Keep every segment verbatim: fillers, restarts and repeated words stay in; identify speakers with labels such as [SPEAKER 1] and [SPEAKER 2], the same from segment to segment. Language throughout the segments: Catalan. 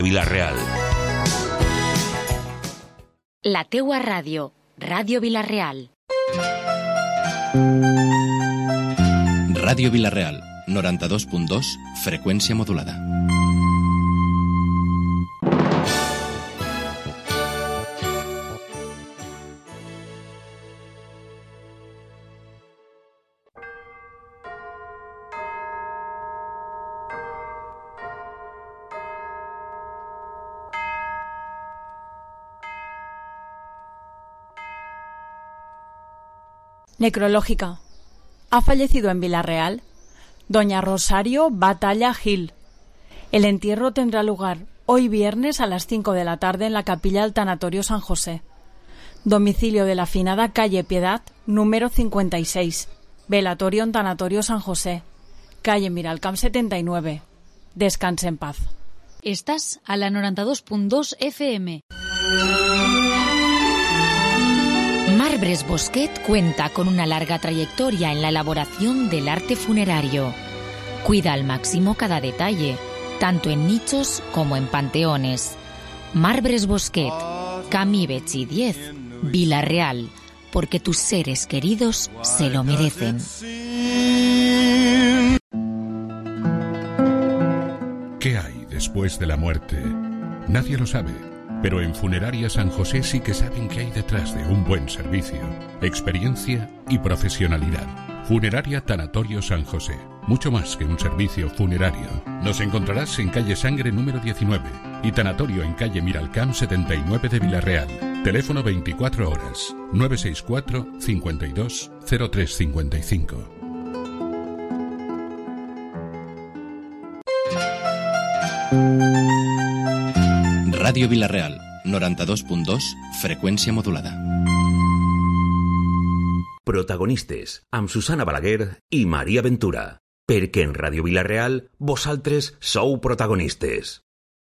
[SPEAKER 1] Vila-real.
[SPEAKER 2] La teua ràdio, Ràdio Vila-real.
[SPEAKER 3] Ràdio Vila-real, noranta-dos punt dos, freqüència modulada.
[SPEAKER 4] Necrológica. Ha fallecido en Vila-real doña Rosario Batalla Gil. El entierro tendrá lugar hoy viernes a las cinco de la tarde en la capilla del Tanatorio San José. Domicilio de la afinada calle Piedad, número cincuenta y seis. Velatorio en Tanatorio San José. Calle Miralcamp setenta y nueve. Descanse en paz.
[SPEAKER 2] Estás a la noranta-dos punt dos F M. Marbres Bosquet cuenta con una larga trayectoria en la elaboración del arte funerario. Cuida al máximo cada detalle, tanto en nichos como en panteones. Marbres Bosquet, Camí Betxí diez, Vila-real, porque tus seres queridos se lo merecen.
[SPEAKER 5] ¿Qué hay después de la muerte? Nadie lo sabe. Pero en Funeraria San José sí que saben qué hay detrás de un buen servicio, experiencia y profesionalidad. Funeraria Tanatorio San José, mucho más que un servicio funerario. Nos encontrarás en calle Sangre número diecinueve y Tanatorio en calle Miralcamp setenta y nueve de Vila-real. Teléfono veinticuatro horas, nueve seis cuatro, cincuenta y dos, cero tres cincuenta y cinco.
[SPEAKER 3] Ràdio Vila-real, noranta-dos punt dos, freqüència modulada.
[SPEAKER 1] Protagonistes, amb Susana Balaguer i Maria Ventura. Perquè en Ràdio Vila-real, vosaltres sou protagonistes.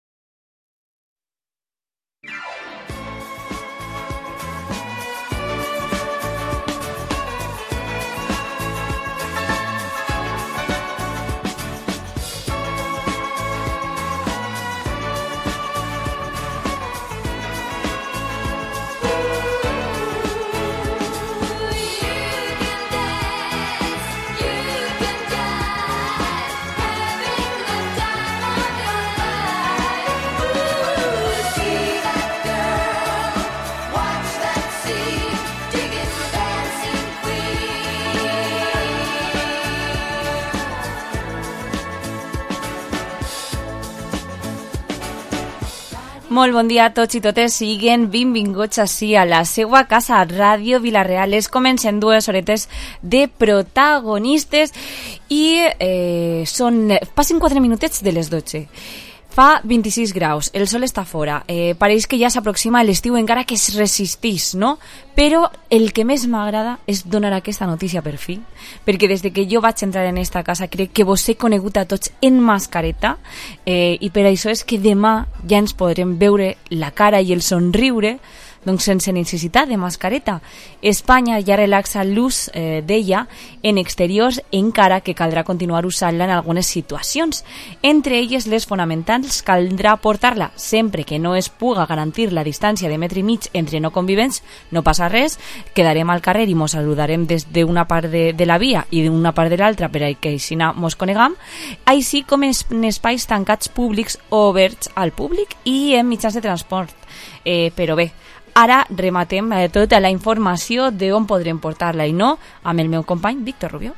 [SPEAKER 6] Molt bon dia a tots i totes, siguen benvinguts així a la seva casa, Ràdio Vila-real. Es comencen dues horetes de protagonistes i eh, són, passen quatre minutets de les dotze. Fa vint-i-sis graus, el sol està fora, eh, pareix que ja s'aproxima l'estiu encara que es resistís, no? Però el que més m'agrada és donar aquesta notícia per fi, perquè des de que jo vaig entrar en esta casa crec que vos he conegut a tots en mascareta eh, i per això és que demà ja ens podrem veure la cara i el somriure doncs sense necessitat de mascareta. Espanya ja relaxa l'ús eh, d'ella en exteriors, encara que caldrà continuar usant-la en algunes situacions. Entre elles, les fonamentals, caldrà portar-la sempre que no es puga garantir la distància de metre i mig entre no convivents, no passa res, quedarem al carrer i mos saludarem des d'una part de, de la via i d'una part de l'altra per a que així mos conegam, així com en espais tancats públics o oberts al públic i en mitjans de transport. Eh, però bé, ara rematem eh, tota la informació d'on podrem portar-la i no amb el meu company Víctor Rubió.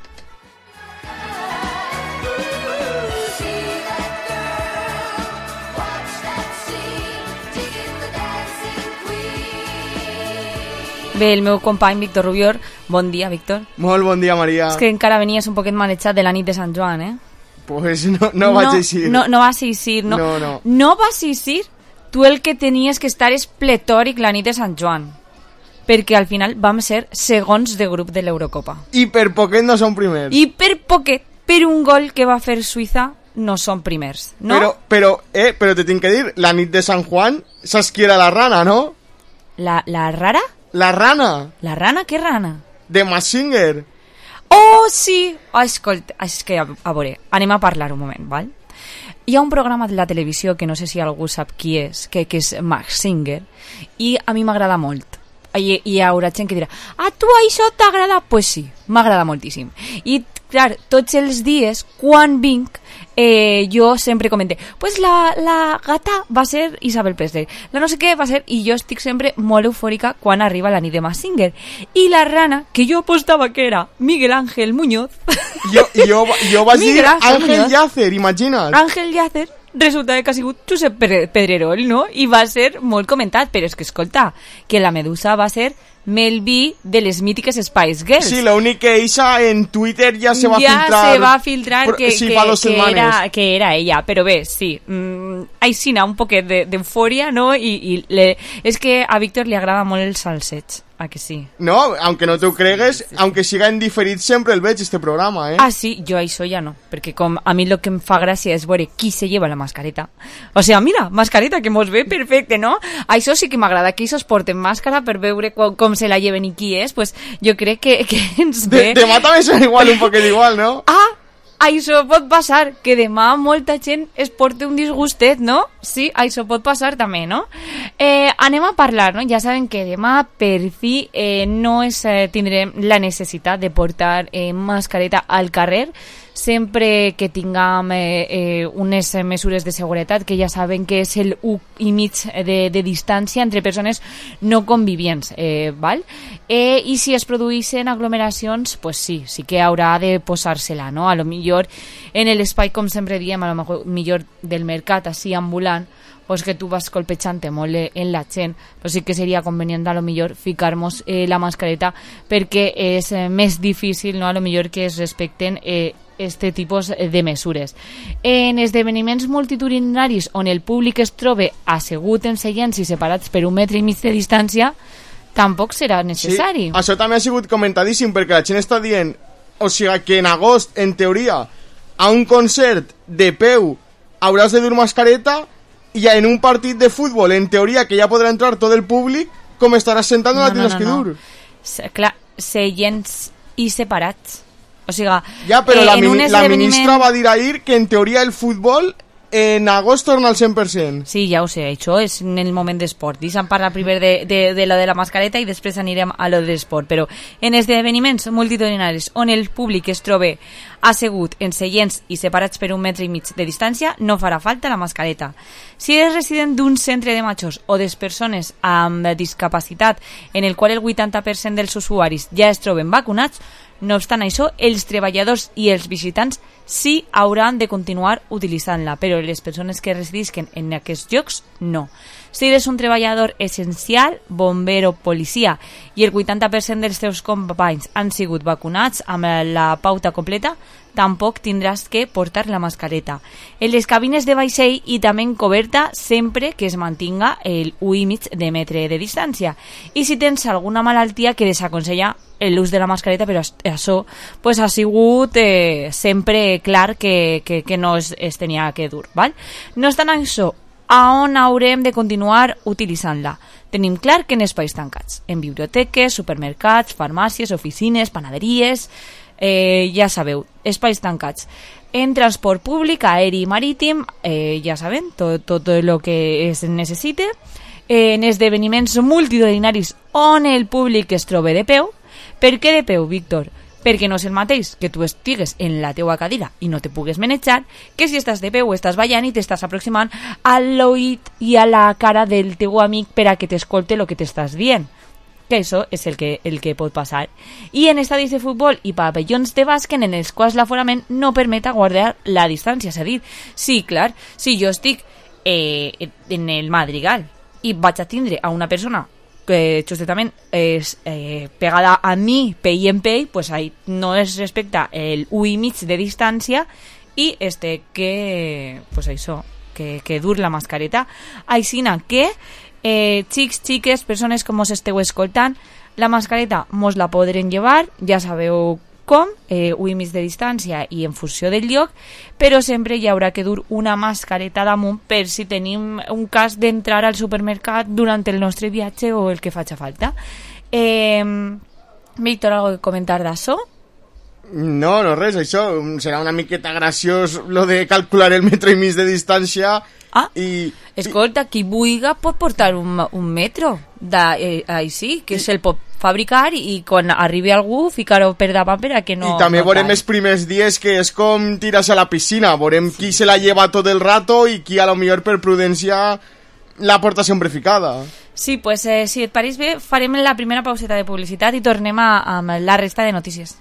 [SPEAKER 6] Bé, el meu company Víctor Rubió. Bon dia, Víctor.
[SPEAKER 7] Molt bon dia, Maria.
[SPEAKER 6] És que encara venies un poquet manejat de la nit de Sant Joan, eh?
[SPEAKER 7] Pues no, no, no vaig eixir.
[SPEAKER 6] No, no vas eixir, no.
[SPEAKER 7] No, no.
[SPEAKER 6] No vas eixir? Tu el que tenies que estar és pletòric la nit de Sant Joan, perquè al final vam ser segons de grup de l'Eurocopa.
[SPEAKER 7] I per poquet no som primers.
[SPEAKER 6] I per poquet, per un gol que va fer Suïssa, no són primers, no?
[SPEAKER 7] Però, però, eh, però te tinc que dir, la nit de Sant Juan, saps qui era la rana, no?
[SPEAKER 6] La, la rara?
[SPEAKER 7] La rana.
[SPEAKER 6] La rana? Què rana?
[SPEAKER 7] De Mazinger.
[SPEAKER 6] Oh, sí! Oh, escolta, és que a, a veure, anem a parlar un moment, val? hi ha un programa de la televisió que no sé si algú sap qui és, que, que és Max Singer, i a mi m'agrada molt. I hi haurà gent que dirà, a tu això t'agrada? Pues sí, m'agrada moltíssim. I clar, tots els dies, quan vinc, eh, jo sempre comente, pues la, la gata va ser Isabel Presley, la no sé què va ser, i jo estic sempre molt eufòrica quan arriba la nit de Max Singer. I la rana, que jo apostava que era Miguel Ángel Muñoz,
[SPEAKER 7] jo, jo, jo vaig dir Ángel
[SPEAKER 6] Muñoz.
[SPEAKER 7] Llàcer, imagina't.
[SPEAKER 6] Ángel Llàcer resulta que ha sigut Josep Pedrerol, no? I va ser molt comentat, però és que, escolta, que la Medusa va ser Mel B de les mítiques Spice Girls.
[SPEAKER 7] Sí, l'únic que eixa en Twitter ja se va
[SPEAKER 6] ja
[SPEAKER 7] filtrar...
[SPEAKER 6] Ja se va filtrar que,
[SPEAKER 7] sí,
[SPEAKER 6] que,
[SPEAKER 7] que,
[SPEAKER 6] era, que era ella, però bé, sí, mm, aixina un poquet d'eufòria, de, no? I, i le, és que a Víctor li agrada molt el salseig, a que sí?
[SPEAKER 7] No, aunque no t'ho cregues, aunque siga en diferit, sempre el veig, este programa, eh?
[SPEAKER 6] Ah, sí, jo això ja no, perquè com a mi el que em fa gràcia és veure qui se lleva la mascareta. O sigui, mira, mascareta, que mos ve perfecte, no? Això sí que m'agrada, que ells porten màscara per veure com, com se la lleven i qui és, pues jo crec que, que ens ve...
[SPEAKER 7] De, demà també serà igual, un poquet igual, no?
[SPEAKER 6] Ah, això pot passar, que demà molta gent es porta un disgustet, no? Sí, això pot passar també, no? Eh, anem a parlar, no? Ja saben que demà, per fi, eh, no es, eh, tindrem la necessitat de portar eh, mascareta al carrer, sempre que tinguem eh, eh, unes mesures de seguretat, que ja saben que és el u i mig de, de distància entre persones no convivients, eh, val? Eh, i si es produeixen aglomeracions, pues sí, sí que haurà de posar-se-la, no? A lo millor en l'espai, com sempre diem, a lo millor del mercat, així ambulant, pues que tu vas colpejant molt en la gent, pues sí que seria convenient a lo millor ficar-nos eh, la mascareta, perquè és eh, més difícil, no? A lo millor que es respecten eh, este tipus de mesures. En esdeveniments multitudinaris on el públic es troba assegut en seients i separats per un metre i mig de distància, tampoc serà necessari.
[SPEAKER 7] Sí, això també ha sigut comentadíssim, perquè la gent està dient, o sigui que en agost, en teoria, a un concert de peu hauràs de dur mascareta, i en un partit de futbol, en teoria, que ja podrà entrar tot el públic, com estaràs sentant, no, no la tindràs no, no, que dur.
[SPEAKER 6] No. Se, clar, seients i separats. O sigui,
[SPEAKER 7] ja, però
[SPEAKER 6] eh,
[SPEAKER 7] la, mini, la
[SPEAKER 6] esdeveniment...
[SPEAKER 7] ministra va dir ahir que en teoria el futbol en agost torna al cent per cent.
[SPEAKER 6] Sí, ja ho sé, això és en el moment d'esport. I se'n parla primer de, de, de lo de la mascareta i després anirem a lo de l'esport. Però en esdeveniments multitudinaris on el públic es troba assegut en seients i separats per un metre i mig de distància, no farà falta la mascareta. Si eres resident d'un centre de majors o de persones amb discapacitat en el qual el vuitanta per cent dels usuaris ja es troben vacunats, no obstant això, els treballadors i els visitants sí hauran de continuar utilitzant-la, però les persones que residisquen en aquests llocs, no. Si eres un treballador essencial, bomber o policia, i el vuitanta per cent dels teus companys han sigut vacunats amb la pauta completa, tampoc tindràs que portar la mascareta. En les cabines de vaixell i també en coberta, sempre que es mantinga el u i mig de metre de distància. I si tens alguna malaltia que desaconsella l'ús de la mascareta, però això pues, ha sigut eh, sempre clar que, que, que no es, es tenia que dur. Val? No obstant això, a on haurem de continuar utilitzant-la? Tenim clar que en espais tancats, en biblioteques, supermercats, farmàcies, oficines, panaderies, eh, ja sabeu, espais tancats. En transport públic, aeri i marítim, eh, ja sabem, tot, tot el que es necessite. En esdeveniments multitudinaris on el públic es troba de peu. Per què de peu, Víctor? Perquè no és el mateix que tu estigues en la teua cadira i no te pugues manejar, que si estàs de peu o estàs ballant i t'estàs aproximant a l'oït i a la cara del teu amic per a que t'escolte el que t'estàs dient. Que això és el que, el que pot passar. I en estadis de futbol i pavellons de bàsquet en els quals l'aforament no permet guardar la distància. És a dir, sí, clar, si jo estic eh, en el Madrigal i vaig a tindre a una persona que justament és eh, pegada a mi, pell en pell, pues ahí no es respecta el u i mig de distància i este que, pues això, que, que dur la mascareta. Aixina que, eh, xics, xiques, persones com us esteu escoltant, la mascareta mos la podrem llevar, ja sabeu com, eh, u i mig de distància i en funció del lloc, però sempre hi haurà que dur una mascareta damunt per si tenim un cas d'entrar al supermercat durant el nostre viatge o el que faci falta. Eh, Víctor, algo que comentar d'això?
[SPEAKER 7] No, no res, això serà una miqueta graciós lo de calcular el metro i mig de distància.
[SPEAKER 6] Ah,
[SPEAKER 7] i,
[SPEAKER 6] escolta, qui vulga pot portar un, un metro de, eh, així, que se'l pot fabricar i quan arribi algú ficar-ho per davant per a que no...
[SPEAKER 7] I també
[SPEAKER 6] no
[SPEAKER 7] veurem
[SPEAKER 6] tal.
[SPEAKER 7] els primers dies que és com tirar-se a la piscina, veurem qui se la lleva tot el rato i qui a lo millor per prudència la porta sempre ficada.
[SPEAKER 6] Sí, pues eh, si et pareix bé, farem la primera pauseta de publicitat i tornem a, amb la resta de notícies.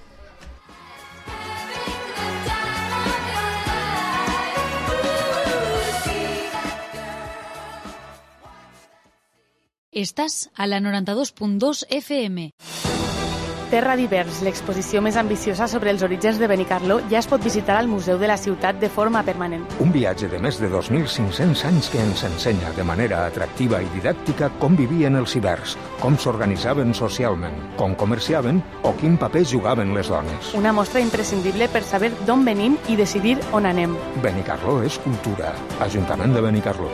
[SPEAKER 2] Estàs a la noranta-dos punt dos F M.
[SPEAKER 8] Terra d'Hivers, l'exposició més ambiciosa sobre els orígens de Benicarló, ja es pot visitar al Museu de la Ciutat de forma permanent.
[SPEAKER 9] Un viatge de més de dos mil cinc-cents anys que ens ensenya de manera atractiva i didàctica com vivien els ibers, com s'organitzaven socialment, com comerciaven o quin paper jugaven les dones.
[SPEAKER 8] Una mostra imprescindible per saber d'on venim i decidir on anem.
[SPEAKER 9] Benicarló és cultura. Ajuntament de Benicarló.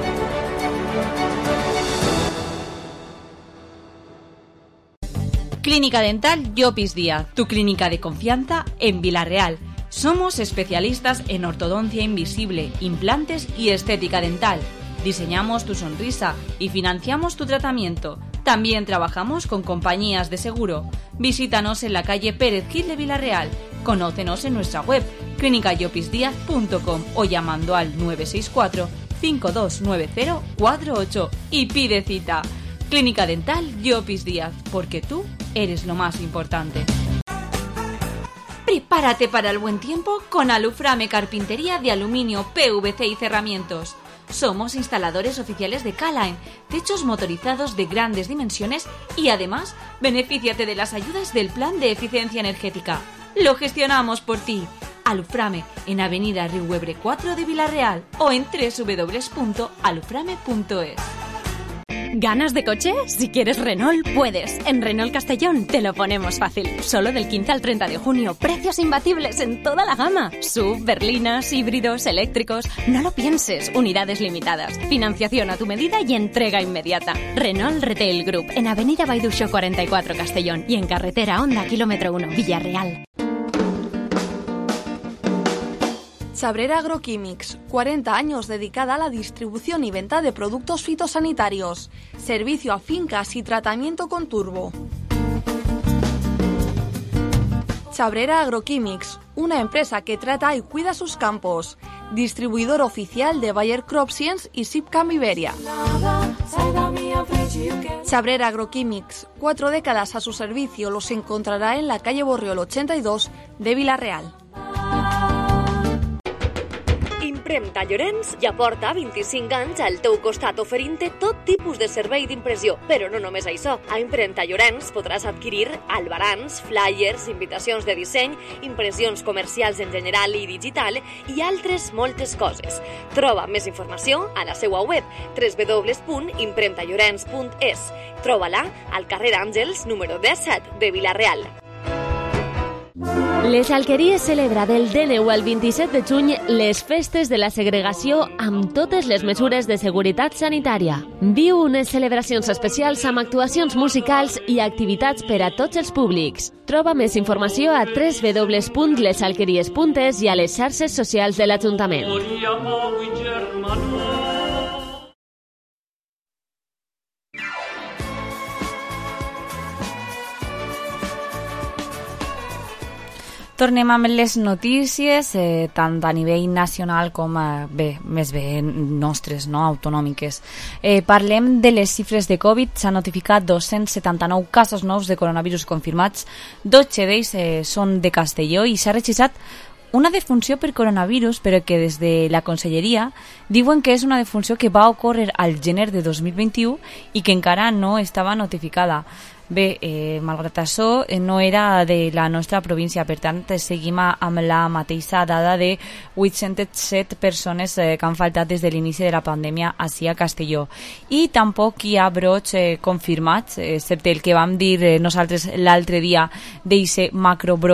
[SPEAKER 10] Clínica Dental Llopis Díaz, tu clínica de confianza en Villarreal. Somos especialistas en ortodoncia invisible, implantes y estética dental. Diseñamos tu sonrisa y financiamos tu tratamiento. También trabajamos con compañías de seguro. Visítanos en la calle Pérez Gil de Villarreal. Conócenos en nuestra web clínica llopis díaz punto com o llamando al nueve seis cuatro, cinco dos nueve cero, cuatro ocho y pide cita. Clínica Dental Llopis Díaz, porque tú eres lo más importante. Prepárate para el buen tiempo con Aluframe Carpintería de Aluminio, P V C y Cerramientos. Somos instaladores oficiales de K-Line, techos motorizados de grandes dimensiones y además benefíciate de las ayudas del Plan de Eficiencia Energética. Lo gestionamos por ti. Aluframe en Avenida Riuebre cuatro de Villarreal o en doble u doble u doble u punto aluframe punto es.
[SPEAKER 11] ¿Ganas de coche? Si quieres Renault, puedes. En Renault Castellón te lo ponemos fácil. Solo del quince al treinta de junio. Precios imbatibles en toda la gama. S U V, berlinas, híbridos, eléctricos. No lo pienses. Unidades limitadas. Financiación a tu medida y entrega inmediata. Renault Retail Group. En Avenida Baiduxo cuarenta y cuatro Castellón. Y en Carretera Honda, kilómetro uno, Villarreal.
[SPEAKER 12] Chabrera Agroquímics, cuarenta años dedicada a la distribución y venta de productos fitosanitarios, servicio a fincas y tratamiento con turbo. Chabrera Agroquímics, una empresa que trata y cuida sus campos, distribuidor oficial de Bayer Crop Science y Sipcam Iberia. Chabrera Agroquímics, cuatro décadas a su servicio, los encontrará en la calle Borriol ochenta y dos de Villarreal.
[SPEAKER 13] Impremta Llorenç ja porta vint-i-cinc anys al teu costat oferint-te tot tipus de servei d'impressió. Però no només això. A Impremta Llorenç podràs adquirir albarans, flyers, invitacions de disseny, impressions comercials en general i digital i altres moltes coses. Troba més informació a la seva web doble u doble u doble u punt impremta llorenç punt es. Troba-la al carrer Àngels número disset de Villarreal.
[SPEAKER 14] Les Alqueries celebra del dinou al vint-i-set de juny les festes de la segregació amb totes les mesures de seguretat sanitària. Viu unes celebracions especials amb actuacions musicals i activitats per a tots els públics. Troba més informació a doble u doble u doble u punt les alqueries punt es i a les xarxes socials de l'Ajuntament.
[SPEAKER 6] Tornem amb les notícies, eh, tant a nivell nacional com a, bé, més bé nostres, no, autonòmiques. Eh, parlem de les xifres de Covid. S'han notificat dos-cents setanta-nou casos nous de coronavirus confirmats. dotze d'ells eh, són de Castelló i s'ha registrat una defunció per coronavirus, però que des de la Conselleria diuen que és una defunció que va ocórrer al gener de dos mil vint-i-u i que encara no estava notificada. Bé, eh, malgrat això, eh, no era de la nostra província, per tant, seguim amb la mateixa dada de vuit-centes set persones eh, que han faltat des de l'inici de la pandèmia ací a Castelló. I tampoc hi ha brots eh, confirmats, excepte el que vam dir eh, nosaltres l'altre dia d'eixe macrobrot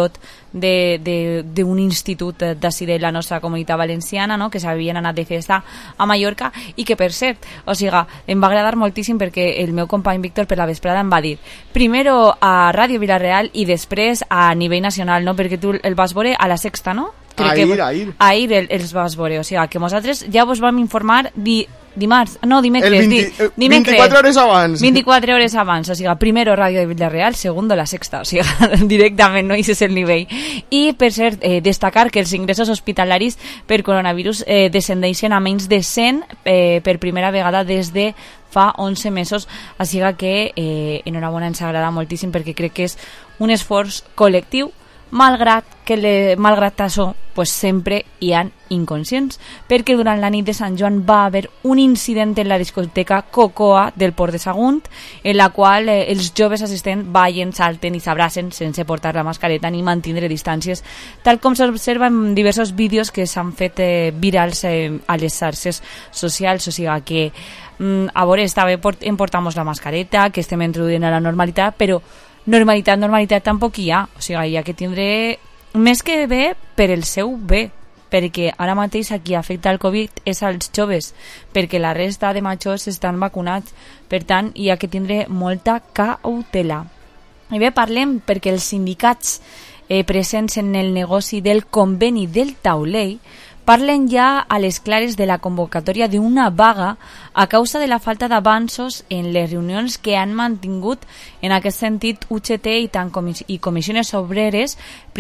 [SPEAKER 6] d'un institut d'ací de la nostra comunitat valenciana, no? Que s'havien anat de festa a Mallorca i que, per cert, o sigui, em va agradar moltíssim perquè el meu company Víctor per la vesprada em va dir primero a Ràdio Vilareal i després a nivell nacional, no? Perquè tu el vas veure a la Sexta, no? Crec
[SPEAKER 7] ahir,
[SPEAKER 6] que,
[SPEAKER 7] ahir.
[SPEAKER 6] Ahir el, els vas veure, o sigui, que nosaltres ja vos vam informar di, dimarts, no, dimecres,
[SPEAKER 7] el vint,
[SPEAKER 6] di, dimecres,
[SPEAKER 7] vint-i-quatre hores abans.
[SPEAKER 6] vint-i-quatre hores abans, o sigui, primero Ràdio de Vilareal, segundo la Sexta, o sigui, directament, no? I ese és el nivell. I, per cert, eh, destacar que els ingressos hospitalaris per coronavirus eh, descendeixen a menys de cent eh, per primera vegada des de fa onze mesos, així que eh, enhorabona, ens agrada moltíssim perquè crec que és un esforç col·lectiu, malgrat que le, malgrat això pues sempre hi ha inconscients, perquè durant la nit de Sant Joan va haver un incident en la discoteca Cocoa del Port de Sagunt, en la qual eh, els joves assistents ballen, salten i s'abracen sense portar la mascareta ni mantindre distàncies, tal com s'observa en diversos vídeos que s'han fet eh, virals eh, a les xarxes socials. O sigui que mm, a veure, està bé port en portar-nos la mascareta, que estem introduint a la normalitat, però normalitat, normalitat tampoc hi ha. O sigui, hi ha que tindre més que bé per el seu bé, perquè ara mateix a qui afecta el Covid és als joves, perquè la resta de majors estan vacunats. Per tant, hi ha que tindre molta cautela. I bé, parlem perquè els sindicats eh, presents en el negoci del conveni del taulell parlen ja a les clares de la convocatòria d'una vaga a causa de la falta d'avanços en les reunions que han mantingut. En aquest sentit, U G T i, tant comis i comissions obreres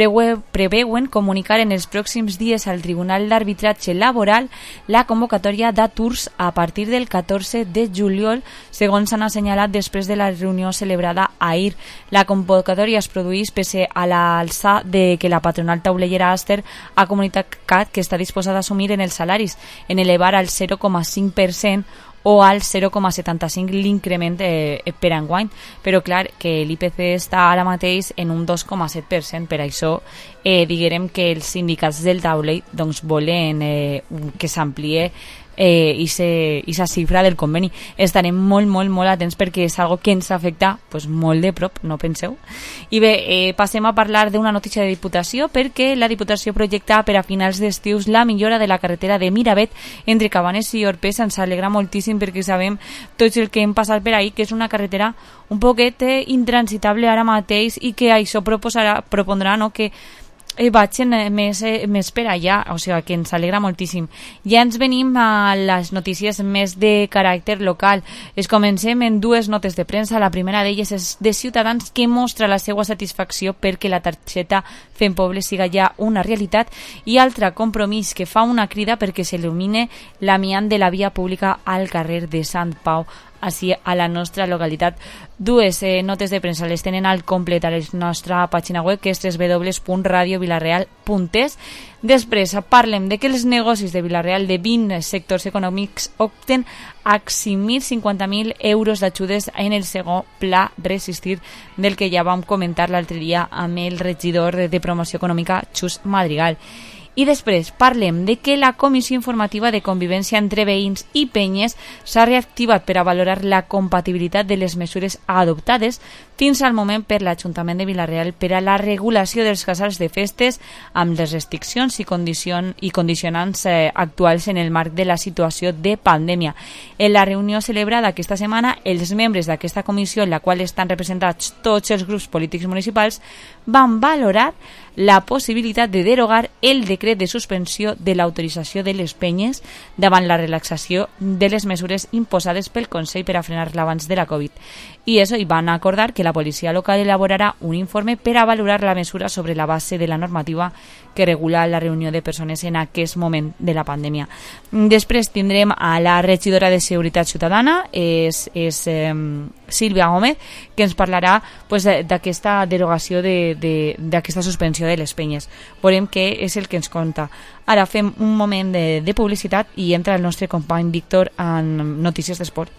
[SPEAKER 6] preveuen comunicar en els pròxims dies al Tribunal d'Arbitratge Laboral la convocatòria d'aturs a partir del catorze de juliol, segons s'han assenyalat després de la reunió celebrada ahir. La convocatòria es produeix pese a l'alça de que la patronal taulellera Aster ha comunicat que està disposada a assumir en els salaris, en elevar al zero coma cinc per cent o al zero coma setanta-cinc l'increment eh, per enguany, però clar que l'I P C està ara mateix en un dos coma set per cent. Per això eh, diguem que els sindicats del taulell doncs, volen eh, que s'amplie eh, aquesta xifra del conveni. Estarem molt, molt, molt atents perquè és algo que ens afecta pues, molt de prop, no penseu? I bé, eh, passem a parlar d'una notícia de Diputació, perquè la Diputació projecta per a finals d'estius la millora de la carretera de Miravet entre Cabanes i Orpesa. Ens alegra moltíssim perquè sabem tots el que hem passat per ahí, que és una carretera un poquet eh, intransitable ara mateix i que això proposarà, propondrà no, que eh, vagin eh, més, eh, més per allà, o sigui que ens alegra moltíssim. Ja ens venim a les notícies més de caràcter local. Es comencem en dues notes de premsa. La primera d'elles és de Ciutadans, que mostra la seva satisfacció perquè la targeta Fem Poble siga ja una realitat, i altra, Compromís, que fa una crida perquè s'il·lumine l'amiant de la via pública al carrer de Sant Pau, així a la nostra localitat. Dues eh, notes de premsa les tenen al complet a la nostra pàgina web, que és w w w punt radio vilareal punt es. Després parlem de que els negocis de Vilareal de vint sectors econòmics opten a cinc mil cinquanta mil euros d'ajudes en el segon pla Resistir, del que ja vam comentar l'altre dia amb el regidor de promoció econòmica, Xus Madrigal. I després parlem de que la Comissió Informativa de Convivència entre Veïns i Penyes s'ha reactivat per a valorar la compatibilitat de les mesures adoptades fins al moment per l'Ajuntament de Vilareal per a la regulació dels casals de festes amb les restriccions i, condicion i condicionants eh, actuals en el marc de la situació de pandèmia. En la reunió celebrada aquesta setmana, els membres d'aquesta comissió, en la qual estan representats tots els grups polítics municipals, van valorar la possibilitat de derogar el decret de suspensió de l'autorització de les penyes davant la relaxació de les mesures imposades pel Consell per a frenar l'abans de la Covid. I això, hi van acordar que la policia local elaborarà un informe per a valorar la mesura sobre la base de la normativa que regula la reunió de persones en aquest moment de la pandèmia. Després tindrem a la regidora de Seguretat Ciutadana, és, és eh, Sílvia Gómez, que ens parlarà pues, d'aquesta derogació de, de, d'aquesta suspensió de les penyes. Veurem què és el que ens conta. Ara fem un moment de, de publicitat i entra el nostre company Víctor en notícies d'esport.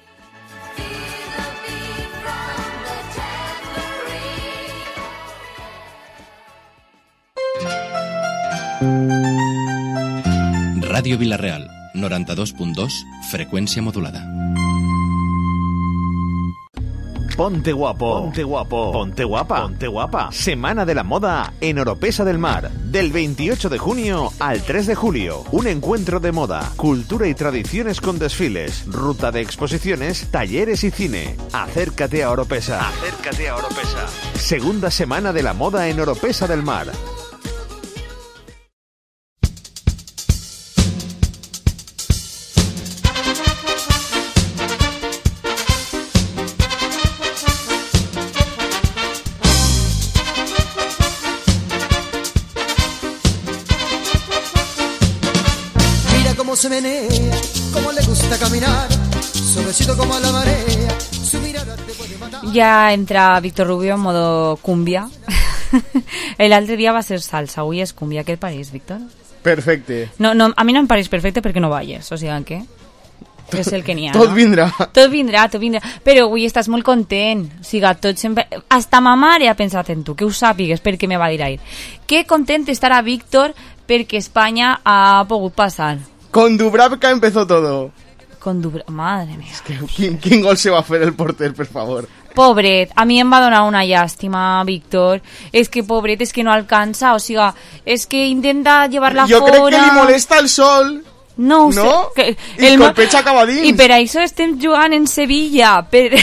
[SPEAKER 3] Ràdio Vilareal, noranta-dos punt dos, freqüència modulada.
[SPEAKER 15] Ponte guapo, ponte guapo, ponte guapa, ponte guapa. Semana de la moda en Oropesa del Mar, del veintiocho de junio al tres de julio. Un encuentro de moda, cultura y tradiciones con desfiles, ruta de exposiciones, talleres y cine. Acércate a Oropesa. Acércate a Oropesa. Segunda semana de la moda en Oropesa del Mar.
[SPEAKER 16] Se menea, como le gusta caminar, suavecito como a la marea, su mirada te puede matar.
[SPEAKER 6] Ya entra Víctor Rubio en modo cumbia. El altre dia va ser salsa, avui és cumbia. Què et pareix, Víctor?
[SPEAKER 7] Perfecte.
[SPEAKER 6] No, no, a mi no em pareix perfecte perquè no balles, o sigui que és el que n'hi ha.
[SPEAKER 7] Tot
[SPEAKER 6] no?
[SPEAKER 7] vindrà.
[SPEAKER 6] Tot vindrà, tot vindrà. Però avui estàs molt content. O sigui, tot sempre... Hasta ma mare ha pensat en tu, que ho sàpigues perquè me va dir ahir. Que content estarà Víctor perquè Espanya ha pogut passar.
[SPEAKER 7] Con Dubravka empezó todo.
[SPEAKER 6] Con Dubravka, madre mía.
[SPEAKER 7] Es que, ¿quién, ¿quién gol se va a hacer el porter, por favor?
[SPEAKER 6] Pobret, a mi em va donar una llàstima, Víctor. És que pobret, és que no alcança, o sigui, és que intenta llevar-la
[SPEAKER 7] Yo
[SPEAKER 6] fora...
[SPEAKER 7] crec que li molesta el sol.
[SPEAKER 6] No ho
[SPEAKER 7] no?
[SPEAKER 6] sé. Que
[SPEAKER 7] I el colpeig acaba dins.
[SPEAKER 6] I per això estem jugant en Sevilla, per...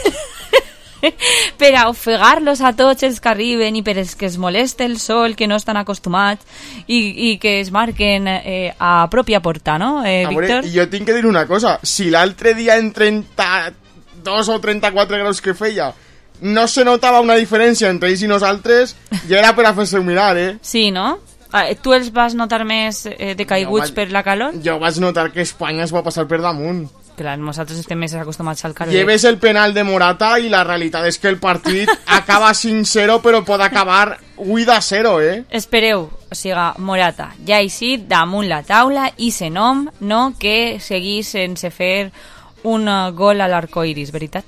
[SPEAKER 6] per a ofegar-los a tots els que arriben i per els que es molesta el sol, que no estan acostumats i, i que es marquen eh, a pròpia porta, no, eh, Víctor?
[SPEAKER 7] Veure, jo tinc que dir una cosa, si l'altre dia en trenta-dos o trenta-quatre graus que feia no se notava una diferència entre ells i nosaltres, ja era per a fer-se mirar, eh?
[SPEAKER 6] Sí, no? Tu els vas notar més eh, decaiguts
[SPEAKER 7] vaig,
[SPEAKER 6] per la calor?
[SPEAKER 7] Jo vaig notar que Espanya es va passar per damunt.
[SPEAKER 6] Clar, nosaltres estem més acostumats al calor.
[SPEAKER 7] Lleves el penal de Morata i la realitat és que el partit acaba cinc cero però pot acabar vuit a zero, eh?
[SPEAKER 6] Espereu, o sigui, Morata ja ha eixit damunt la taula i se nom, no, que seguís sense fer un gol a l'arcoiris, veritat?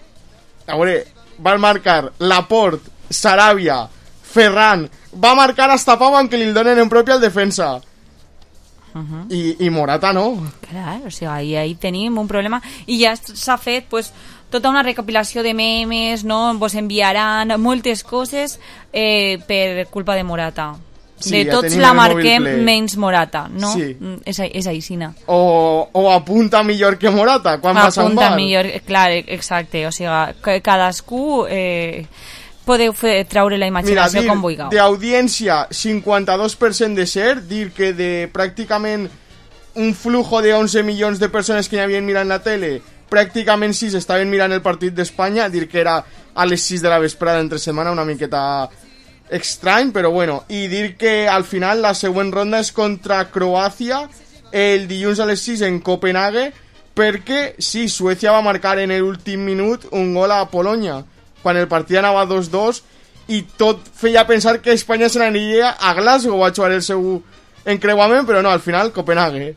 [SPEAKER 7] A veure, van marcar Laporte, Sarabia, Ferran, va marcar hasta Pau en que li el donen en propi al defensa. Uh-huh. I, i Morata no.
[SPEAKER 6] Clar, o sigui, ahí, ahí tenim un problema i ja s'ha fet pues, tota una recopilació de memes, no? Vos enviaran moltes coses eh, per culpa de Morata. Sí, de ja tots la marquem menys Morata, no?
[SPEAKER 7] Sí.
[SPEAKER 6] És, és aixina.
[SPEAKER 7] O, o apunta millor que Morata quan vas a un bar.
[SPEAKER 6] Apunta millor, clar, exacte. O sigui, cadascú... Eh, podeu fer, traure la imaginació
[SPEAKER 7] Mira, dir,
[SPEAKER 6] com vulgueu.
[SPEAKER 7] D'audiència, cinquanta-dos per cent de ser, dir que de pràcticament un flujo de onze milions de persones que hi havien mirant la tele, pràcticament sis estaven mirant el partit d'Espanya, dir que era a les sis de la vesprada entre setmana, una miqueta estrany, però bueno, i dir que al final la següent ronda és contra Croàcia el dilluns a les sis en Copenhague, perquè sí, Suècia va marcar en l'últim minut un gol a Polònia quan el partit anava dos dos i tot feia pensar que Espanya se n'aniria a Glasgow a jugar el seu encreuament, però no, al final Copenhague.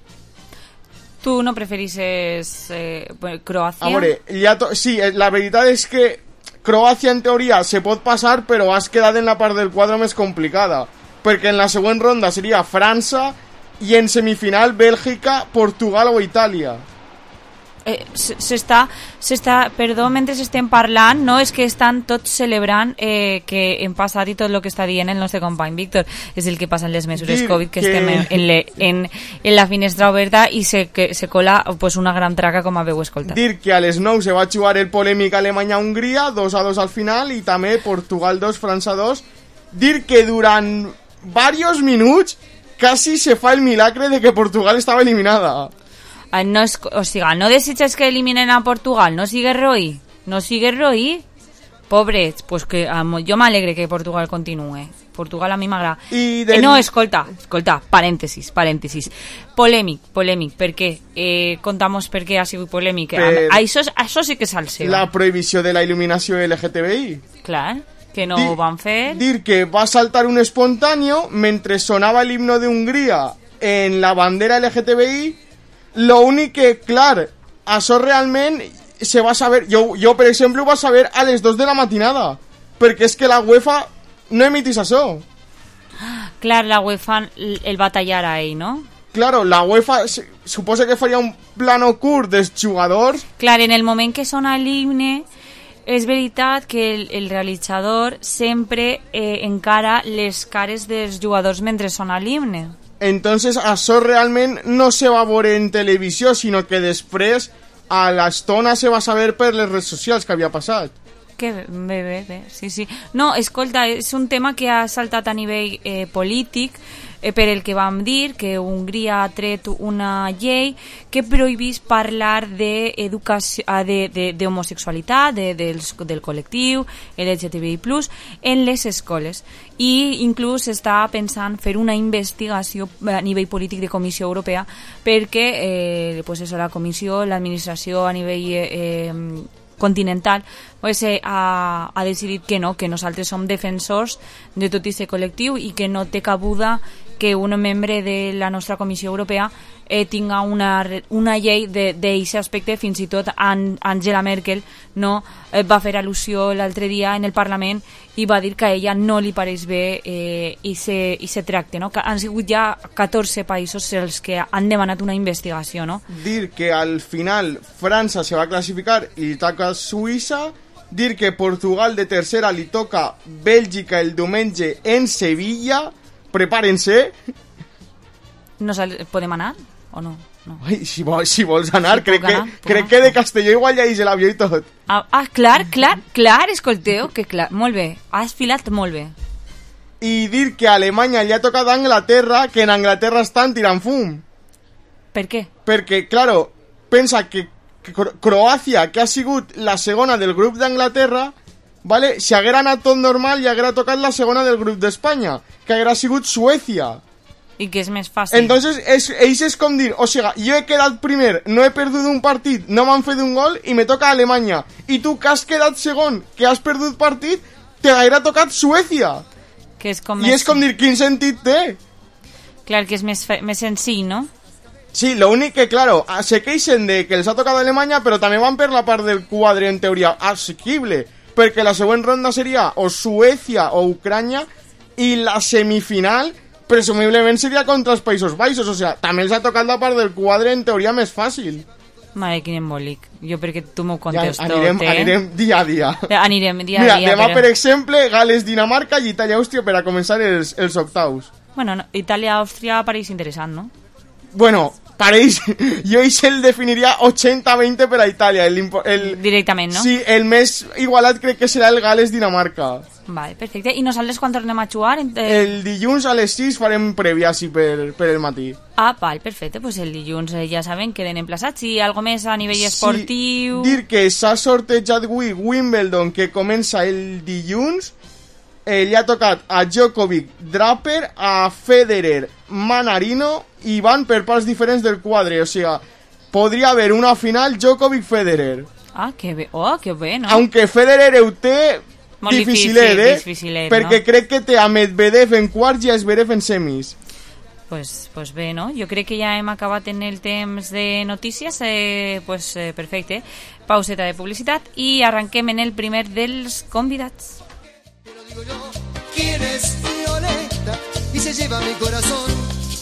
[SPEAKER 6] Tu no preferisses eh, Croàcia?
[SPEAKER 7] A veure, ja to- sí, la veritat és que Croàcia en teoria se pot passar, però has quedat en la part del quadre més complicada, perquè en la següent ronda seria França i en semifinal Bèlgica, Portugal o Itàlia.
[SPEAKER 6] Eh, s'està, s'està, perdó, mentre estem parlant, no, és que estan tots celebrant eh, que hem passat i tot el que està dient el nostre company Víctor, és el que passa en les mesures
[SPEAKER 7] Dir
[SPEAKER 6] Covid, que,
[SPEAKER 7] que...
[SPEAKER 6] estem en, en, le, en, en la finestra oberta i se, que, se cola pues, una gran traca, com haveu escoltat.
[SPEAKER 7] Dir que a les nou se va jugar el polèmic Alemanya-Hongria, dos a dos al final, i també Portugal dos, França dos. Dir que durant varios minuts quasi se fa el milagre de que Portugal estava eliminada.
[SPEAKER 6] No és, o sigui, no desitges que eliminen a Portugal, no sigues roí, no sigues roí, pobrets, pues que um, jo m'alegre que Portugal continue. Portugal a mi m'agrada. Del... Eh, no, escolta, escolta, parèntesis, parèntesis. Polèmic, polèmic, per què? Eh, contamos per què ha sigut polèmic. Per... Això, això sí que és el seu.
[SPEAKER 7] La prohibició de la il·luminació L G T B I.
[SPEAKER 6] Clar, que no
[SPEAKER 7] dir,
[SPEAKER 6] ho van fer.
[SPEAKER 7] Dir que va saltar un espontáneo mentre sonava el himno de Hungría en la bandera L G T B I. Lo únic que, clar, això realment se va saber... Jo, jo, per exemple, ho va saber a les dos de la matinada, perquè és que la UEFA no emitís això.
[SPEAKER 6] Clar, la UEFA el va tallar a ell, no?
[SPEAKER 7] Claro, la UEFA suposa que faria un plano curt dels jugadors.
[SPEAKER 6] Clar, en el moment que sona l'himne, és veritat que el, el realitzador sempre eh, encara les cares dels jugadors mentre sona l'himne.
[SPEAKER 7] Entonces això realment no se va veure en televisió, sinó que després a l'estona se va saber per les redes socials que havia passat.
[SPEAKER 6] Que bé, bé, bé, sí, sí. No, escolta, és un tema que ha saltat a nivell eh, polític, eh, per el que vam dir que Hongria ha tret una llei que prohibís parlar d'educació, de, de, de homosexualitat, de, del, del col·lectiu L G T B I plus, en les escoles. I inclús està pensant fer una investigació a nivell polític de Comissió Europea perquè eh, pues eso, la Comissió, l'administració a nivell eh, continental pues, eh, ha, ha decidit que no, que nosaltres som defensors de tot aquest col·lectiu i que no té cabuda que un membre de la nostra Comissió Europea eh, tinga una, una llei d'aquest aspecte. Fins i tot Angela Merkel no eh, va fer al·lusió l'altre dia en el Parlament i va dir que a ella no li pareix bé eh, i se, i se tracte, no? Que han sigut ja catorze països els que han demanat una investigació, no?
[SPEAKER 7] Dir que al final França se va classificar i li toca Suïssa, dir que Portugal de tercera li toca Bèlgica el diumenge en Sevilla. Prepárense.
[SPEAKER 6] No sal... ¿Podem anar o no? no.
[SPEAKER 7] Ai, si, vol, si vols anar,
[SPEAKER 6] sí,
[SPEAKER 7] crec,
[SPEAKER 6] anar,
[SPEAKER 7] que, crec anar? que de Castelló igual ja hi l'avió i tot.
[SPEAKER 6] Ah, ah, clar, clar, clar, escolteu, que clar, molt bé, has filat molt bé.
[SPEAKER 7] I dir que a Alemanya li ha tocat a Anglaterra, que en Anglaterra estan tirant fum.
[SPEAKER 6] Per què?
[SPEAKER 7] Perquè, claro, pensa que, que Croàcia, que ha sigut la segona del grup d'Anglaterra, vale? Si haguera anat tot normal i haguera tocat la segona del grup d'Espanya, que haguera sigut Suècia.
[SPEAKER 6] I que és més fàcil.
[SPEAKER 7] Entonces, és, ells és com dir, o sigui, jo he quedat primer, no he perdut un partit, no m'han fet un gol i me toca Alemanya. I tu que has quedat segon, que has perdut partit, te haguera tocat Suècia.
[SPEAKER 6] Que és com
[SPEAKER 7] I
[SPEAKER 6] més...
[SPEAKER 7] és com dir, quin sentit té?
[SPEAKER 6] Clar, que és més, fe... més senzill, no?
[SPEAKER 7] Sí, lo únic que, claro, se queixen de que els ha tocat Alemanya, però també van per la part del quadre, en teoria, assequible, perquè la següent ronda seria o Suècia o Ucrània i la semifinal presumiblement seria contra els Països Baixos, o sigui, també els ha tocat la part del quadre en teoria més fàcil.
[SPEAKER 6] Mare, quin embolic. Jo perquè tu m'ho contes
[SPEAKER 7] ja, anirem,
[SPEAKER 6] tot, eh?
[SPEAKER 7] Anirem dia a dia.
[SPEAKER 6] Anirem dia
[SPEAKER 7] Mira,
[SPEAKER 6] a dia.
[SPEAKER 7] Demà,
[SPEAKER 6] però...
[SPEAKER 7] per exemple, Gales, Dinamarca i Itàlia-Àustria per a començar els, els octaus.
[SPEAKER 6] Bueno, no, Itàlia-Àustria pareix interessant, no?
[SPEAKER 7] Bueno, pareix... Jo hi el definiria ochenta veinte per a Itàlia. El, el,
[SPEAKER 6] Directament, no?
[SPEAKER 7] Sí, el més igualat crec que serà el Gales-Dinamarca.
[SPEAKER 6] Vale, perfecte. I nosaltres quan tornem a jugar? Eh...
[SPEAKER 7] El dilluns a les sis farem prèvia, sí, per, per el matí.
[SPEAKER 6] Ah, val, perfecte. Pues el dilluns eh, ja saben, queden emplaçats. I algo més a nivell esportiu...
[SPEAKER 7] Sí, dir que s'ha sortejat avui Wimbledon, que comença el dilluns. Eh, li ha tocat a Djokovic, Draper, a Federer, Manarino, i van per parts diferents del quadre. O sigui, podria haver una final Djokovic-Federer.
[SPEAKER 6] Ah, que bé. Oh, que bé, no?
[SPEAKER 7] Aunque Federer ho té...
[SPEAKER 6] Molt
[SPEAKER 7] dificilet,
[SPEAKER 6] difícil,
[SPEAKER 7] eh?
[SPEAKER 6] dificilet,
[SPEAKER 7] perquè
[SPEAKER 6] no?
[SPEAKER 7] crec que té a Medvedev en quarts i a Zverev en semis.
[SPEAKER 6] Pues, pues bé, no? Jo crec que ja hem acabat en el temps de notícies, eh, pues eh, perfecte. Pauseta de publicitat i arranquem en el primer dels convidats.
[SPEAKER 16] ¿Quién es Violeta? Y se lleva mi corazón.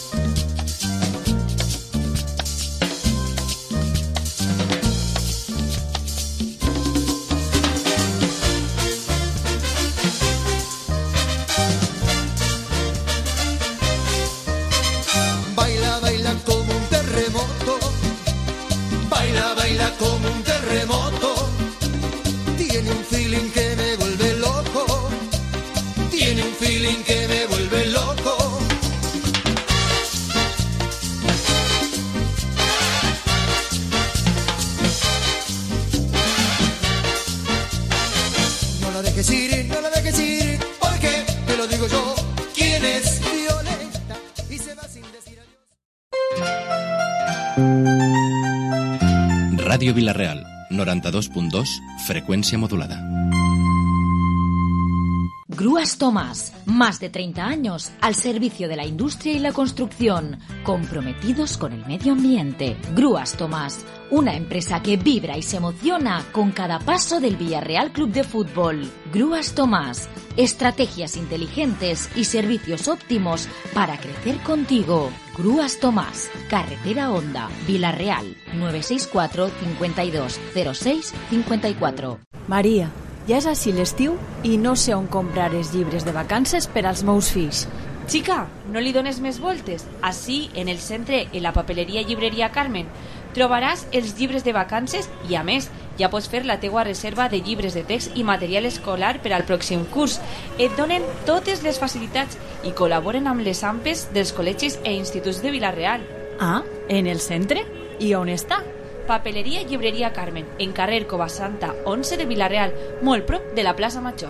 [SPEAKER 16] Baila, baila como un terremoto. Baila, baila como un terremoto. Tiene un feeling que me vuelve loco. Tiene un feeling que me vuelve loco. No la dejes ir, no la dejes ir, porque te lo digo yo. ¿Quién es Violeta? Y se va sin decir adiós.
[SPEAKER 3] Ràdio Vila-real, noranta-dos punt dos, freqüència modulada.
[SPEAKER 2] Grúas Tomás, más de treinta años al servicio de la industria y la construcción, comprometidos con el medio ambiente. Grúas Tomás, una empresa que vibra y se emociona con cada paso del Villarreal Club de Fútbol. Grúas Tomás, estrategias inteligentes y servicios óptimos para crecer contigo. Grúas Tomás, Carretera Honda, Villarreal, nueve seis cuatro, cincuenta y dos, cero seis, cincuenta y cuatro.
[SPEAKER 4] Maria, ja és així l'estiu i no sé on comprar els llibres de vacances per als meus fills.
[SPEAKER 6] Chica, no li dones més voltes. Així, en el centre, en la papeleria Llibreria Carmen, trobaràs els llibres de vacances i, a més, ja pots fer la teua reserva de llibres de text i material escolar per al pròxim curs. Et donen totes les facilitats i col·laboren amb les AMPes dels col·legis e instituts de Vila-real.
[SPEAKER 4] Ah, en el centre? I on està?
[SPEAKER 6] Papeleria Llibreria Carmen, en carrer Covasanta onze de Vila-real, molt prop de la plaça Major.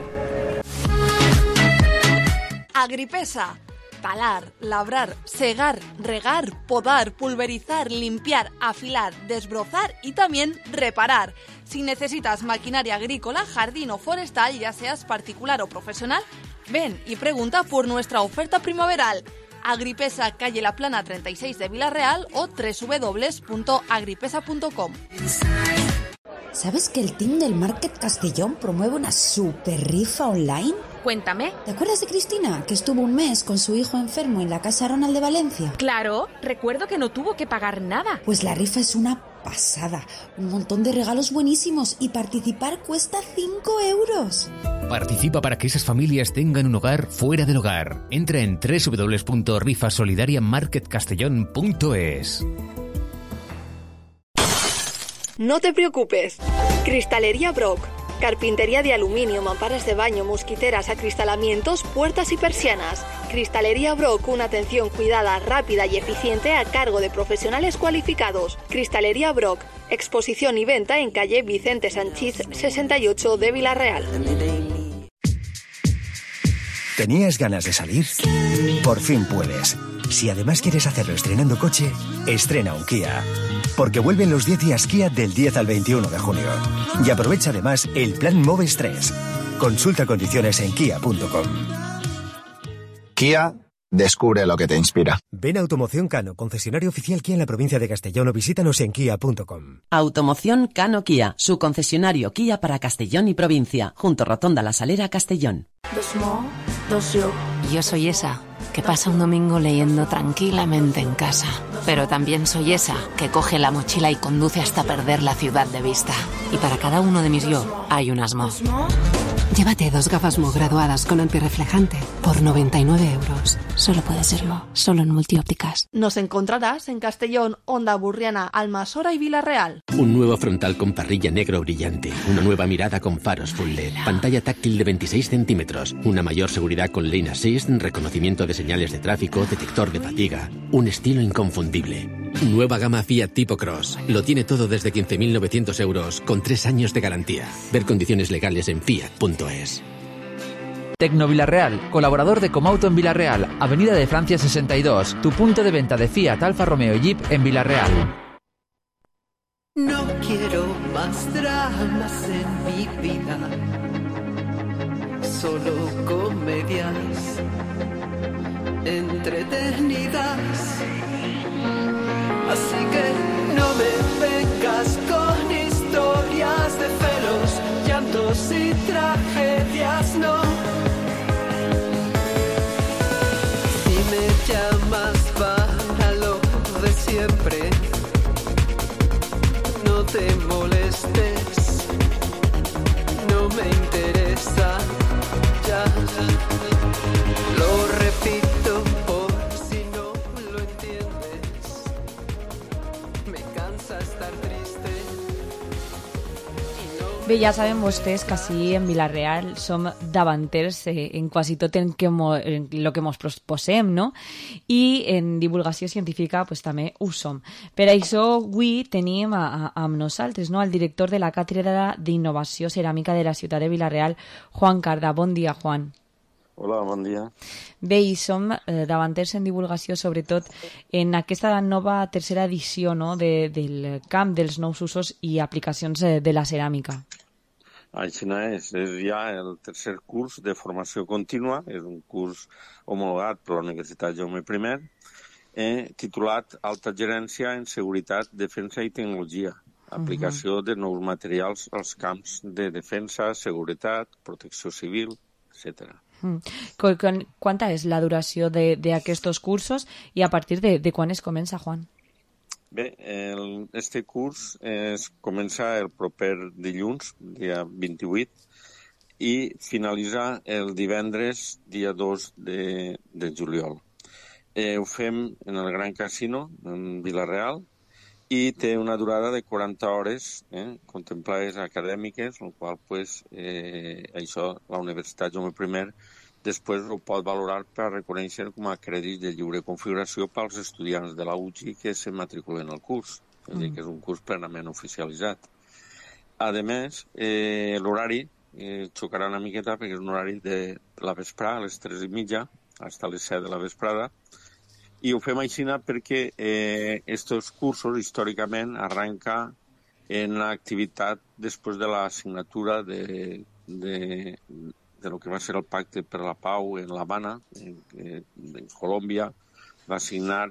[SPEAKER 12] Agripesa. Talar, labrar, segar, regar, podar, pulverizar, limpiar, afilar, desbrozar y también reparar. Si necesitas maquinaria agrícola, jardín o forestal, ya seas particular o profesional, ven y pregunta por nuestra oferta primaveral. Agripesa, calle La Plana treinta y seis de Vila-real o doble u doble u doble u punto agripesa punto com.
[SPEAKER 17] ¿Sabes que el team del Market Castellón promueve una super rifa online?
[SPEAKER 18] Cuéntame.
[SPEAKER 17] ¿Te acuerdas de Cristina, que estuvo un mes con su hijo enfermo en la Casa Ronald de Valencia?
[SPEAKER 18] Claro, recuerdo que no tuvo que pagar nada.
[SPEAKER 17] Pues la rifa es una pasada. Un montón de regalos buenísimos y participar cuesta cinco euros.
[SPEAKER 19] Participa para que esas familias tengan un hogar fuera del hogar. Entra en doble u doble u doble u punto rifa solidaria market castellón punto es.
[SPEAKER 12] No te preocupes. Cristalería Brock. Carpintería de aluminio, mamparas de baño, mosquiteras, acristalamientos, puertas y persianas. Cristalería Brock, una atención cuidada, rápida y eficiente a cargo de profesionales cualificados. Cristalería Brock, exposición y venta en calle Vicente Sanchís sesenta y ocho de Vila-real.
[SPEAKER 20] ¿Tenías ganas de salir? Por fin puedes. Si además quieres hacerlo estrenando coche, estrena un Kia. Porque vuelven los diez días Kia del diez al veintiuno de junio. Y aprovecha además el plan Moves tres. Consulta condiciones en kia punto com.
[SPEAKER 21] Kia, descubre lo que te inspira.
[SPEAKER 22] Ven a Automoción Cano, concesionario oficial Kia en la provincia de Castellón, o visítanos en kia punto com.
[SPEAKER 23] Automoción Cano Kia, su concesionario Kia para Castellón y provincia, junto Rotonda La Salera, Castellón.
[SPEAKER 24] Dos mo, dos yo. Yo soy esa que pasa un domingo leyendo tranquilamente en casa. Pero también soy esa que coge la mochila y conduce hasta perder la ciudad de vista. Y para cada uno de mis yo hay un asmo. Llévate dos gafas Mo graduadas con antirreflejante por noventa y nueve euros. Solo puede serlo, solo en Multiópticas.
[SPEAKER 12] Nos encontrarás en Castellón, Honda Burriana, Almasora y Vila-real.
[SPEAKER 25] Un nuevo frontal con parrilla negro brillante, una nueva mirada con faros full L E D, pantalla táctil de veintiséis centímetros, una mayor seguridad con Lane Assist, reconocimiento de señales de tráfico, detector de fatiga, un estilo inconfundible. Nueva gama Fiat Tipo Cross. Lo tiene todo desde quince mil novecientos euros, con tres años de garantía. Ver condiciones legales en fiat punto es.
[SPEAKER 26] Tecno Vila-real, colaborador de Comauto en Vila-real, Avenida de Francia sesenta y dos, tu punto de venta de Fiat, Alfa Romeo y Jeep en Vila-real.
[SPEAKER 16] No quiero más dramas en mi vida, solo comedias entretenidas. Así que no me vengas con historias de celos, llantos y tragedias, no. Si me llamas para lo de siempre, no te molestes, no me interesa, ya lo repito por si no lo entiendes, me cansa estar triste.
[SPEAKER 6] Bé, ja saben vostès que així en Vila-real som davanters eh, en quasi tot en, que mo, en lo que mos proposem, no? I en divulgació científica pues, també ho som. Per això avui tenim a, a, amb nosaltres no? El director de la Càtedra d'Innovació Ceràmica de la ciutat de Vila-real, Juan Carda. Bon dia, Juan.
[SPEAKER 27] Hola, bon dia.
[SPEAKER 6] Bé, i som eh, davanters en divulgació, sobretot en aquesta nova tercera edició no? de, del camp dels nous usos i aplicacions eh, de la ceràmica.
[SPEAKER 1] Així és, és ja el tercer curs de formació contínua, és un curs homologat per la Universitat Jaume I, eh, titulat Alta Gerència en Seguretat, Defensa i Tecnologia, aplicació uh -huh. de nous materials als camps de defensa, seguretat, protecció civil, etcètera.
[SPEAKER 6] Mm. Quanta és la duració d'aquests cursos i a partir de, de quan es comença, Juan?
[SPEAKER 1] Bé, el, este curs es comença el proper dilluns, dia vint-i-vuit, i finalitza el divendres, dia dos de, de juliol. Eh, ho fem en el Gran Casino, en Vila-real, i té una durada de quaranta hores eh, contemplades acadèmiques, el qual pues, eh, això la Universitat Jaume I després ho pot valorar per reconèixer com a crèdit de lliure configuració pels estudiants de la U G I que se matriculen al curs, és a dir, que és un curs plenament oficialitzat. A més, eh, l'horari eh, xocarà una miqueta perquè és un horari de la vesprada, a les tres i mitja, fins a les set de la vesprada, i ho fem així perquè eh, estos cursos històricament arranca en l'activitat després de la signatura de, de, de lo que va ser el Pacte per la Pau en l'Havana, en, en Colòmbia, va signar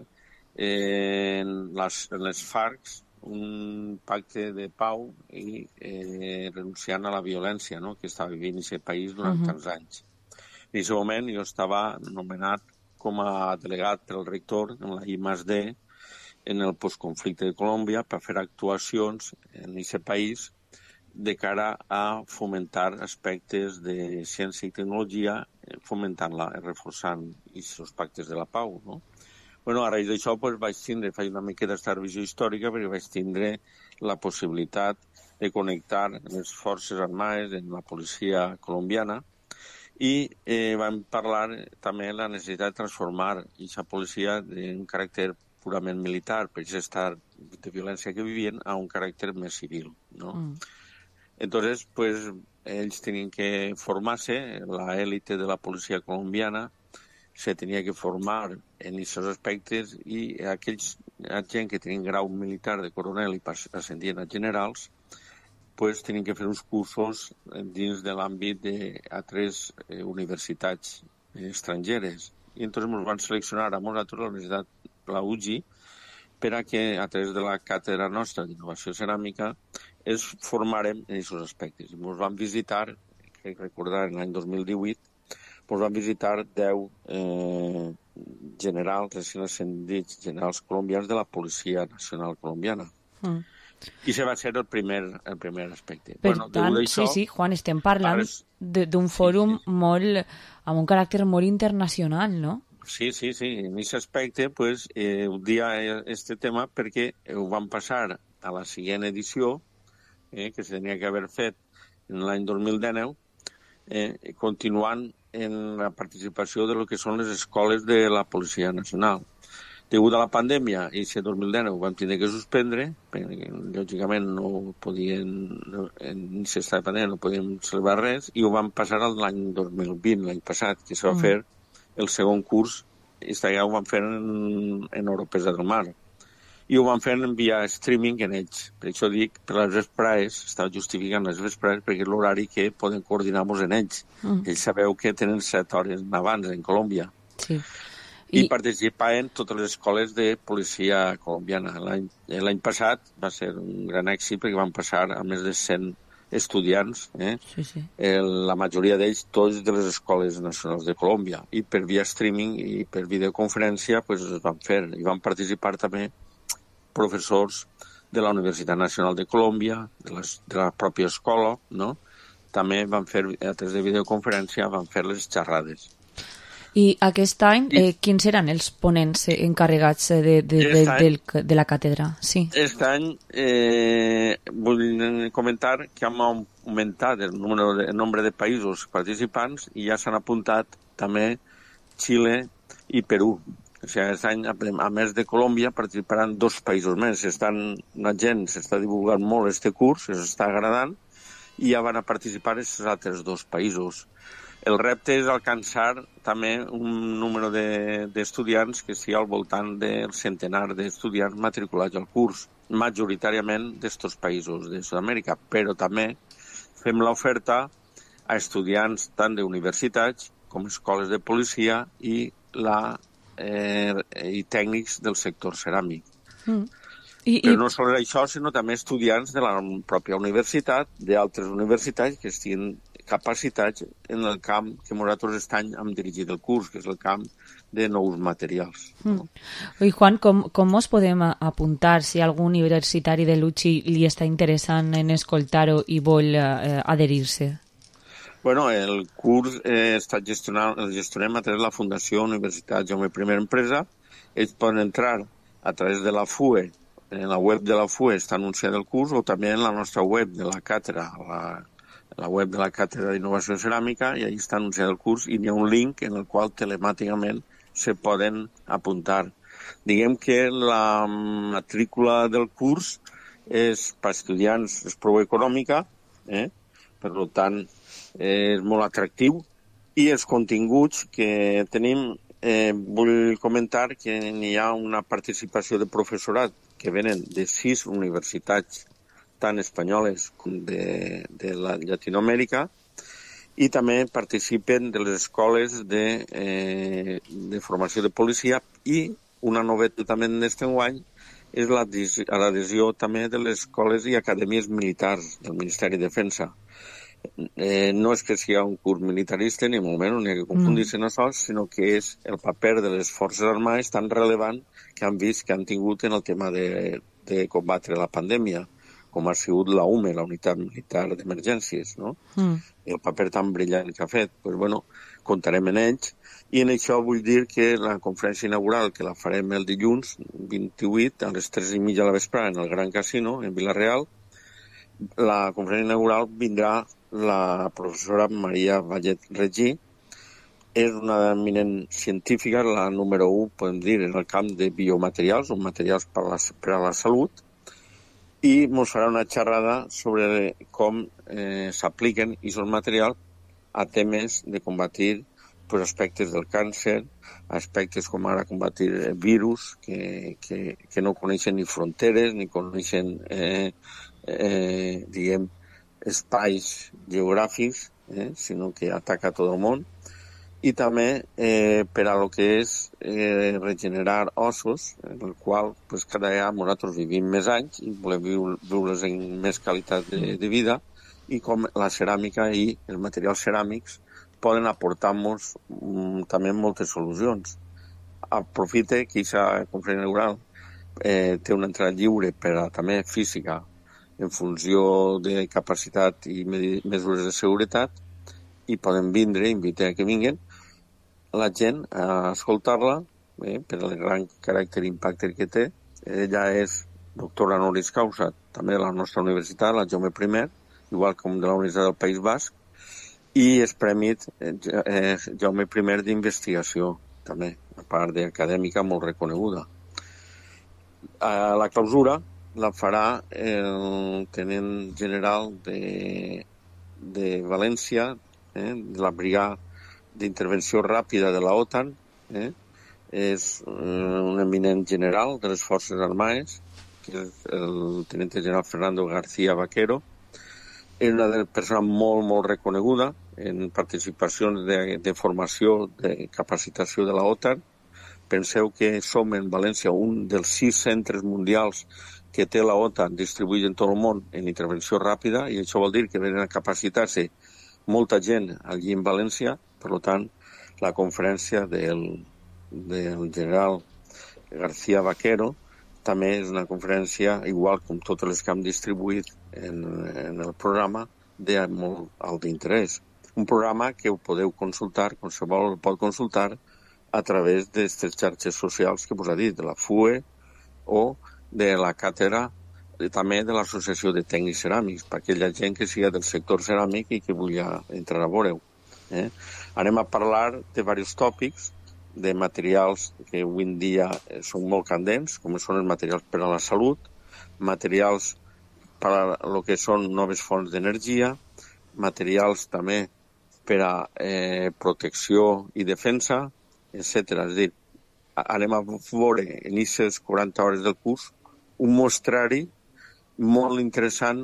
[SPEAKER 1] eh, en, les, en les FARC un pacte de pau i eh, renunciant a la violència, no?, que estava vivint aquest país durant uh-huh. tants anys. En aquest moment jo estava nomenat com a delegat pel rector en la I més D en el postconflicte de Colòmbia per fer actuacions en aquest país de cara a fomentar aspectes de ciència i tecnologia, fomentant-la, reforçant aquests pactes de la pau, no? Bueno, a raïs d'això pues, vaig tindre, faig una mica d'estar visió històrica, perquè vaig tindre la possibilitat de connectar les forces armades en la policia colombiana i eh, vam parlar també de la necessitat de transformar aquesta policia d'un caràcter purament militar, per aquest estat de violència que vivien, a un caràcter més civil, no? Mm. Entonces, pues, ells tenien que formar-se, la élite de la policia colombiana se tenia que formar en aquests aspectes i aquells gent que tenien grau militar de coronel i ascendien a generals, pues, tenien que fer uns cursos dins de l'àmbit d'altres eh, universitats estrangeres. I entonces ens van seleccionar a nosaltres la Universitat, la U G I, per a que a través de la càtedra nostra d'innovació ceràmica es formàrem en aquests aspectes. I ens van visitar, crec recordar, en l'any dos mil divuit, ens van visitar deu eh, generals, recent ascendits, generals colombians de la Policia Nacional Colombiana. Mm. I això va ser el primer, el primer aspecte.
[SPEAKER 6] Per
[SPEAKER 1] bueno,
[SPEAKER 6] tant, sí, sí, Juan, estem parlant d'un fòrum sí, sí. molt, amb un caràcter molt internacional, no?
[SPEAKER 1] Sí, sí, sí. En aquest aspecte, pues, eh, un dia este tema perquè ho van passar a la següent edició, eh, que se tenia que haver fet en l'any dos mil dinou, eh, continuant en la participació de lo que són les escoles de la Policia Nacional. Degut a la pandèmia, i aquest dos mil dinou vam tenir que suspendre, perquè lògicament no podien, en aquest estat de pandèmia no podíem celebrar res, i ho vam passar l'any dos mil vint, l'any passat, que se va mm. fer el segon curs, i ja ho vam fer en, en Europesa del Mar. I ho van fer via streaming en ells. Per això dic, per les vesprades, estava justificant les vesprades, perquè és l'horari que poden coordinar-nos en ells. Mm. Ells sabeu que tenen set hores abans en Colòmbia.
[SPEAKER 6] Sí.
[SPEAKER 1] I, I participaven totes les escoles de policia colombiana. L'any passat va ser un gran èxit perquè van passar a més de cent estudiants, eh?
[SPEAKER 6] sí, sí.
[SPEAKER 1] El, la majoria d'ells tots de les escoles nacionals de Colòmbia. I per via streaming i per videoconferència pues, es van fer. I van participar també professors de la Universitat Nacional de Colòmbia, de, les, de la pròpia escola, no? També van fer, a través de videoconferència, van fer les xerrades.
[SPEAKER 6] I aquest any, eh, quins eren els ponents encarregats de, de, de, de, de la càtedra? Sí.
[SPEAKER 1] Aquest any eh, vull comentar que hem augmentat el, número de, el nombre de països participants i ja s'han apuntat també Xile i Perú. O sigui, aquest any, a més de Colòmbia, participaran dos països més. Estan, la gent s'està divulgant molt este curs, s'està agradant, i ja van a participar aquests altres dos països. El repte és alcançar també un número d'estudiants de, que estigui al voltant del centenar d'estudiants matriculats al curs, majoritàriament d'estos països de Sud-amèrica, però també fem l'oferta a estudiants tant d'universitats com escoles de policia i, la, eh, i tècnics del sector ceràmic. Mm. I, Però no sols això, sinó també estudiants de la pròpia universitat, d'altres universitats que estiguin capacitats en el camp que nosaltres estem hem dirigit el curs, que és el camp de nous materials.
[SPEAKER 6] Mm. I Juan, com, com us podem apuntar si algun universitari de l'U C I li està interessant en escoltar-ho i vol eh, adherir-se?
[SPEAKER 1] Bueno, el curs eh, està gestionant, el gestionem a través de la Fundació Universitat Jaume I Empresa. Ells poden entrar a través de la F U E, en la web de la F U E està anunciat el curs, o també en la nostra web de la càtedra, la, la web de la Càtedra d'Innovació Ceràmica, i allà està anunciat el curs i hi ha un link en el qual telemàticament se poden apuntar. Diguem que la matrícula del curs és per estudiants, és prou econòmica, eh? Per tant, és molt atractiu, i els continguts que tenim, eh, vull comentar que hi ha una participació de professorat que venen de sis universitats, tant espanyoles com de, de la Llatinoamèrica, i també participen de les escoles de, eh, de formació de policia, i una novetat també d'este any és l'adhesió també de les escoles i acadèmies militars del Ministeri de Defensa. Eh, no és que sigui un curs militarista, ni molt menys, ni que confundir-se en això, sinó que és el paper de les forces armades tan rellevant que han vist que han tingut en el tema de, de combatre la pandèmia, com ha sigut la U M E, la Unitat Militar d'Emergències, no? Mm. El paper tan brillant que ha fet. Pues, bueno, comptarem en ells. I en això vull dir que la conferència inaugural, que la farem el dilluns vint-i-vuit a les tres i mitja de la vesprada en el Gran Casino, en Vila-real, la conferència inaugural vindrà la professora Maria Vallet Regí. És una eminent científica, la número u, podem dir, en el camp de biomaterials, o materials per a la, per a la salut, i ens farà una xerrada sobre com eh, s'apliquen aquests materials a temes de combatir pues, aspectes del càncer, aspectes com ara combatir virus que, que, que no coneixen ni fronteres, ni coneixen, eh, eh, diguem, espais geogràfics, eh, sinó que ataca tot el món. I també eh, per a lo que és eh, regenerar ossos, en el qual pues, cada dia nosaltres vivim més anys i volem viure's en més qualitat de, de vida, i com la ceràmica i els materials ceràmics poden aportar-nos mm, també moltes solucions. Aprofite que aquesta conferència inaugural eh, té una entrada lliure per a també física en funció de capacitat i mesures de seguretat, i poden vindre, invitar que vinguin la gent a escoltar-la, eh, per el gran caràcter i impacte que té. Ella és doctora honoris causa també de la nostra universitat, la Jaume I, igual com de la Universitat del País Basc, i és premi eh, Jaume I d'investigació, també, a part d'acadèmica molt reconeguda. A la clausura la farà el tenent general de, de València, eh, de la brigada d'intervenció ràpida de la OTAN, eh, és un eminent general de les forces armades, que és el tenent general Fernando García Vaquero. És una persona molt, molt reconeguda en participacions de, de formació, de capacitació de la OTAN. Penseu que som en València un dels sis centres mundials que té la OTAN distribuït en tot el món en intervenció ràpida, i això vol dir que venen a capacitar-se molta gent allí en València. Per tant, la conferència del, del general García Vaquero també és una conferència, igual com totes les que hem distribuït en, en el programa, de molt alt interès. Un programa que ho podeu consultar, qualsevol el pot consultar, a través d'aquestes xarxes socials que us ha dit, de la F U E o de la càtedra, també de l'Associació de Tècnics Ceràmics, per aquella gent que sigui del sector ceràmic i que vulgui entrar a veure-ho. Eh? Anem a parlar de diversos tòpics, de materials que avui en dia són molt candents, com són els materials per a la salut, materials per a el que són noves fonts d'energia, materials també per a eh, protecció i defensa, etcètera. És a dir, anem a veure en aquestes quaranta hores del curs un mostrari molt interessant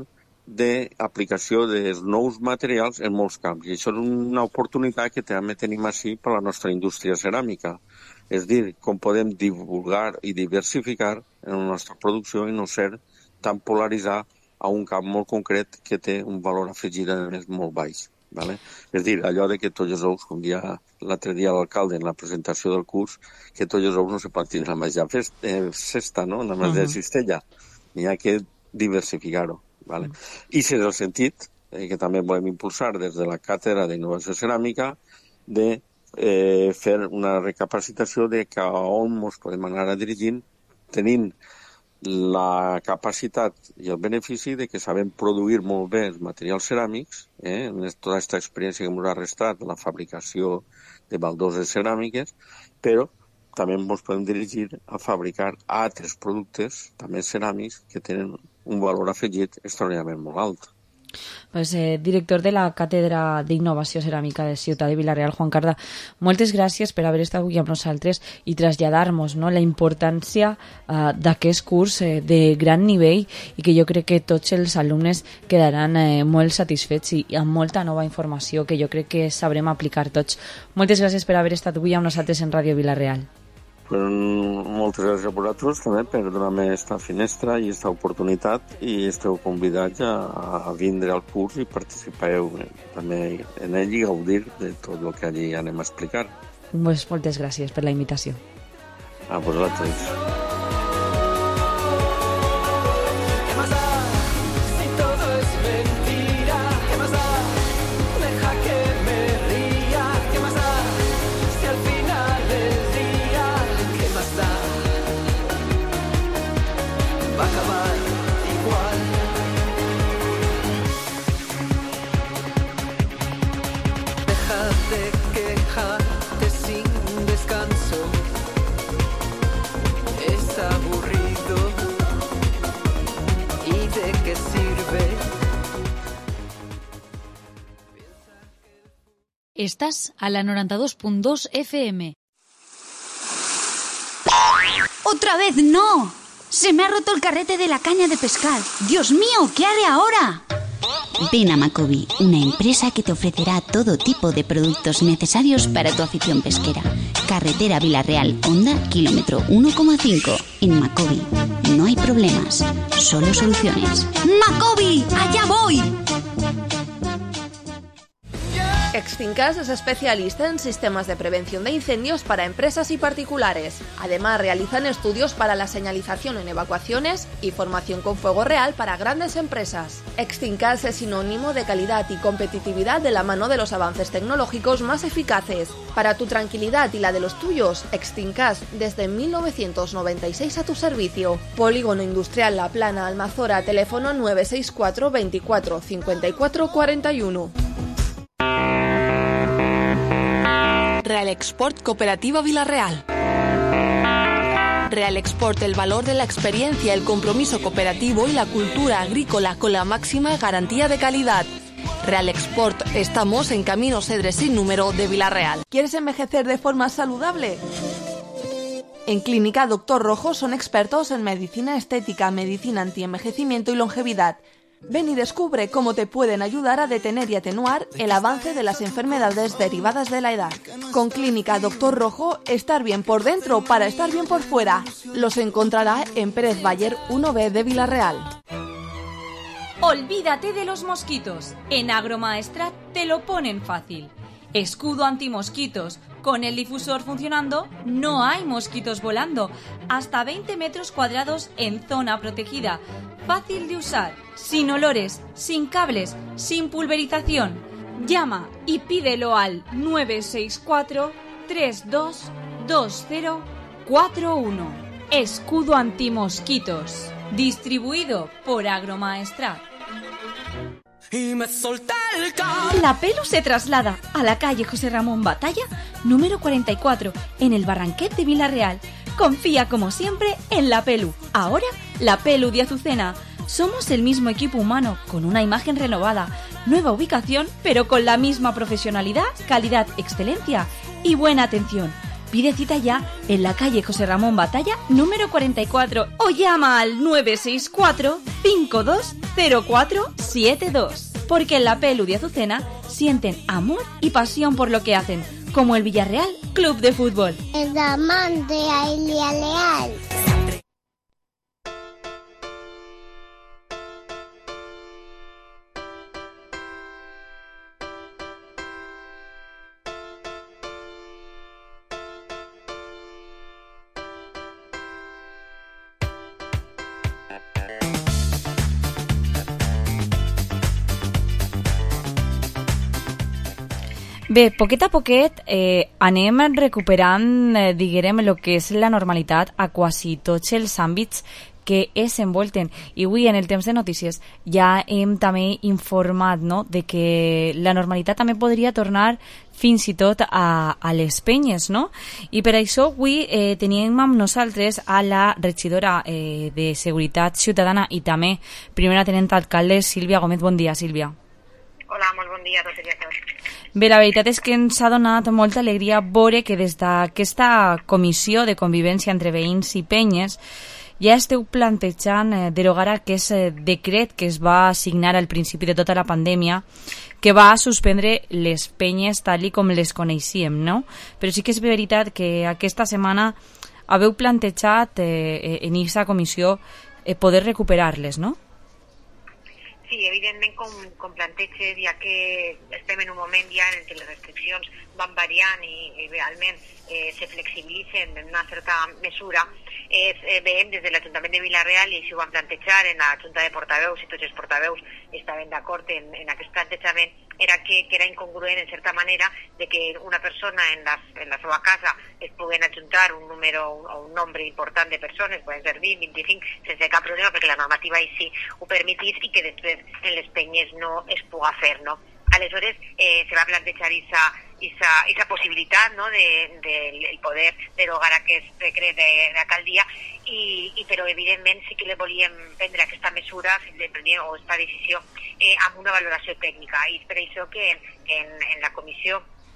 [SPEAKER 1] d'aplicació dels nous materials en molts camps. I això és una oportunitat que també tenim així per a la nostra indústria ceràmica. És dir, com podem divulgar i diversificar en la nostra producció i no ser tan polaritzar a un camp molt concret que té un valor afegit a més molt baix. Vale? És dir, allò de que tots els ous, com dia l'altre dia l'alcalde en la presentació del curs, que tots els ous no se poden tindre més ja fest, eh, cesta, no? Nada més uh -huh. de cistella. N'hi ha que diversificar-ho. Vale? Uh -huh. I si és el sentit, eh, que també volem impulsar des de la Càtedra d'Innovació Ceràmica, de eh, fer una recapacitació de que on ens podem anar dirigint tenint la capacitat i el benefici de que sabem produir molt bé els materials ceràmics, eh, en tota aquesta experiència que ens ha restat la fabricació de baldoses ceràmiques, però també ens podem dirigir a fabricar altres productes, també ceràmics, que tenen un valor afegit extraordinàriament molt alt.
[SPEAKER 6] Pues, eh, director de la Càtedra d'Innovació Ceràmica de Ciutat de Vila-real, Juan Carda, moltes gràcies per haver estat avui amb nosaltres i traslladar-nos, no?, la importància eh, d'aquest curs eh, de gran nivell i que jo crec que tots els alumnes quedaran eh, molt satisfets i amb molta nova informació que jo crec que sabrem aplicar tots. Moltes gràcies per haver estat avui amb nosaltres en Ràdio Vila-real.
[SPEAKER 1] Moltes gràcies a vosaltres també per donar-me aquesta finestra i aquesta oportunitat i esteu convidats a, a vindre al curs i participeu també en ell i gaudir de tot el que allí anem a explicar.
[SPEAKER 6] Pues moltes gràcies per la invitació.
[SPEAKER 1] A vosaltres.
[SPEAKER 2] Estás a la noventa y dos punto dos F M.
[SPEAKER 17] ¡Otra vez no! Se me ha roto el carrete de la caña de pescar. ¡Dios mío! ¿Qué haré ahora? Ven a Macobi, una empresa que te ofrecerá todo tipo de productos necesarios para tu afición pesquera. Carretera Vila-real, Honda, kilómetro uno coma cinco. En Macobi no hay problemas, solo soluciones. ¡Macobi! ¡Allá voy!
[SPEAKER 12] Extincas es especialista en sistemas de prevención de incendios para empresas y particulares. Además, realizan estudios para la señalización en evacuaciones y formación con fuego real para grandes empresas. Extincas es sinónimo de calidad y competitividad de la mano de los avances tecnológicos más eficaces. Para tu tranquilidad y la de los tuyos, Extincas desde mil novecientos noventa y seis a tu servicio. Polígono Industrial La Plana, Almazora, teléfono nueve seis cuatro veinticuatro cincuenta y cuatro cuarenta y uno. Real Export Cooperativa Vila-real. Real Export, el valor de la experiencia, el compromiso cooperativo y la cultura agrícola con la máxima garantía de calidad. Real Export, estamos en Camino Cedres sin número de Vila-real. ¿Quieres envejecer de forma saludable? En Clínica Doctor Rojo son expertos en medicina estética, medicina antienvejecimiento y longevidad. Ven y descubre cómo te pueden ayudar a detener y atenuar el avance de las enfermedades derivadas de la edad. Con Clínica Doctor Rojo, estar bien por dentro para estar bien por fuera. Los encontrará en Pérez Bayer uno B de Vila-real.
[SPEAKER 5] Olvídate de los mosquitos. En Agromaestrat te lo ponen fácil. Escudo antimosquitos. Con el difusor funcionando, no hay mosquitos volando. Hasta veinte metros cuadrados en zona protegida. Fácil de usar, sin olores, sin cables, sin pulverización. Llama y pídelo al nueve seis cuatro tres dos dos cero cuatro uno. Escudo antimosquitos. Distribuido por Agromaestrat.
[SPEAKER 16] Y me solté el
[SPEAKER 5] La Pelu se traslada a la calle José Ramón Batalla, número cuarenta y cuatro, en el Barranquet de Vila-real. Confía como siempre en La Pelu. Ahora, La Pelu de Azucena. Somos el mismo equipo humano, con una imagen renovada, nueva ubicación, pero con la misma profesionalidad, calidad, excelencia y buena atención. Pide cita ya en la calle José Ramón Batalla, número cuarenta y cuatro, o llama al nueve seis cuatro, cinco dos cero cuatro siete dos. Porque en la Pelu de Azucena sienten amor y pasión por lo que hacen, como el Villarreal Club de Fútbol.
[SPEAKER 8] El amante a Elia Leal.
[SPEAKER 6] Bé, poquet a poquet eh, anem recuperant, eh, diguem, el que és la normalitat a quasi tots els àmbits que es envolten. I avui, en el temps de notícies, ja hem també informat, no?, de que la normalitat també podria tornar fins i tot a, a les penyes, no? I per això avui eh, teníem amb nosaltres a la regidora eh, de Seguretat Ciutadana i també primera tenent alcalde, Sílvia Gómez. Bon dia, Sílvia.
[SPEAKER 9] Hola, molt bon dia a tots i a tots.
[SPEAKER 6] Bé, la veritat és que ens ha donat molta alegria veure que des d'aquesta comissió de convivència entre veïns i penyes ja esteu plantejant eh, derogar aquest eh, decret que es va signar al principi de tota la pandèmia, que va suspendre les penyes tal i com les coneixíem, no? Però sí que és veritat que aquesta setmana haveu plantejat eh, en aquesta comissió eh, poder recuperar-les, no?
[SPEAKER 9] Sí, evidentment com, com planteges, ja que estem en un moment ja en què les restriccions van variant i, i realment eh, se flexibilitzen en una certa mesura, eh, eh, veiem des de l'Ajuntament de Vila-real, i així ho van plantejar en la Junta de Portaveus, i tots els portaveus estaven d'acord en, en aquest plantejament, era que, que era incongruent en certa manera de que una persona en la, en la seva casa es puguen adjuntar un número o un nombre important de persones, poden ser vint, vint-i-cinc, sense cap problema, perquè la normativa així ho permetís, i que després en les penyes no es puga fer, no? Aleshores eh, se va plantejar esa, esa, esa possibilitat, no?, de, de, de poder derogar aquest decret d'alcaldia, i, i però evidentment sí que le volíem prendre aquesta mesura o aquesta decisió eh, amb una valoració tècnica, i per això que en, en la comissió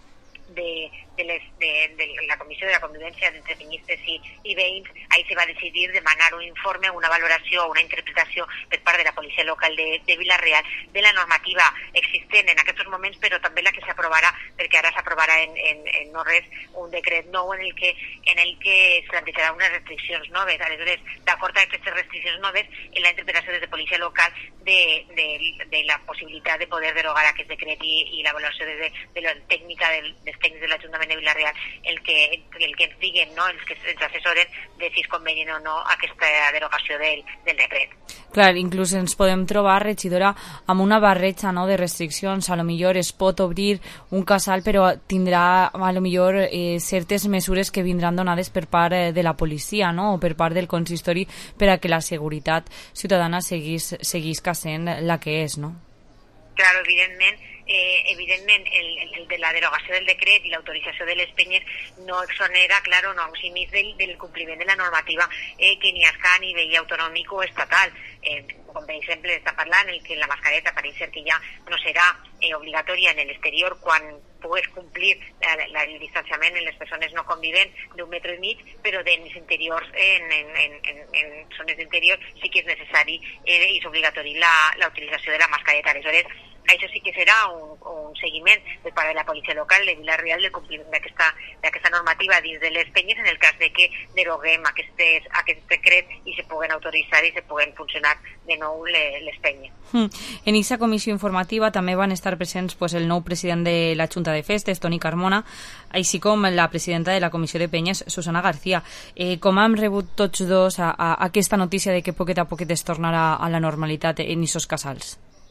[SPEAKER 9] de, de, les, de, de la Comissió de la Convivència entre Penyistes i, i Veïns, ahí se va decidir demanar un informe, una valoració o una interpretació per part de la policia local de, de Vila-real de la normativa existent en aquests moments, però també la que s'aprovarà, perquè ara s'aprovarà en, en, en no res un decret nou en el que, en el que es plantejarà unes restriccions noves. Aleshores, d'acord amb aquestes restriccions noves, en la interpretació des de policia local de, de, de la possibilitat de poder derogar aquest decret i, i la valoració de, de, de la tècnica del, dels tècnics de l'Ajuntament de Vila-real, el que, el que ens diguen, no?, els que ens assessoren de si és convenient o no aquesta derogació del, del decret.
[SPEAKER 6] Clar, inclús ens podem trobar, regidora, amb una barreja, no?, de restriccions. A lo millor es pot obrir un casal, però tindrà a lo millor eh, certes mesures que vindran donades per part eh, de la policia, no?, o per part del consistori, per a que la seguretat ciutadana seguís, seguís sent la que és, no?
[SPEAKER 9] Claro, evidentment, eh, evidentment el, el de la derogació del decret i l'autorització de les penyes no exonera, claro, no eximís del, del compliment de la normativa eh, que ni es ca a nivell autonòmic o estatal. Eh, com per exemple està parlant el que la mascareta pareix ser que ja no serà eh, obligatòria en l'exterior quan pugues complir la, la, el distanciament en les persones no convivents d'un metre i mig, però en els interiors, en, en, en, en, en zones d'interior sí que és necessari eh, i és obligatori la, la utilització de la mascareta. Aleshores, això sí que serà un, un seguiment per part de la policia local de Vila-real del compliment d'aquesta d'aquesta normativa dins de les penyes en el cas de que deroguem aquestes, aquest decret i se puguen autoritzar i se puguen funcionar de nou les, les penyes.
[SPEAKER 6] Mm. En aquesta comissió informativa també van estar presents pues, el nou president de la Junta de Festes, Toni Carmona, així com la presidenta de la Comissió de Penyes, Susana García. Eh, com hem rebut tots dos a, a, a aquesta notícia de que poquet a poquet es tornarà a la normalitat en aquests casals?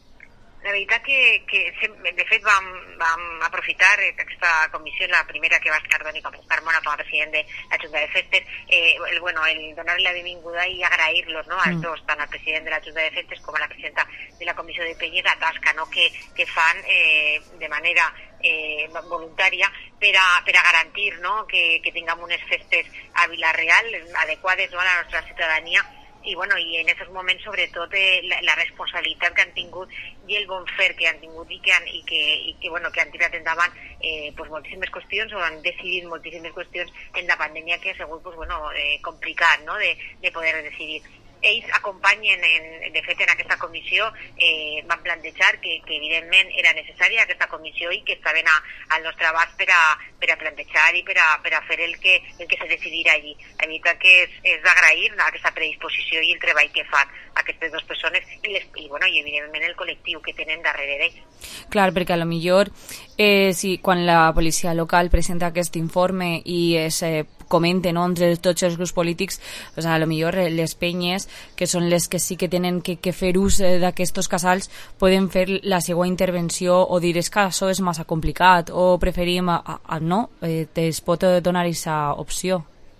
[SPEAKER 9] La veritat que, que de fet vam, vam aprofitar aquesta comissió, la primera que va estar Toni Carmona com a president de la Junta de Festes, eh, el, bueno, el donar la benvinguda i agrair-los, no?, als dos, tant al president de la Junta de Festes com a la presidenta de la Comissió de Penyes, la tasca, no?, que, que fan eh, de manera eh, voluntària per a, per a garantir, no?, que, que tinguem unes festes a Vila-real adequades, no?, a la nostra ciutadania, i, bueno, i en aquests moments, sobretot, eh, la, la responsabilitat que han tingut i el bon fer que han tingut i que han, i que, i que, bueno, que han tirat endavant eh, pues, moltíssimes qüestions o han decidit moltíssimes qüestions en la pandèmia que ha sigut pues, bueno, eh, complicat, no?, de, de poder decidir. Ells acompanyen, en, de fet, en aquesta comissió, eh, van plantejar que, que evidentment era necessària aquesta comissió i que estaven a, al nostre abast per a, per a plantejar i per a, per a fer el que, el que se decidirà allí. La veritat que és, és d'agrair aquesta predisposició i el treball que fan aquestes dues persones i, les, i, bueno, i evidentment el col·lectiu que tenen darrere d'ells.
[SPEAKER 6] Clar, perquè a lo millor eh, si, quan la policia local presenta aquest informe i es eh, comenten, no, entre tots els grups polítics, pues a lo millor les penyes, que són les que sí que tenen que, que fer ús eh, d'aquests casals, poden fer la seva intervenció o dir és que això és massa complicat o preferim a, a, a no, eh, es pot donar aquesta opció.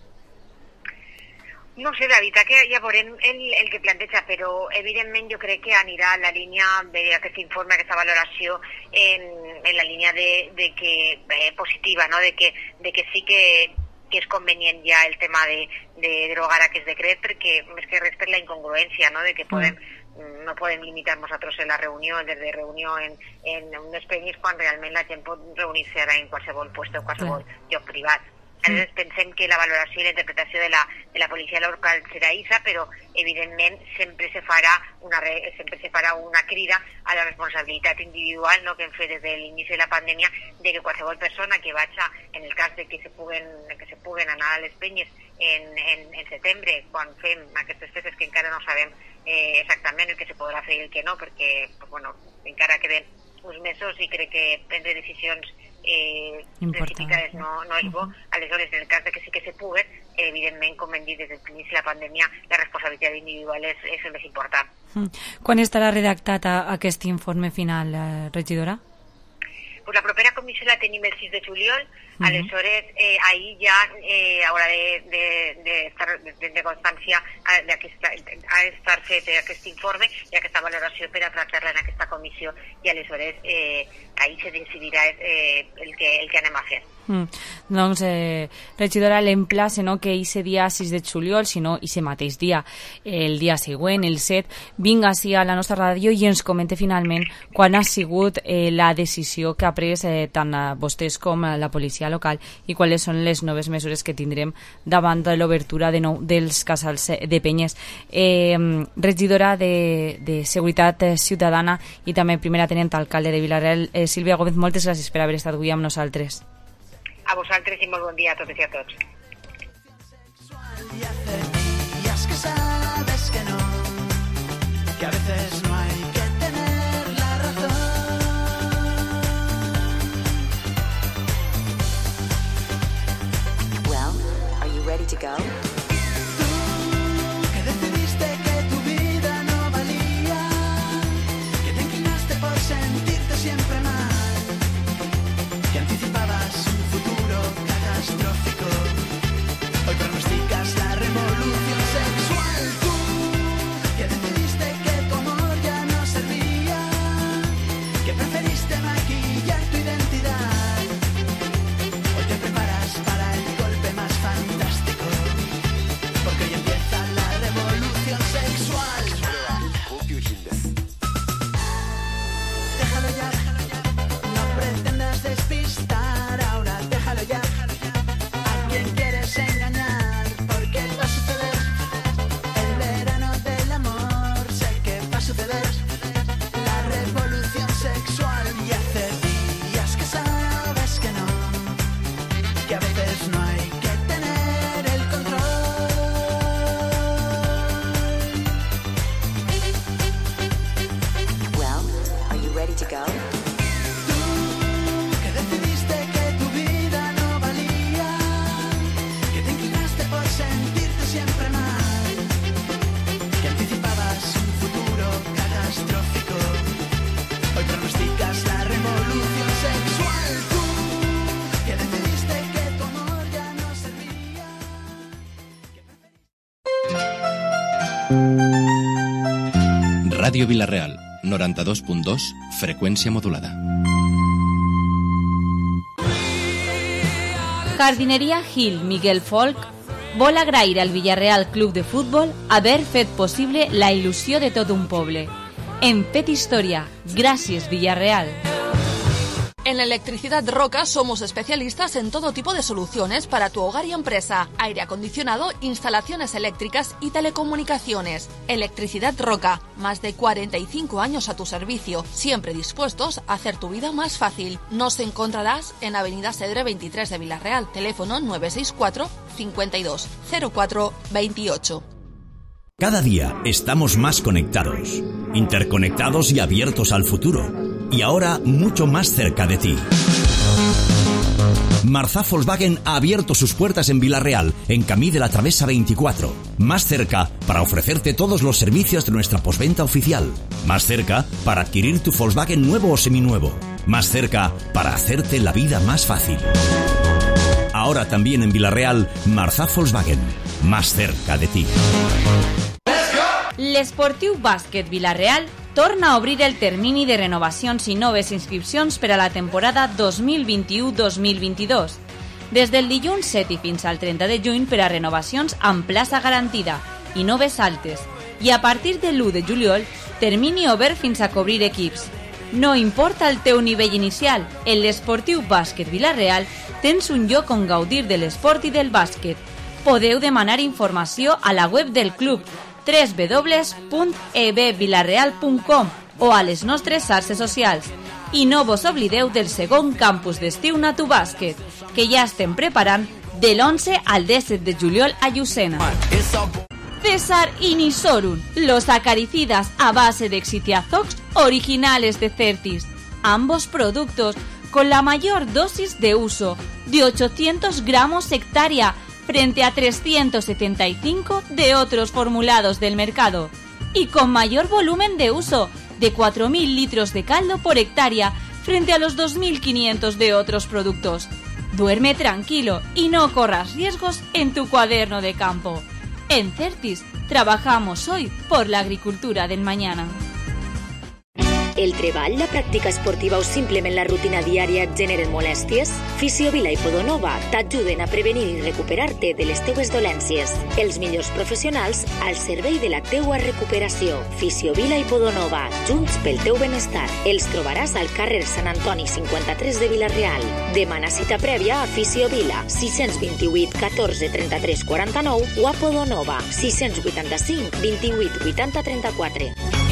[SPEAKER 9] No sé, la veritat que ja veurem el, el que planteja, però evidentment jo crec que anirà a la línia d'aquest informe, aquesta valoració, en, en la línia de, de que eh, positiva, no? de, que, de que sí que, que és convenient ja el tema de, de derogar aquest decret, perquè més que res per la incongruència, no? de que podem, no podem limitar nosaltres en la reunió, des de reunió en, en unes penyes, quan realment la gent pot reunir-se ara en qualsevol lloc o qualsevol lloc privat. Aleshores pensem que la valoració i la interpretació de la, de la policia local serà isa, però evidentment sempre se farà una, sempre se farà una crida a la responsabilitat individual, no, que hem fet des de l'inici de la pandèmia, de que qualsevol persona que vagi, en el cas de que se puguen, que se puguen anar a les penyes en, en, en setembre, quan fem aquestes festes que encara no sabem eh, exactament el que se podrà fer i el que no, perquè pues, bueno, encara queden uns mesos i crec que prendre decisions eh, precipitades no, no és bo. Aleshores, en el cas de que sí que se pugui, eh, evidentment, com hem dit des del inici de la pandèmia, la responsabilitat individual és, és el més important.
[SPEAKER 6] Mm. Quan estarà redactat a, aquest informe final, eh, regidora?
[SPEAKER 9] Pues la propera comissió la tenim el sis de juliol, uh-huh. Aleshores eh, ahir ja eh, haurà de, de, de, estar, de, de constància ha d'estar fet aquest informe i aquesta valoració per a tractar-la en aquesta comissió i aleshores eh, ahir se decidirà eh, el, que, el que anem a fer.
[SPEAKER 6] Mm. Doncs, eh, regidora, l'emplace, no, que aquest dia sis de juliol, sinó aquest mateix dia, el dia següent, el set, vinga així a la nostra ràdio i ens comente finalment quan ha sigut eh, la decisió que ha pres eh, tant a vostès com a la policia local i quales són les noves mesures que tindrem davant de l'obertura de nou dels casals de penyes. Eh, regidora de, de Seguretat Ciutadana i també primera tenent alcalde de Vila-real, eh, Sílvia Gómez, moltes gràcies per haver estat avui amb nosaltres.
[SPEAKER 9] A vosaltres i molt bon dia a totes i a tots.
[SPEAKER 16] Y es que sabes que no, que a veces no hay que tener la razón.
[SPEAKER 7] Well, are you ready to go?
[SPEAKER 16] Tú que decidiste que tu vida no valía, que te inclinaste por sentirte siempre mal, que anticipabas un futuro catastrófico. Hoy pronosticas la revolución sexual. Tú que decidiste que tu amor ya no servía, que preferiste maquillar tu identidad. Hoy te preparas para el golpe más fantástico, porque hoy empieza la revolución sexual. Déjalo ya, no pretendas despistar ahora, déjalo ya. ¿A quién quieres engañar? Porque va a suceder el verano del amor, sé que va a suceder la revolución sexual. Y hace días que sabes que no, que a veces no hay que tener el control.
[SPEAKER 7] Well, are you ready to go?
[SPEAKER 16] Que decidiste que tu vida no valía, que te inclinaste por sentirte siempre mal, que anticipabas un futuro catastrófico. Hoy pronosticas la revolución sexual. Tú que decidiste que tu amor ya no servía.
[SPEAKER 3] Ràdio Vila-real, noranta-dos punt dos, freqüència modulada.
[SPEAKER 5] Jardinería Gil Miguel Folk Vol agrair al Villarreal Club de Futbol haver fet possible la il·lusió de tot un poble. Hem fet història. Gràcies, Villarreal.
[SPEAKER 12] En Electricidad Roca somos especialistas en todo tipo de soluciones para tu hogar y empresa, aire acondicionado, instalaciones eléctricas y telecomunicaciones. Electricidad Roca, más de cuarenta y cinco años a tu servicio, siempre dispuestos a hacer tu vida más fácil. Nos encontrarás en Avenida Cedre veintitrés de Villarreal, teléfono nueve seis cuatro, cincuenta y dos, cero cuatro, veintiocho.
[SPEAKER 4] Cada día estamos más conectados, interconectados y abiertos al futuro. Y ahora mucho más cerca de ti. Marzá Volkswagen ha abierto sus puertas en Villarreal, en Camí de la Travesa veinticuatro. Más cerca para ofrecerte todos los servicios de nuestra postventa oficial. Más cerca para adquirir tu Volkswagen nuevo o seminuevo. Más cerca para hacerte la vida más fácil. Ahora también en Villarreal, Marzá Volkswagen. Más cerca de ti.
[SPEAKER 5] L'Esportiu Bàsquet Vila-real torna a obrir el termini de renovacions i noves inscripcions per a la temporada dos mil vint-i-u dos mil vint-i-dos. Des del dilluns set i fins al trenta de juny per a renovacions amb plaça garantida i noves altes. I a partir de l'u de juliol, termini obert fins a cobrir equips. No importa el teu nivell inicial, en l'Esportiu Bàsquet Vila-real tens un lloc on gaudir de l'esport i del bàsquet. Podeu demanar informació a la web del club w w w punt e b vilareal punt com o a les nostres xarxes socials. I no vos oblideu del segon campus d'estiu Natu Bàsquet, que ja estem preparant de l'onze al disset de juliol a Llucena. César y Nisorun, los acaricidas a base de Exitiazox originales de Certis. Ambos productos con la mayor dosis de uso, de ochocientos gramos hectárea, frente a trescientos setenta y cinco de otros formulados del mercado, y con mayor volumen de uso, de cuatro mil litros de caldo por hectárea, frente a los dos mil quinientos de otros productos. Duerme tranquilo y no corras riesgos en tu cuaderno de campo. En Certis trabajamos hoy por la agricultura del mañana.
[SPEAKER 10] El treball, la pràctica esportiva o simplement la rutina diària et generen molèsties? Fisiovila i Podonova t'ajuden a prevenir i recuperar-te de les teues dolències. Els millors professionals al servei de la teua recuperació. Fisiovila i Podonova, junts pel teu benestar. Els trobaràs al carrer Sant Antoni cinquanta-tres de Vila-real. Demana cita prèvia a Fisiovila, sis dos vuit, catorze, trenta-tres, quaranta-nou o a Podonova, sis vuitanta-cinc, vint-i-vuit, vuitanta, trenta-quatre.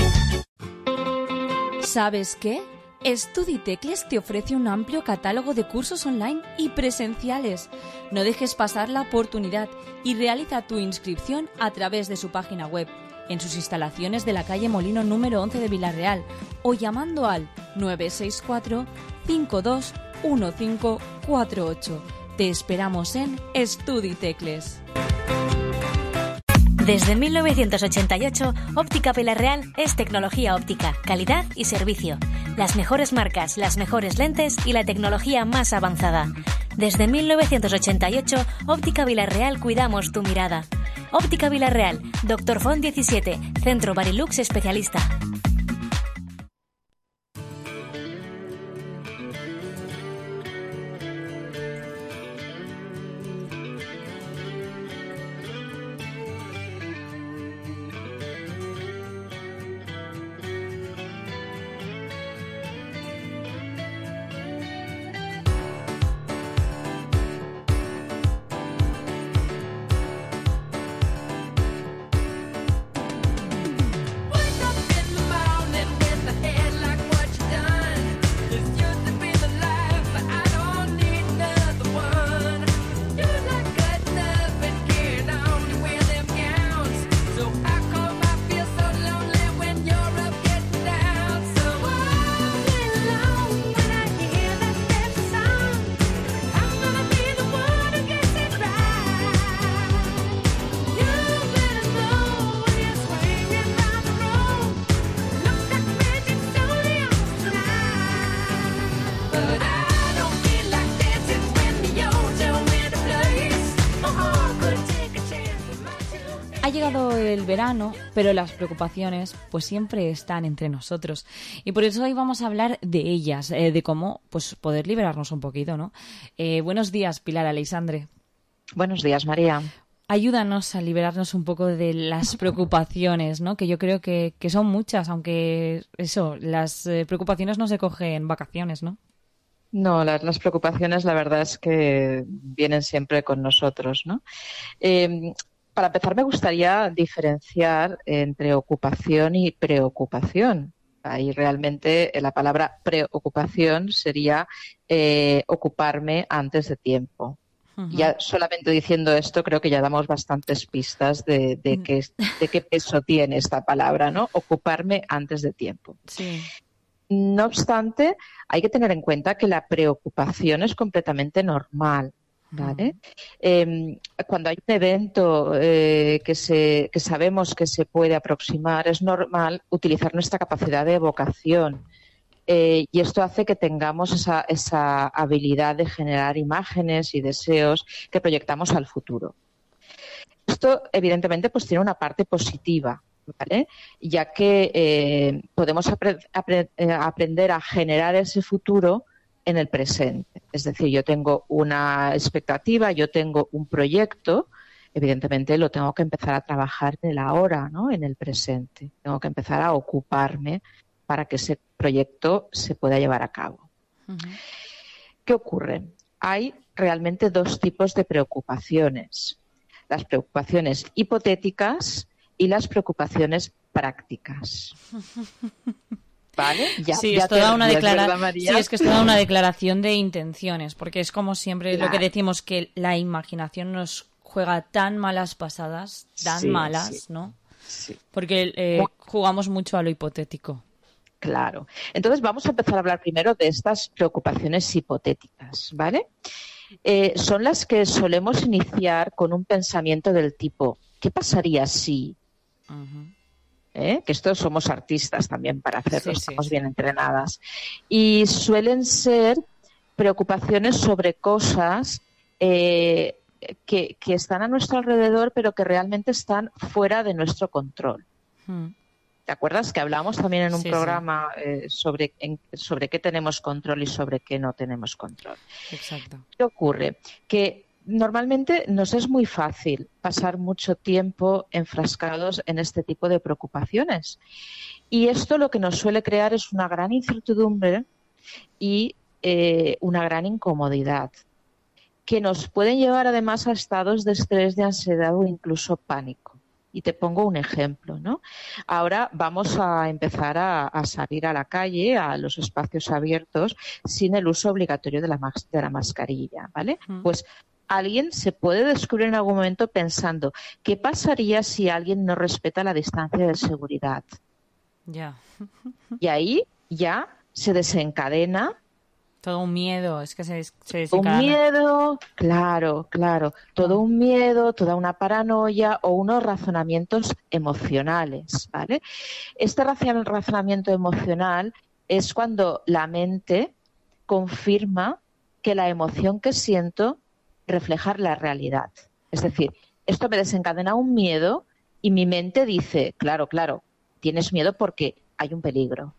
[SPEAKER 5] ¿Sabes qué? StudiTecles te ofrece un amplio catálogo de cursos online y presenciales. No dejes pasar la oportunidad y realiza tu inscripción a través de su página web, en sus instalaciones de la calle Molino número once de Vila-real o llamando al nueve seis cuatro, cinco dos uno cinco cuatro ocho. Te esperamos en StudiTecles.
[SPEAKER 11] Desde mil novecientos ochenta y ocho, Óptica Vila-real es tecnología óptica, calidad y servicio. Las mejores marcas, las mejores lentes y la tecnología más avanzada. Desde mil novecientos ochenta y ocho, Óptica Vila-real cuidamos tu mirada. Óptica Vila-real, Doctor Font diecisiete, Centro Barilux Especialista.
[SPEAKER 5] Ha llegado el verano, pero las preocupaciones pues siempre están entre nosotros. Y por eso hoy vamos a hablar de ellas, eh, de cómo pues poder liberarnos un poquito, ¿no? Eh, buenos días, Pilar Aleixandre.
[SPEAKER 13] Buenos días, María.
[SPEAKER 6] ayúdanos a liberarnos un poco de las preocupaciones, ¿no? Que yo creo que, que son muchas, aunque eso, las eh, preocupaciones no se cogen vacaciones, ¿no?
[SPEAKER 13] No, las, las preocupaciones la verdad es que vienen siempre con nosotros, ¿no? Eh, para empezar me gustaría diferenciar entre ocupación y preocupación. Ahí realmente la palabra preocupación sería eh, ocuparme antes de tiempo. Uh-huh. Ya solamente diciendo esto creo que ya damos bastantes pistas de, de, uh-huh. qué, de qué peso tiene esta palabra, ¿no? Ocuparme antes de tiempo.
[SPEAKER 6] Sí.
[SPEAKER 13] No obstante, hay que tener en cuenta que la preocupación es completamente normal, ¿vale? Uh-huh. Eh, cuando hay un evento eh, que, se, que sabemos que se puede aproximar, es normal utilizar nuestra capacidad de evocación. Eh, y esto hace que tengamos esa, esa habilidad de generar imágenes y deseos que proyectamos al futuro. Esto, evidentemente, pues tiene una parte positiva, ¿vale? Ya que eh, podemos apre- apre- eh, aprender a generar ese futuro en el presente. Es decir, yo tengo una expectativa, yo tengo un proyecto, evidentemente lo tengo que empezar a trabajar en el ahora, ¿no? En el presente. Tengo que empezar a ocuparme para que ese proyecto se pueda llevar a cabo. Uh-huh. ¿Qué ocurre? Hay realmente dos tipos de preocupaciones. Las preocupaciones hipotéticas y las preocupaciones prácticas. ¿Vale? Ya,
[SPEAKER 6] sí,
[SPEAKER 13] ya
[SPEAKER 6] es toda una declara-
[SPEAKER 13] ¿verdad, María?
[SPEAKER 6] sí, es que es toda una declaración de intenciones, porque es como siempre
[SPEAKER 13] claro.
[SPEAKER 6] lo que decimos, que la imaginación nos juega tan malas pasadas, tan
[SPEAKER 13] sí,
[SPEAKER 6] malas,
[SPEAKER 13] sí.
[SPEAKER 6] ¿no?
[SPEAKER 13] Sí.
[SPEAKER 6] Porque eh, jugamos mucho a lo hipotético.
[SPEAKER 13] Claro. Entonces vamos a empezar a hablar primero de estas preocupaciones hipotéticas, ¿vale? Eh, son las que solemos iniciar con un pensamiento del tipo, ¿qué pasaría si? Uh-huh. ¿Eh? Que estos somos artistas también para hacerlo, sí, estamos sí, bien sí. entrenadas. Y suelen ser preocupaciones sobre cosas eh, que, que están a nuestro alrededor, pero que realmente están fuera de nuestro control. Uh-huh. ¿Te acuerdas que hablamos también en un sí, programa sí. Eh, sobre, en, sobre qué tenemos control y sobre qué no tenemos control?
[SPEAKER 6] Exacto.
[SPEAKER 13] ¿Qué ocurre? Que normalmente nos es muy fácil pasar mucho tiempo enfrascados en este tipo de preocupaciones. Y esto lo que nos suele crear es una gran incertidumbre y eh, una gran incomodidad, que nos pueden llevar además a estados de estrés, de ansiedad o incluso pánico. Y te pongo un ejemplo, ¿no? Ahora vamos a empezar a, a salir a la calle, a los espacios abiertos, sin el uso obligatorio de la, de la mascarilla, ¿vale? Mm. Pues alguien se puede descubrir en algún momento pensando, ¿qué pasaría si alguien no respeta la distancia de seguridad?
[SPEAKER 6] Ya.
[SPEAKER 13] Y ahí ya se desencadena
[SPEAKER 6] todo un miedo, es que se, se desencadena.
[SPEAKER 13] Un miedo, claro, claro. Todo un miedo, toda una paranoia o unos razonamientos emocionales, ¿vale? Este razonamiento emocional es cuando la mente confirma que la emoción que siento refleja la realidad. Es decir, esto me desencadena un miedo y mi mente dice, claro, claro, tienes miedo porque hay un peligro.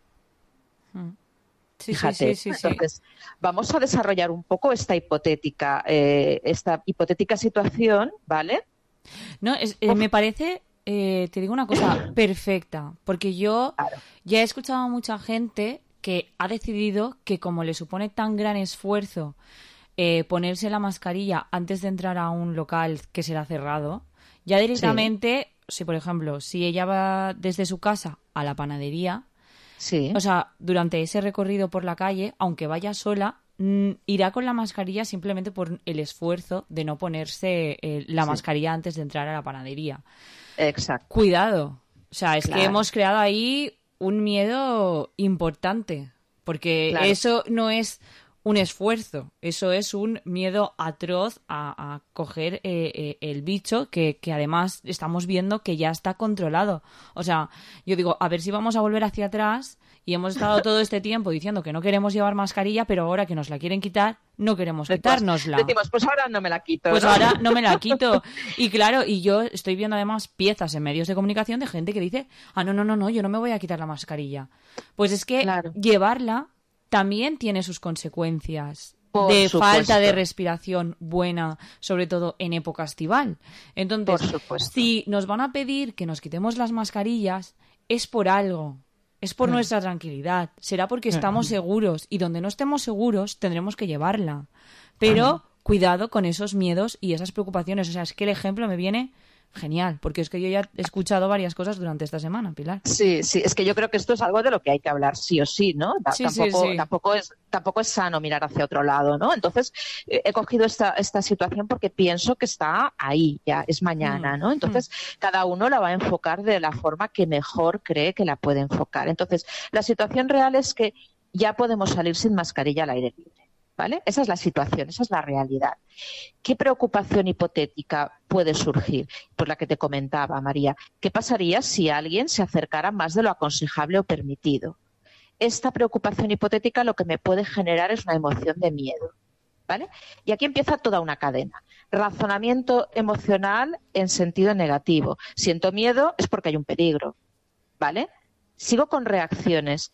[SPEAKER 6] Mm. Sí,
[SPEAKER 13] Fíjate,
[SPEAKER 6] sí, sí, sí,
[SPEAKER 13] entonces sí. Vamos a desarrollar un poco esta hipotética, eh, esta hipotética situación, ¿vale?
[SPEAKER 6] No, es, eh, me parece, eh, te digo una cosa, perfecta, porque yo claro. ya he escuchado a mucha gente que ha decidido que como le supone tan gran esfuerzo eh, ponerse la mascarilla antes de entrar a un local que será cerrado, ya directamente, sí. si por ejemplo, si ella va desde su casa a la panadería,
[SPEAKER 13] sí.
[SPEAKER 6] o sea, durante ese recorrido por la calle, aunque vaya sola, mmm, irá con la mascarilla simplemente por el esfuerzo de no ponerse eh, la sí. mascarilla antes de entrar a la panadería.
[SPEAKER 13] Exacto.
[SPEAKER 6] Cuidado. O sea, es
[SPEAKER 13] claro.
[SPEAKER 6] que hemos creado ahí un miedo importante, porque claro. eso no es un esfuerzo, eso es un miedo atroz a, a coger eh, eh, el bicho que, que además estamos viendo que ya está controlado. O sea, yo digo, a ver si vamos a volver hacia atrás y hemos estado todo este tiempo diciendo que no queremos llevar mascarilla, pero ahora que nos la quieren quitar, no queremos quitárnosla.
[SPEAKER 13] Decimos, pues ahora no me la quito.
[SPEAKER 6] Pues
[SPEAKER 13] ¿no?
[SPEAKER 6] ahora no me la quito. Y claro, y yo estoy viendo además piezas en medios de comunicación de gente que dice, ah, no, no, no, no, yo no me voy a quitar la mascarilla. Pues es que claro. llevarla también tiene sus consecuencias.
[SPEAKER 13] Por
[SPEAKER 6] de
[SPEAKER 13] supuesto.
[SPEAKER 6] falta de respiración buena, sobre todo en época estival. Entonces,
[SPEAKER 13] Por supuesto.
[SPEAKER 6] si nos van a pedir que nos quitemos las mascarillas, es por algo. Es por
[SPEAKER 13] Mm.
[SPEAKER 6] nuestra tranquilidad. Será porque
[SPEAKER 13] Mm.
[SPEAKER 6] estamos seguros. Y donde no estemos seguros, tendremos que llevarla. Pero cuidado con esos miedos y esas preocupaciones. O sea, es que el ejemplo me viene genial. Porque es que yo ya he escuchado varias cosas durante esta semana, Pilar.
[SPEAKER 13] Sí, sí, es que yo creo que esto es algo de lo que hay que hablar sí o sí, ¿no? Ta-
[SPEAKER 6] Sí, sí,
[SPEAKER 13] tampoco,
[SPEAKER 6] sí.
[SPEAKER 13] tampoco es, tampoco es sano mirar hacia otro lado, ¿no? Entonces, eh, he cogido esta, esta situación porque pienso que está ahí, ya es mañana, ¿no? Entonces, cada uno la va a enfocar de la forma que mejor cree que la puede enfocar. Entonces, la situación real es que ya podemos salir sin mascarilla al aire libre. ¿Vale? Esa es la situación, esa es la realidad. ¿Qué preocupación hipotética puede surgir? Pues la que te comentaba, María. ¿Qué pasaría si alguien se acercara más de lo aconsejable o permitido? Esta preocupación hipotética lo que me puede generar es una emoción de miedo. ¿Vale? Y aquí empieza toda una cadena. Razonamiento emocional en sentido negativo. Siento miedo es porque hay un peligro. ¿Vale? Sigo con reacciones.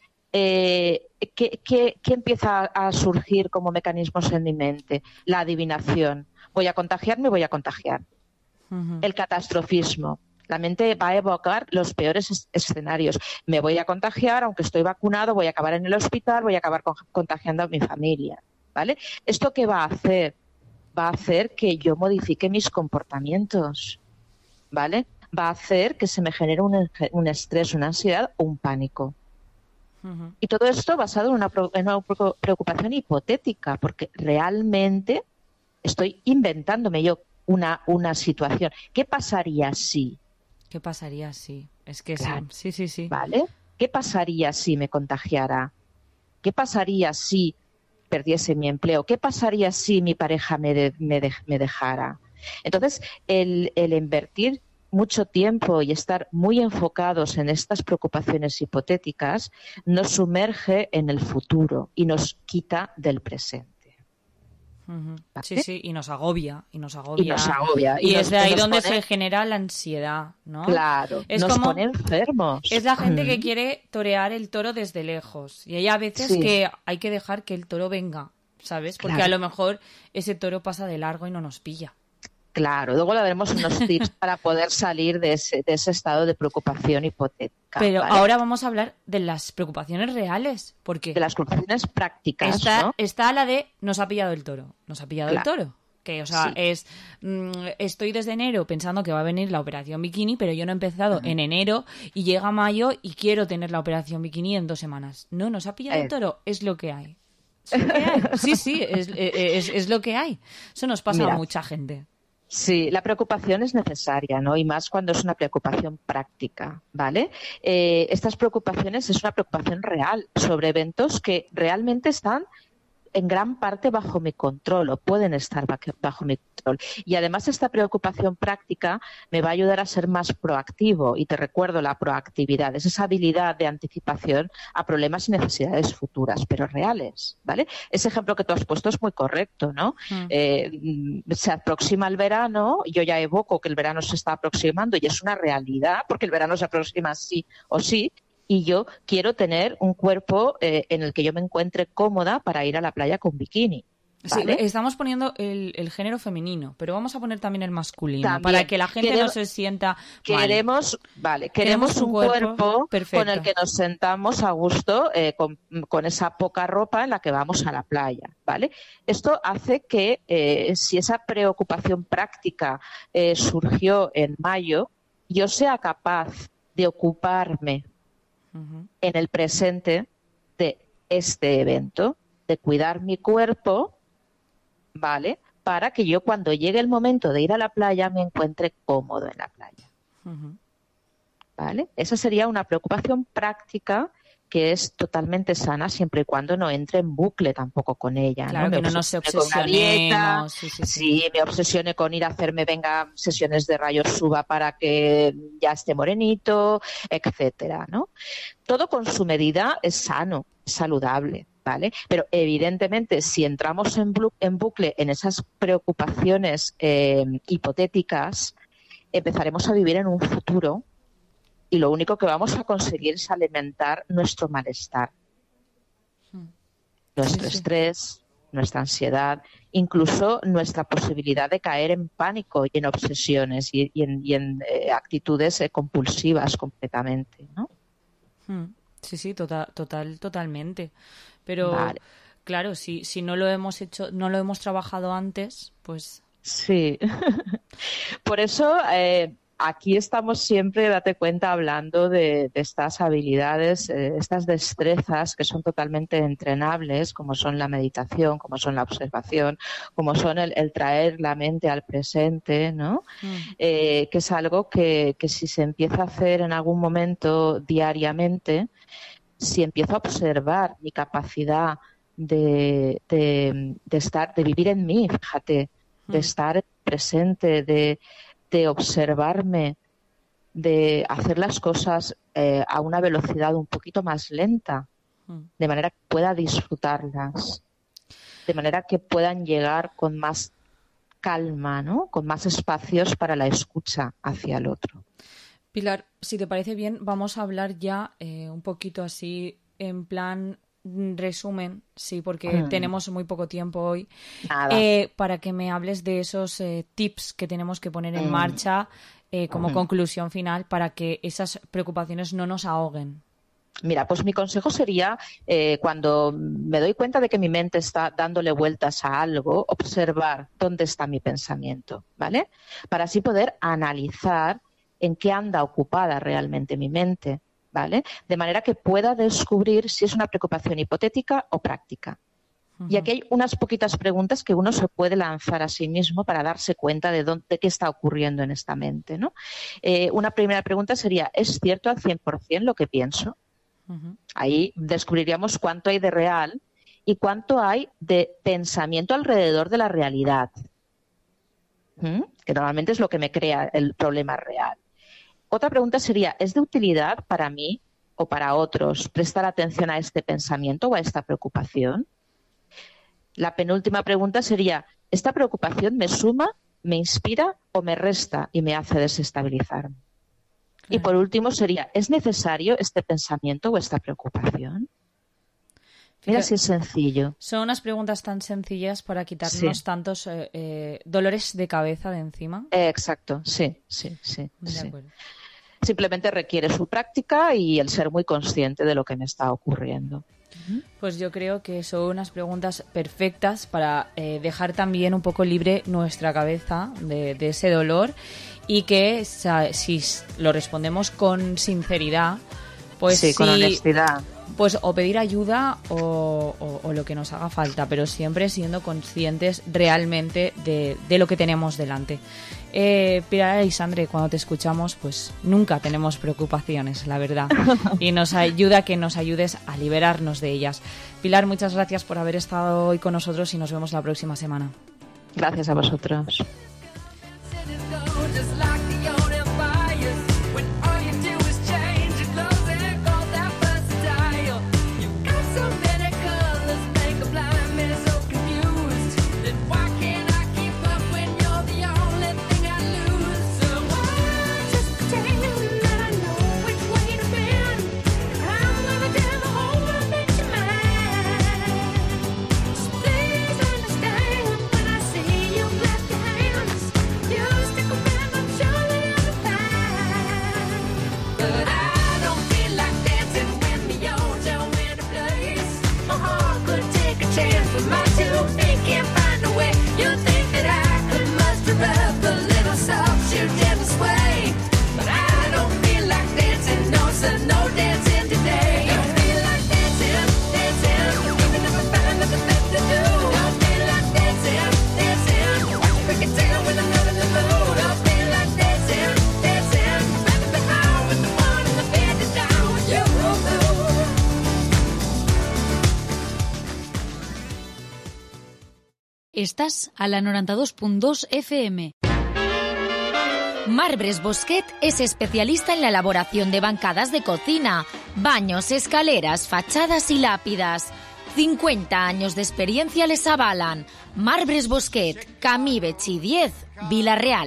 [SPEAKER 13] Eh, ¿qué, qué, qué empieza a surgir como mecanismos en mi mente? La adivinación. Voy a contagiarme, voy a contagiar.
[SPEAKER 6] Uh-huh.
[SPEAKER 13] El catastrofismo. La mente va a evocar los peores es- escenarios. Me voy a contagiar, aunque estoy vacunado, voy a acabar en el hospital, voy a acabar con- contagiando a mi familia. ¿Vale? ¿Esto qué va a hacer? Va a hacer que yo modifique mis comportamientos. ¿Vale? Va a hacer que se me genere un, un estrés, una ansiedad o un pánico.
[SPEAKER 6] Uh-huh.
[SPEAKER 13] Y todo esto basado en una, pro- en una pro- preocupación hipotética, porque realmente estoy inventándome yo una, una situación. ¿Qué pasaría si?
[SPEAKER 6] ¿Qué pasaría si? Es que
[SPEAKER 13] Claro.
[SPEAKER 6] sí, sí, sí, sí.
[SPEAKER 13] ¿Vale? ¿Qué pasaría si me contagiara? ¿Qué pasaría si perdiese mi empleo? ¿Qué pasaría si mi pareja me, de- me, de- me dejara? Entonces, el, el invertir mucho tiempo y estar muy enfocados en estas preocupaciones hipotéticas nos sumerge en el futuro y nos quita del presente.
[SPEAKER 6] Ujú. Sí, sí, y nos agobia, y nos agobia.
[SPEAKER 13] Y nos agobia.
[SPEAKER 6] Y,
[SPEAKER 13] Y
[SPEAKER 6] es
[SPEAKER 13] nos-
[SPEAKER 6] de ahí
[SPEAKER 13] nos
[SPEAKER 6] donde
[SPEAKER 13] pone-
[SPEAKER 6] se genera la ansiedad, ¿no?
[SPEAKER 13] Claro,
[SPEAKER 6] es
[SPEAKER 13] nos
[SPEAKER 6] como,
[SPEAKER 13] pone enfermos.
[SPEAKER 6] Es la gente que
[SPEAKER 13] Mm.
[SPEAKER 6] quiere torear el toro desde lejos. Y hay a veces
[SPEAKER 13] Sí.
[SPEAKER 6] que hay que dejar que el toro venga, ¿sabes? Porque
[SPEAKER 13] Claro.
[SPEAKER 6] a lo mejor ese toro pasa de largo y no nos pilla.
[SPEAKER 13] Claro, luego le daremos unos tips para poder salir de ese, de ese estado de preocupación hipotética.
[SPEAKER 6] Pero
[SPEAKER 13] ¿vale?
[SPEAKER 6] ahora vamos a hablar de las preocupaciones reales. Porque
[SPEAKER 13] de las preocupaciones prácticas,
[SPEAKER 6] está,
[SPEAKER 13] ¿no?
[SPEAKER 6] está la de nos ha pillado el toro. Nos ha pillado
[SPEAKER 13] Claro.
[SPEAKER 6] el toro. Que, o sea,
[SPEAKER 13] Sí.
[SPEAKER 6] es. mm, estoy desde enero pensando que va a venir la operación bikini, pero yo no he empezado en enero y llega mayo y quiero tener la operación bikini en dos semanas. No, nos ha pillado
[SPEAKER 13] Eh.
[SPEAKER 6] el toro. Es lo que hay. Es lo que hay. Sí, sí, es, es, es lo que hay. Eso nos pasa
[SPEAKER 13] Mira.
[SPEAKER 6] a mucha gente.
[SPEAKER 13] Sí, la preocupación es necesaria, ¿no? Y más cuando es una preocupación práctica, ¿vale? Eh, estas preocupaciones es una preocupación real sobre eventos que realmente están en gran parte bajo mi control o pueden estar ba- bajo mi control. Y además esta preocupación práctica me va a ayudar a ser más proactivo. Y te recuerdo, la proactividad es esa habilidad de anticipación a problemas y necesidades futuras, pero reales, ¿vale? Ese ejemplo que tú has puesto es muy correcto, ¿no?
[SPEAKER 6] Mm.
[SPEAKER 13] Eh, mm, se aproxima el verano, yo ya evoco que el verano se está aproximando y es una realidad, porque el verano se aproxima sí o sí, y yo quiero tener un cuerpo eh, en el que yo me encuentre cómoda para ir a la playa con bikini. ¿Vale?
[SPEAKER 6] Sí, estamos poniendo el, el género femenino, pero vamos a poner también el masculino,
[SPEAKER 13] También.
[SPEAKER 6] para que la gente
[SPEAKER 13] Queremos-
[SPEAKER 6] no se sienta mal.
[SPEAKER 13] Queremos, vale, queremos,
[SPEAKER 6] Queremos un
[SPEAKER 13] un
[SPEAKER 6] cuerpo
[SPEAKER 13] cuerpo,
[SPEAKER 6] perfecto.
[SPEAKER 13] con el que nos sentamos a gusto eh, con, con esa poca ropa en la que vamos a la playa, ¿vale? Esto hace que eh, si esa preocupación práctica eh, surgió en mayo, yo sea capaz de ocuparme
[SPEAKER 6] Ujú.
[SPEAKER 13] en el presente de este evento, de cuidar mi cuerpo, ¿vale? Para que yo cuando llegue el momento de ir a la playa me encuentre cómodo en la playa,
[SPEAKER 6] Ujú.
[SPEAKER 13] ¿vale? Esa sería una preocupación práctica que es totalmente sana siempre y cuando no entre en bucle tampoco con ella.
[SPEAKER 6] Claro,
[SPEAKER 13] ¿no?
[SPEAKER 6] que
[SPEAKER 13] Me
[SPEAKER 6] no nos
[SPEAKER 13] obsesione con la dieta,
[SPEAKER 6] obsesionemos. Sí, sí, sí.
[SPEAKER 13] sí, me obsesione con ir a hacerme, venga, sesiones de rayos suba para que ya esté morenito, etcétera, ¿no? Todo con su medida es sano, es saludable, ¿vale? Pero evidentemente si entramos en, blu- en bucle en esas preocupaciones eh, hipotéticas, empezaremos a vivir en un futuro y lo único que vamos a conseguir es alimentar nuestro malestar,
[SPEAKER 6] Hmm.
[SPEAKER 13] nuestro
[SPEAKER 6] Sí, sí.
[SPEAKER 13] estrés, nuestra ansiedad, incluso nuestra posibilidad de caer en pánico y en obsesiones y, y en, y en eh, actitudes eh, compulsivas completamente, ¿no?
[SPEAKER 6] Sí, sí, total, total, totalmente. Pero
[SPEAKER 13] Vale.
[SPEAKER 6] claro, si, si no lo hemos hecho, no lo hemos trabajado antes, pues...
[SPEAKER 13] Sí. Por eso eh, aquí estamos siempre, date cuenta, hablando de, de estas habilidades, eh, estas destrezas que son totalmente entrenables, como son la meditación, como son la observación, como son el, el traer la mente al presente, ¿no? Mm. Eh, que es algo que, que si se empieza a hacer en algún momento diariamente, si empiezo a observar mi capacidad de, de, de estar, de vivir en mí, fíjate, de estar presente, de, de observarme, de hacer las cosas eh, a una velocidad un poquito más lenta, de manera que pueda disfrutarlas, de manera que puedan llegar con más calma, ¿no? Con más espacios para la escucha hacia el otro.
[SPEAKER 6] Pilar, si te parece bien, vamos a hablar ya eh, un poquito así en plan... resumen, sí, porque mm. tenemos muy poco tiempo hoy, eh, para que me hables de esos eh, tips que tenemos que poner en mm. marcha eh, como mm. conclusión final para que esas preocupaciones no nos ahoguen.
[SPEAKER 13] Mira, pues mi consejo sería, eh, cuando me doy cuenta de que mi mente está dándole vueltas a algo, observar dónde está mi pensamiento, ¿vale? Para así poder analizar en qué anda ocupada realmente mi mente, ¿vale? De manera que pueda descubrir si es una preocupación hipotética o práctica. Uh-huh. Y aquí hay unas poquitas preguntas que uno se puede lanzar a sí mismo para darse cuenta de, dónde, de qué está ocurriendo en esta mente, ¿no? Eh, una primera pregunta sería, ¿es cierto al cien por ciento lo que pienso? Uh-huh. Ahí descubriríamos cuánto hay de real y cuánto hay de pensamiento alrededor de la realidad, ¿Mm? que normalmente es lo que me crea el problema real. Otra pregunta sería, ¿es de utilidad para mí o para otros prestar atención a este pensamiento o a esta preocupación? La penúltima pregunta sería, ¿esta preocupación me suma, me inspira o me resta y me hace desestabilizarme? Claro. Y por último sería, ¿es necesario este pensamiento o esta preocupación? Mira si es sencillo.
[SPEAKER 6] Son unas preguntas tan sencillas para quitarnos sí. tantos eh, eh, dolores de cabeza de encima.
[SPEAKER 13] Eh, exacto, sí, sí, sí. De sí. acuerdo. Simplemente requiere su práctica y el ser muy consciente de lo que me está ocurriendo.
[SPEAKER 6] Pues yo creo que son unas preguntas perfectas para eh, dejar también un poco libre nuestra cabeza de, de ese dolor y que si lo respondemos con sinceridad, pues
[SPEAKER 13] sí,
[SPEAKER 6] sí,
[SPEAKER 13] con honestidad.
[SPEAKER 6] Pues o pedir ayuda o, o, o lo que nos haga falta, pero siempre siendo conscientes realmente de, de lo que tenemos delante. Eh, Pilar Aleixandre, cuando te escuchamos, pues nunca tenemos preocupaciones, la verdad, y nos ayuda que nos ayudes a liberarnos de ellas. Pilar, muchas gracias por haber estado hoy con nosotros y nos vemos la próxima semana.
[SPEAKER 13] Gracias a vosotros.
[SPEAKER 2] Estàs a la noranta-dos punt dos F M. Marbres Bosquet es especialista en la elaboración de bancadas de cocina, baños, escaleras, fachadas y lápidas. cincuenta años de experiencia les avalan. Marbres Bosquet, Camí Betxí diez, Vila-real.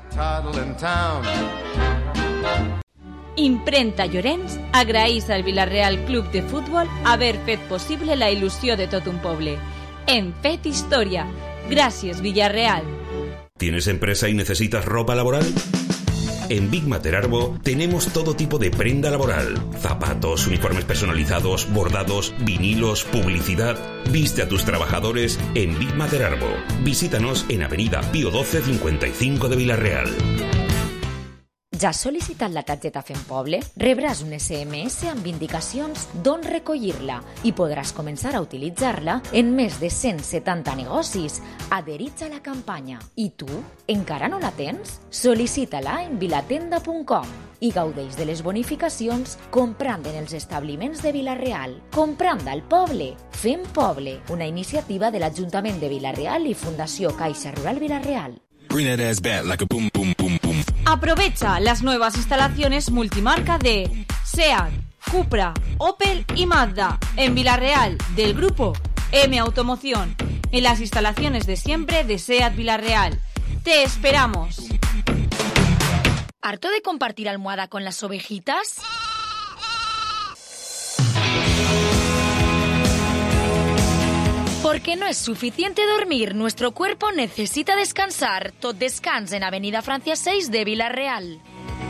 [SPEAKER 5] Imprenta Llorenç agraeix al Vila-real Club de Futbol haver fet possible la il·lusió de tot un poble. en Fet Historia. Gracias, Villarreal.
[SPEAKER 14] ¿Tienes empresa y necesitas ropa laboral? En Big Materarbo tenemos todo tipo de prenda laboral. Zapatos, uniformes personalizados, bordados, vinilos, publicidad. Viste a tus trabajadores en Big Materarbo. Visítanos en Avenida Pío doce cincuenta y cinco de Vila-real.
[SPEAKER 2] Ja has sol·licitat la targeta Fem Poble? Rebràs un ese eme ese amb indicacions d'on recollir-la i podràs començar a utilitzar-la en més de cent setanta negocis adherits a la campanya. I tu, encara no la tens? Sol·licita-la en vilatenda punt com i gaudeix de les bonificacions comprant en els establiments de Vila-real. Comprant al poble. Fem Poble, una iniciativa de l'Ajuntament de Vila-real i Fundació Caixa Rural Vila-real.
[SPEAKER 15] Bring that ass back like a boom, boom, boom, boom.
[SPEAKER 5] Aprovecha las nuevas instalaciones multimarca de SEAT, Cupra, Opel y Mazda en Vila-real del grupo M Automoción, en las instalaciones de siempre de SEAT Vila-real. ¡Te esperamos!
[SPEAKER 2] ¿Harto de compartir almohada con las ovejitas? Porque no es suficiente dormir, nuestro cuerpo necesita descansar. Tot descans en Avenida Francia seis de Vila-real.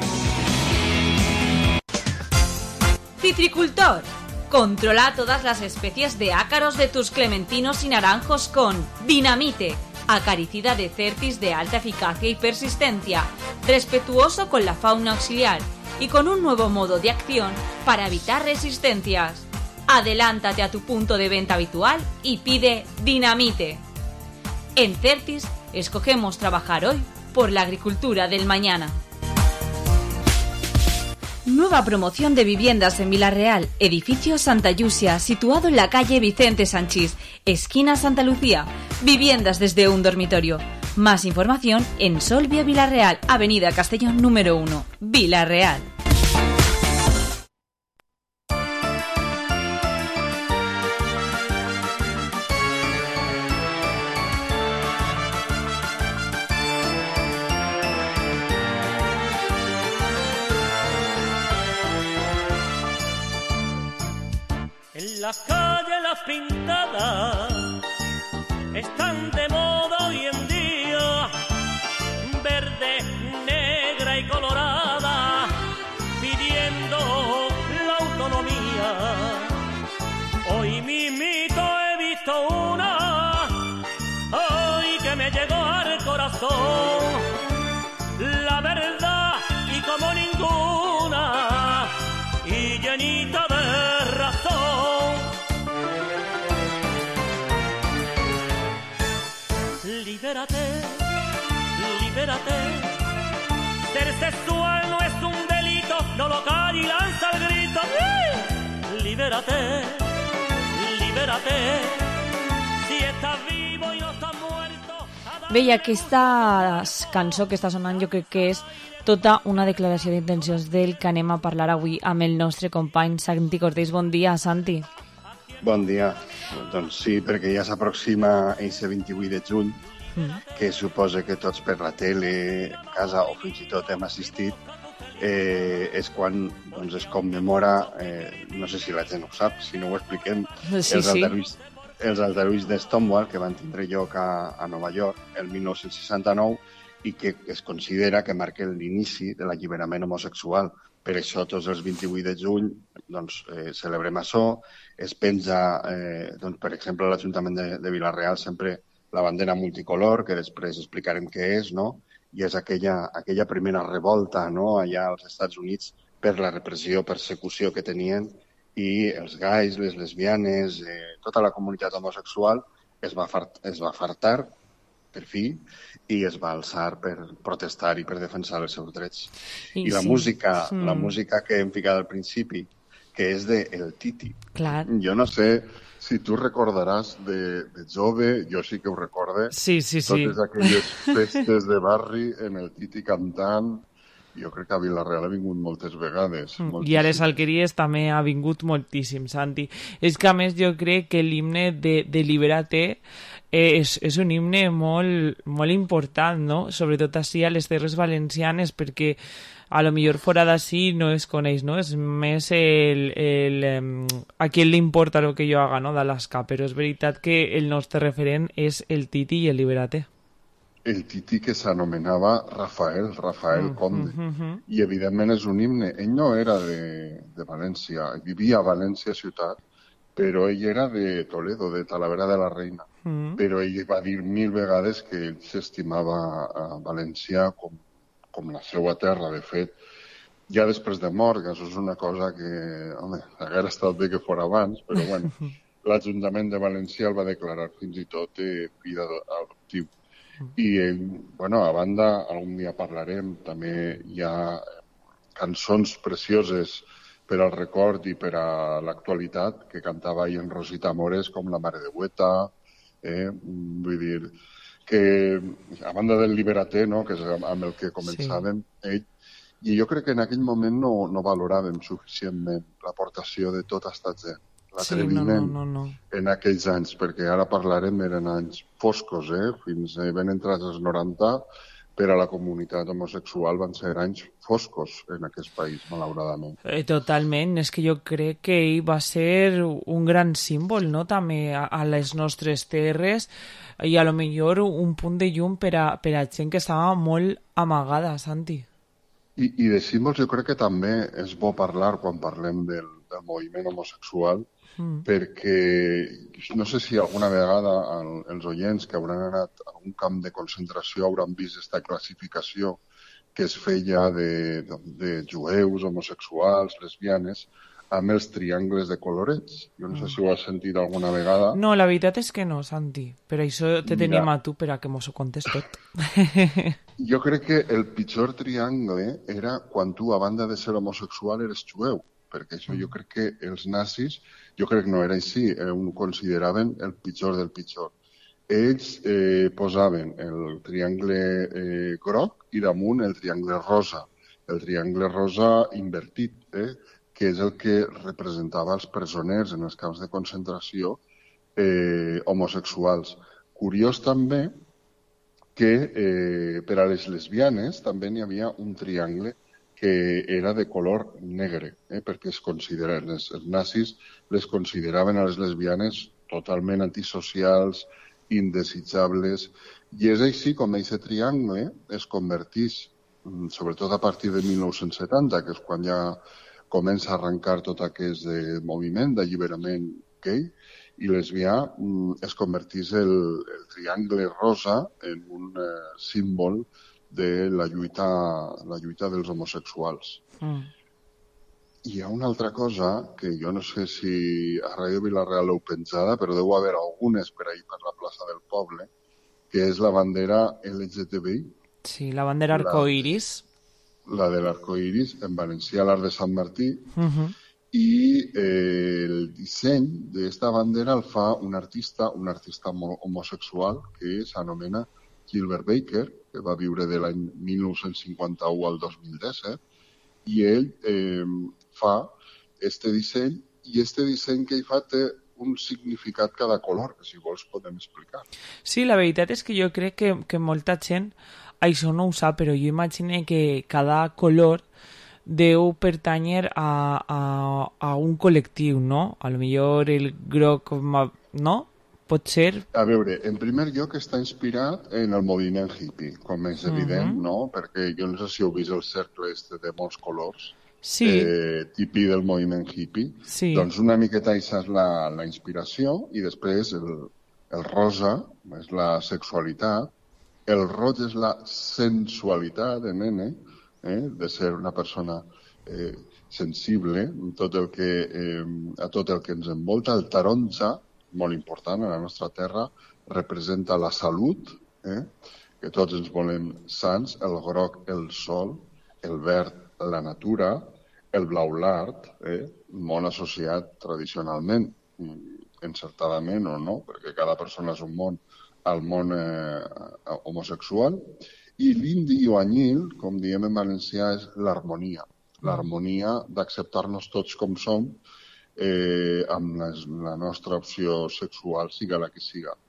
[SPEAKER 5] Citricultor. Controla todas las especies de ácaros de tus clementinos y naranjos con Dinamite, acaricida de Certis de alta eficacia y persistencia, respetuoso con la fauna auxiliar y con un nuevo modo de acción para evitar resistencias. Adelántate a tu punto de venta habitual y pide Dinamite. En Certis escogemos trabajar hoy por la agricultura del mañana. Nueva promoción de viviendas en Vila-real, edificio Santa Llucia, situado en la calle Vicente Sanchís, esquina Santa Lucía. Viviendas desde un dormitorio. Más información en Solvia Vila-real, Avenida Castellón número uno, Vila-real.
[SPEAKER 18] En las calles las pintadas están de moda hoy en día, verde, negra y colorada, pidiendo la autonomía. Hoy mismito he visto una, hoy que me llegó al corazón, la verdad y como ninguna, y llenita de razón. Libérate, libérate. Ser sexual no es un delito, no lo calla y lanza el grito. ¡Sí! Libérate, libérate. Si estás vivo y no estás muerto.
[SPEAKER 6] Bé, i aquesta cançó que està sonant jo crec que és tota una declaració d'intencions del que anem a parlar avui amb el nostre company Santi Cortés. Bon dia, Santi.
[SPEAKER 19] Bon dia. Doncs sí, perquè ja s'aproxima aquest vint-i-vuit de juny, que suposa que tots per la tele, a casa o fins i tot hem assistit, eh, és quan doncs, es commemora, eh, no sé si la gent ho sap, si no ho expliquem, sí, els aldarulls, sí. els aldarulls de Stonewall, que van tindre lloc a, a Nova York el dinou seixanta-nou i que es considera que marca l'inici de l'alliberament homosexual. Per això tots els vint-i-vuit de juny doncs, eh, celebrem això, es penja, eh, doncs, per exemple, a l'Ajuntament de, de Vila-real sempre la bandera multicolor, que després explicarem què és, no? I és aquella, aquella primera revolta, no?, allà als Estats Units per la repressió, persecució que tenien, i els gais, les lesbianes, eh, tota la comunitat homosexual es va, fart, es va fartar, per fi, i es va alçar per protestar i per defensar els seus drets. I, I la, sí. música, mm. la música que hem ficat al principi, que és de El Titi.
[SPEAKER 6] Clar.
[SPEAKER 19] Jo no sé si tu recordaràs de, de jove, jo sí que ho recorde,
[SPEAKER 6] sí, sí, sí.
[SPEAKER 19] totes aquelles festes de barri en El Titi cantant. Jo crec que a Vila-real ha vingut moltes vegades.
[SPEAKER 6] Mm. I a les Alqueries també ha vingut moltíssim, Santi. És que, a més, jo crec que l'himne de, de Libérate és, és un himne molt, molt important, no? Sobretot així a les Terres Valencianes, perquè
[SPEAKER 20] a lo millor fora d'ací no es coneix, no? És més el, el, um, a qui li importa el que jo haga, no?, d'Alaska, però és veritat que el nostre referent és el Titi i el Liberaté.
[SPEAKER 19] El Titi que s'anomenava Rafael, Rafael
[SPEAKER 20] Mm,
[SPEAKER 19] Conde,
[SPEAKER 20] mm, mm.
[SPEAKER 19] i evidentment és un himne. Ell no era de, de València, vivia a València ciutat, però ell era de Toledo, de Talavera de la Reina.
[SPEAKER 20] Mm.
[SPEAKER 19] Però ell va dir mil vegades que ell s'estimava a València com, com la seva terra. De fet, ja després de mort, que això és una cosa que, home, haguera estat bé que fos abans, però bueno, l'Ajuntament de València el va declarar fins i tot eh, fill adoptiu. I ell, bueno, a banda, algun dia parlarem, també hi ha cançons precioses per al record i per a l'actualitat que cantava ell en Rosita Mores, com La Mare de Hueta, eh? Vull dir que, a banda del Liberaté, no?, que és amb el que començàvem, sí. ell, i jo crec que en aquell moment no, no valoràvem suficientment l'aportació de tota aquesta gent, l'atreviment
[SPEAKER 20] sí, no, no, no, no.
[SPEAKER 19] en aquells anys, perquè ara parlarem, eren anys foscos, eh? Fins eh, ben entrats als noranta, per a la comunitat homosexual van ser anys foscos en aquest país, malauradament.
[SPEAKER 20] Eh, totalment, és que jo crec que ell va ser un gran símbol, no?, també a, a les nostres terres i a lo millor un punt de llum per a, per a gent que estava molt amagada, Santi.
[SPEAKER 19] I, I de símbols jo crec que també és bo parlar quan parlem del, del moviment homosexual, mm. perquè no sé si alguna vegada el, els oients que hauran anat a un camp de concentració hauran vist aquesta classificació que es feia de, de, de jueus, homosexuals, lesbianes, amb els triangles de colorets. Jo no sé si ho has sentit alguna vegada.
[SPEAKER 20] No, la veritat és que no, Santi. Per això te
[SPEAKER 19] Mira.
[SPEAKER 20] tenim a tu per a que mos ho contes tot.
[SPEAKER 19] Jo crec que el pitjor triangle era quan tu, a banda de ser homosexual, eres jueu. Perquè això jo crec que els nazis, jo crec que no era així, eh, ho consideraven el pitjor del pitjor. Ells eh, posaven el triangle eh, groc i damunt el triangle rosa. El triangle rosa invertit, eh, que és el que representava els presoners en els camps de concentració eh, homosexuals. Curiós també que eh, per a les lesbianes també n'hi havia un triangle que era de color negre, eh, perquè es consideren, els, els nazis les consideraven a les lesbianes totalment antisocials, indesitjables, i és així com aquest triangle es converteix, sobretot a partir de mil nou-cents setanta, que és quan ja comença a arrencar tot aquest eh, moviment d'alliberament gay i lesbià, es converteix el, el triangle rosa en un eh, símbol de la lluita, la lluita dels homosexuals. Mm. Hi ha una altra cosa que jo no sé si a Ràdio Vila-real l'heu penjada, però deu haver algunes per ahir per la plaça del poble, que és la bandera L G T B I.
[SPEAKER 20] Sí, la bandera arcoiris.
[SPEAKER 19] La de l'arcoiris, en valencià l'Arc de Sant Martí,
[SPEAKER 20] Uh-huh.
[SPEAKER 19] i eh, el disseny d'esta bandera el fa un artista, un artista homosexual que s'anomena Gilbert Baker, que va viure de l'any mil nou-cents cinquanta-u al dos mil disset, i ell eh, fa este disseny, i este disseny que ell fa té un significat cada color, que si vols podem explicar.
[SPEAKER 20] Sí, la veritat és que jo crec que, que molta gent això no ho sap, però jo imagino que cada color deu pertànyer a, a, a un col·lectiu, no? A lo millor el groc, no? Pot ser?
[SPEAKER 19] A veure, en primer lloc està inspirat en el moviment hippie, com és evident, uh-huh. no? Perquè jo no sé si heu vist el cercle este de molts colors,
[SPEAKER 20] sí.
[SPEAKER 19] eh, típic del moviment hippie.
[SPEAKER 20] Sí.
[SPEAKER 19] Doncs una miqueta això és la, la inspiració, i després el, el rosa és la sexualitat, el roig és la sensualitat de nene, eh, de ser una persona eh, sensible a tot, el que, eh, a tot el que ens envolta. El taronja, molt important a la nostra terra, representa la salut, eh, que tots ens volem sants, el groc, el sol, el verd, la natura, el blau, l'art, eh, molt associat tradicionalment, encertadament o no, perquè cada persona és un món, al món eh, homosexual, i l'indi o anyil, com diem en valencià, és l'harmonia. L'harmonia d'acceptar-nos tots com som, eh, amb les, la nostra opció sexual, siga la que siga.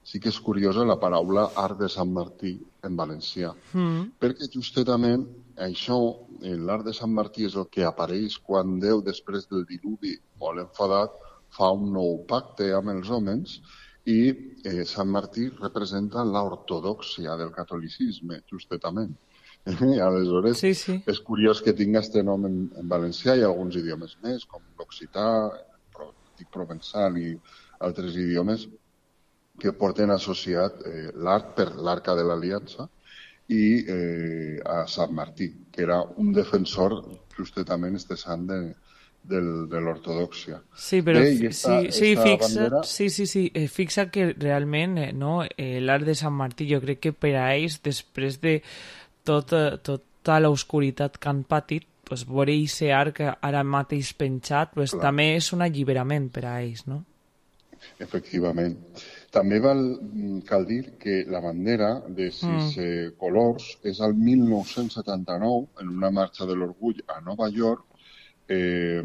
[SPEAKER 19] sí que és curiosa la paraula Arc de Sant Martí en valencià,
[SPEAKER 20] Mm.
[SPEAKER 19] perquè justament això, l'Arc de Sant Martí és el que apareix quan Déu, després del diluvi, molt enfadat, fa un nou pacte amb els homes i eh, Sant Martí representa l'ortodòxia del catolicisme, justament. I aleshores
[SPEAKER 20] sí, sí.
[SPEAKER 19] és curiós que tinga aquest nom en, en valencià i alguns idiomes més, com l'occità, el provençal i altres idiomes que porten associat eh, l'arc per l'Arca de l'Aliança i eh, a Sant Martí, que era un defensor justament este sant de, de, de l'ortodòxia.
[SPEAKER 20] Sí, però
[SPEAKER 19] Bé, esta,
[SPEAKER 20] sí, sí,
[SPEAKER 19] esta
[SPEAKER 20] fixa,
[SPEAKER 19] bandera...
[SPEAKER 20] sí, sí, sí, eh, fixa que realment eh, no, eh, l'Arc de Sant Martí, jo crec que per a ells, després de tot, tota l'oscuritat que han patit, pues, veure aquest arc ara mateix penjat, pues, també és un alliberament per a ells, no?
[SPEAKER 19] Efectivament. També val, cal dir que la bandera de sis mm. eh, colors és al mil nou-cents setanta-nou, en una marxa de l'orgull a Nova York, eh,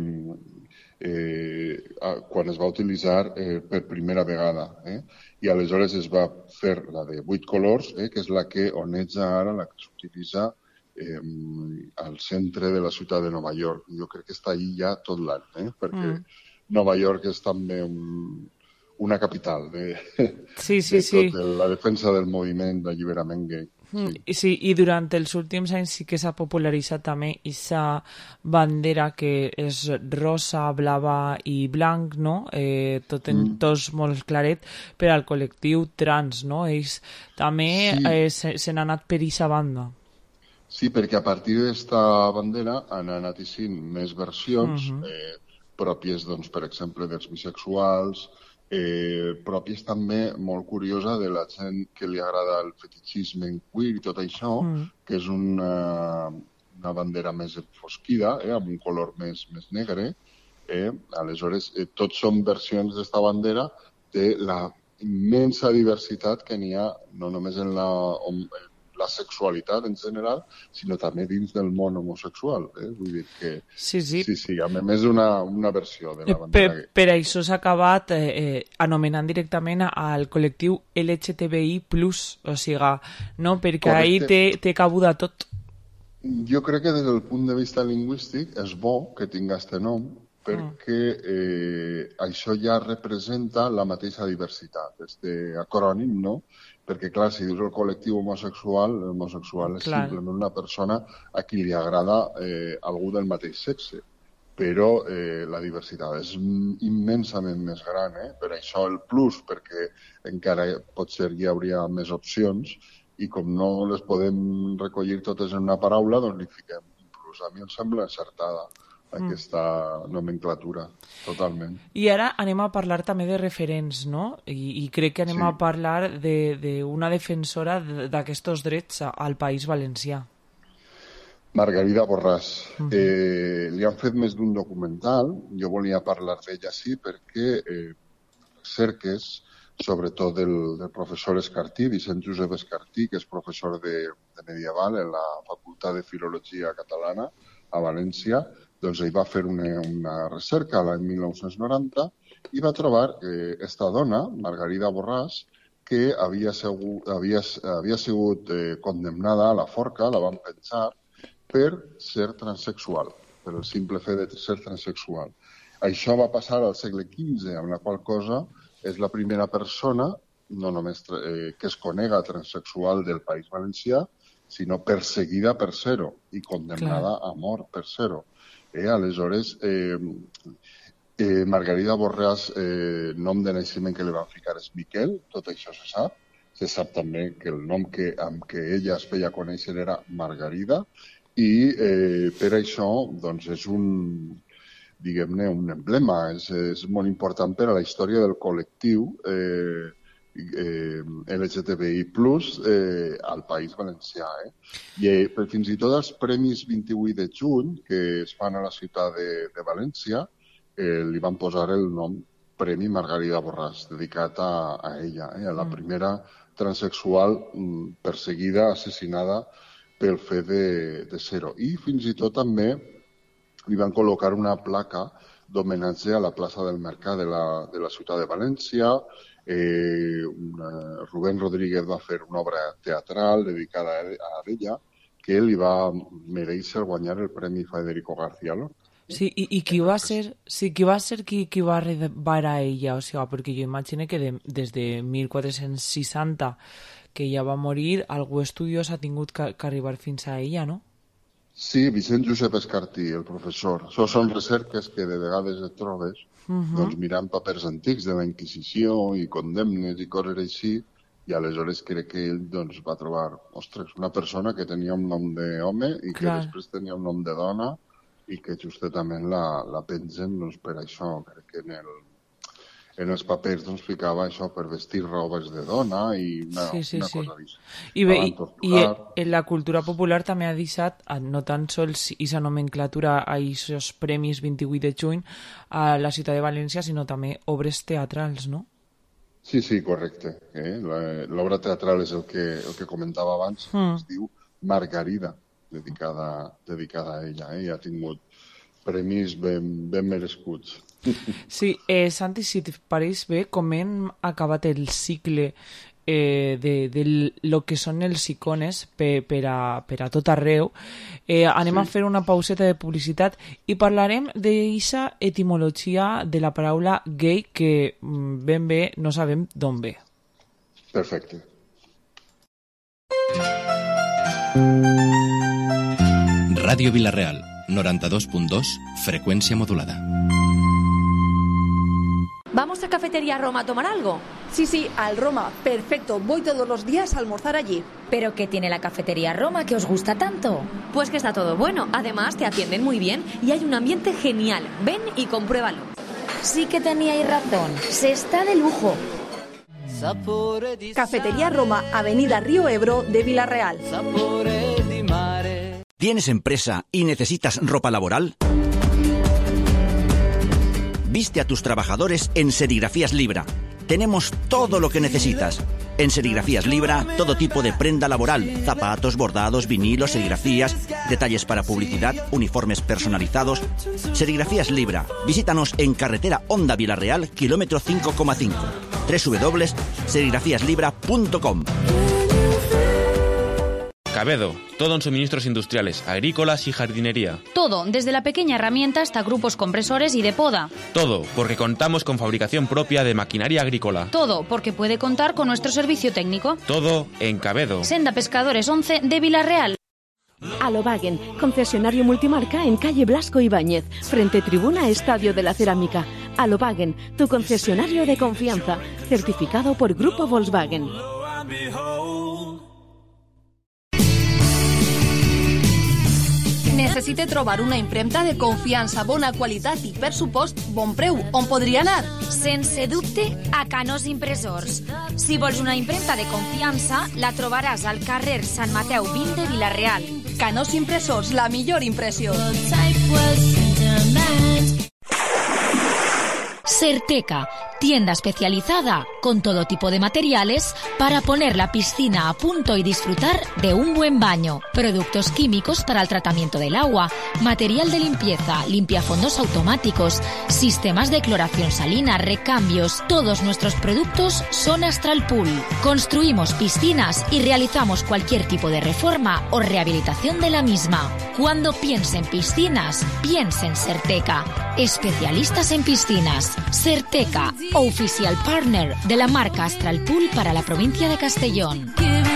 [SPEAKER 19] eh, quan es va utilitzar eh, per primera vegada. Eh? I aleshores es va fer la de vuit colors, eh, que és la que oneja ara, la que s'utilitza eh, al centre de la ciutat de Nova York. Jo crec que està allí ja tot l'any, eh? perquè mm. Nova York és també un, una capital de,
[SPEAKER 20] sí, sí,
[SPEAKER 19] de
[SPEAKER 20] sí.
[SPEAKER 19] tot la defensa del moviment d'alliberament gay.
[SPEAKER 20] Sí. sí, i durant els últims anys sí que s'ha popularitzat també aquesta bandera que és rosa, blava i blanc, no? Eh, tot en mm. tos molt claret per al col·lectiu trans, no? Ells també sí. eh, se, se n'han anat per aquesta banda.
[SPEAKER 19] Sí, perquè a partir d'esta bandera han anat eixint més versions mm -hmm. eh, pròpies, doncs, per exemple, dels bisexuals, Eh, pròpies també molt curiosa de la gent que li agrada el fetichisme en queer i tot això, mm. que és una, una bandera més enfosquida, eh, amb un color més, més negre. Eh? Aleshores, eh, tots són versions d'esta bandera de la immensa diversitat que n'hi ha, no només en la, en la sexualitat en general, sinó també dins del món homosexual. Eh? Vull dir que
[SPEAKER 20] sí, sí.
[SPEAKER 19] sí, sí a més una, una versió de la bandera.
[SPEAKER 20] Per, per això s'ha acabat eh, eh, anomenant directament al col·lectiu L G T B I plus, o sigui, no? perquè Correcte. Ahí té, té cabuda tot.
[SPEAKER 19] Jo crec que des del punt de vista lingüístic és bo que tinga este nom, perquè eh, això ja representa la mateixa diversitat, este acrònim, no? Perquè, clar, si dius el col·lectiu homosexual, l'homosexual és clar. Simplement una persona a qui li agrada eh, algú del mateix sexe. Però eh, la diversitat és immensament més gran, eh? Per això el plus, perquè encara potser hi hauria més opcions i com no les podem recollir totes en una paraula, doncs li fiquem un plus. A mi em sembla encertada aquesta nomenclatura, totalment.
[SPEAKER 20] I ara anem a parlar també de referents, no? I, i crec que anem sí. a parlar d'una de, de defensora d'aquests drets al País Valencià.
[SPEAKER 19] Margarida Borràs. Uh-huh. eh, li han fet més d'un documental. Jo volia parlar d'ella, sí, perquè eh, cerques, sobretot del, del professor Escartí, Vicent Josep Escartí, que és professor de, de medieval en la Facultat de Filologia Catalana a València, doncs ell va fer una, una recerca l'any mil nou-cents noranta i va trobar que esta dona, Margarida Borràs, que havia sigut, havia, havia sigut eh, condemnada a la forca, la van penjar, per ser transexual, per el simple fet de ser transexual. Això va passar al segle quinze, amb la qual cosa és la primera persona, no només eh, que es conega transexual del País Valencià, sinó perseguida per ser-ho i condemnada Clar. a mort per ser-ho. Eh, aleshores, eh, eh, Margarida Borràs, eh, nom de naixement que li van ficar és Miquel, tot això se sap. Se sap també que el nom que, amb què ella es feia conèixer era Margarida i eh, per això doncs, és un, diguem-ne, un emblema, és, és molt important per a la història del col·lectiu eh, eh, L G T B I plus eh, al País Valencià. Eh? I eh, fins i tot els Premis vint-i-vuit de juny, que es fan a la ciutat de, de València, eh, li van posar el nom Premi Margarida Borràs, dedicat a, a ella, eh? a la primera transexual perseguida, assassinada pel fet de, de ser-ho. I fins i tot també li van col·locar una placa d'homenatge a la plaça del Mercat de la, de la ciutat de València, eh, una, Rubén Rodríguez va fer una obra teatral dedicada a ella, que li va mereixer guanyar el Premi Federico García Lorca.
[SPEAKER 20] Sí, i, i qui va ser, sí, qui va ser qui, qui va rebar a ella? O sigui, perquè jo imagino que de, des de mil quatre-cents seixanta que ella va morir, algú estudiós ha tingut que, que arribar fins a ella, no?
[SPEAKER 19] Sí, Vicent Josep Escartí, el professor. Això són recerques que de vegades et trobes, uh-huh. doncs mirant papers antics de la Inquisició i condemnes i coses així, i aleshores crec que ell doncs, va trobar, ostres, una persona que tenia un nom d'home i que Clar. després tenia un nom de dona i que justament la, la pensen doncs, per això. Crec que en, el, en els papers doncs, ficava això per vestir robes de dona i una,
[SPEAKER 20] sí, sí,
[SPEAKER 19] una
[SPEAKER 20] sí.
[SPEAKER 19] cosa d'això.
[SPEAKER 20] I, bé, i, i en la cultura popular també ha deixat no tan sols aquesta nomenclatura a aquests premis vint-i-vuit de juny a la ciutat de València, sinó també obres teatrals, no?
[SPEAKER 19] Sí, sí, correcte. Eh? L'obra teatral és el que, el que comentava abans, mm. es diu Margarida, dedicada, dedicada a ella, eh? I ha tingut premis ben, ben merescuts.
[SPEAKER 20] Sí, eh, Santi, si et pareix bé, com hem acabat el cicle eh, de, de lo que són els icones per, per, a, per a tot arreu, eh, anem sí. a fer una pauseta de publicitat i parlarem d'aquesta etimologia de la paraula gay que ben bé no sabem d'on ve.
[SPEAKER 19] Perfecte.
[SPEAKER 3] Ràdio Vilareal, noranta-dos punt dos, frecuencia modulada.
[SPEAKER 21] ¿Vamos a Cafetería Roma a tomar algo?
[SPEAKER 22] Sí, sí, al Roma. Perfecto. Voy todos los días a almorzar allí.
[SPEAKER 2] ¿Pero qué tiene la Cafetería Roma que os gusta tanto?
[SPEAKER 21] Pues que está todo bueno. Además, te atienden muy bien y hay un ambiente genial. Ven y compruébalo.
[SPEAKER 2] Sí que teníais razón. Se está de lujo.
[SPEAKER 22] Cafetería Roma, Avenida Río Ebro de Vilareal.
[SPEAKER 4] ¿Tienes empresa y necesitas ropa laboral? Viste a tus trabajadores en Serigrafías Libra. Tenemos todo lo que necesitas. En Serigrafías Libra, todo tipo de prenda laboral, zapatos, bordados, vinilos, serigrafías, detalles para publicidad, uniformes personalizados. Serigrafías Libra. Visítanos en carretera Honda Vilareal, kilómetro cinco coma cinco. doble u doble u doble u punto serigrafías libra punto com.
[SPEAKER 23] Cabedo, todo en suministros industriales, agrícolas y jardinería.
[SPEAKER 5] Todo, desde la pequeña herramienta hasta grupos compresores y de poda.
[SPEAKER 23] Todo, porque contamos con fabricación propia de maquinaria agrícola.
[SPEAKER 5] Todo, porque puede contar con nuestro servicio técnico.
[SPEAKER 23] Todo en Cabedo.
[SPEAKER 5] Senda Pescadores once de Vilareal.
[SPEAKER 24] Alobagen, concesionario multimarca en calle Blasco Ibáñez, frente tribuna Estadio de la Cerámica. Alobagen, tu concesionario de confianza, certificado por Grupo Volkswagen.
[SPEAKER 12] Necessite trobar una impremta de confiança, bona qualitat i, per supost, bon preu. On podria anar?
[SPEAKER 5] Sense dubte, a Canós Impressors. Si vols una impremta de confiança, la trobaràs al carrer Sant Mateu vint de Vilareal.
[SPEAKER 12] Canós Impressors, la millor impressió.
[SPEAKER 2] Certeca, tienda especializada con todo tipo de materiales para poner la piscina a punto y disfrutar de un buen baño. Productos químicos para el tratamiento del agua, material de limpieza, limpiafondos automáticos, sistemas de cloración salina, recambios. Todos nuestros productos son Astral Pool. Construimos piscinas y realizamos cualquier tipo de reforma o rehabilitación de la misma. Cuando piense en piscinas, piense en Certeca. Especialistas en piscinas. Certeca, oficial partner de la marca Astral Pool para la provincia de Castellón.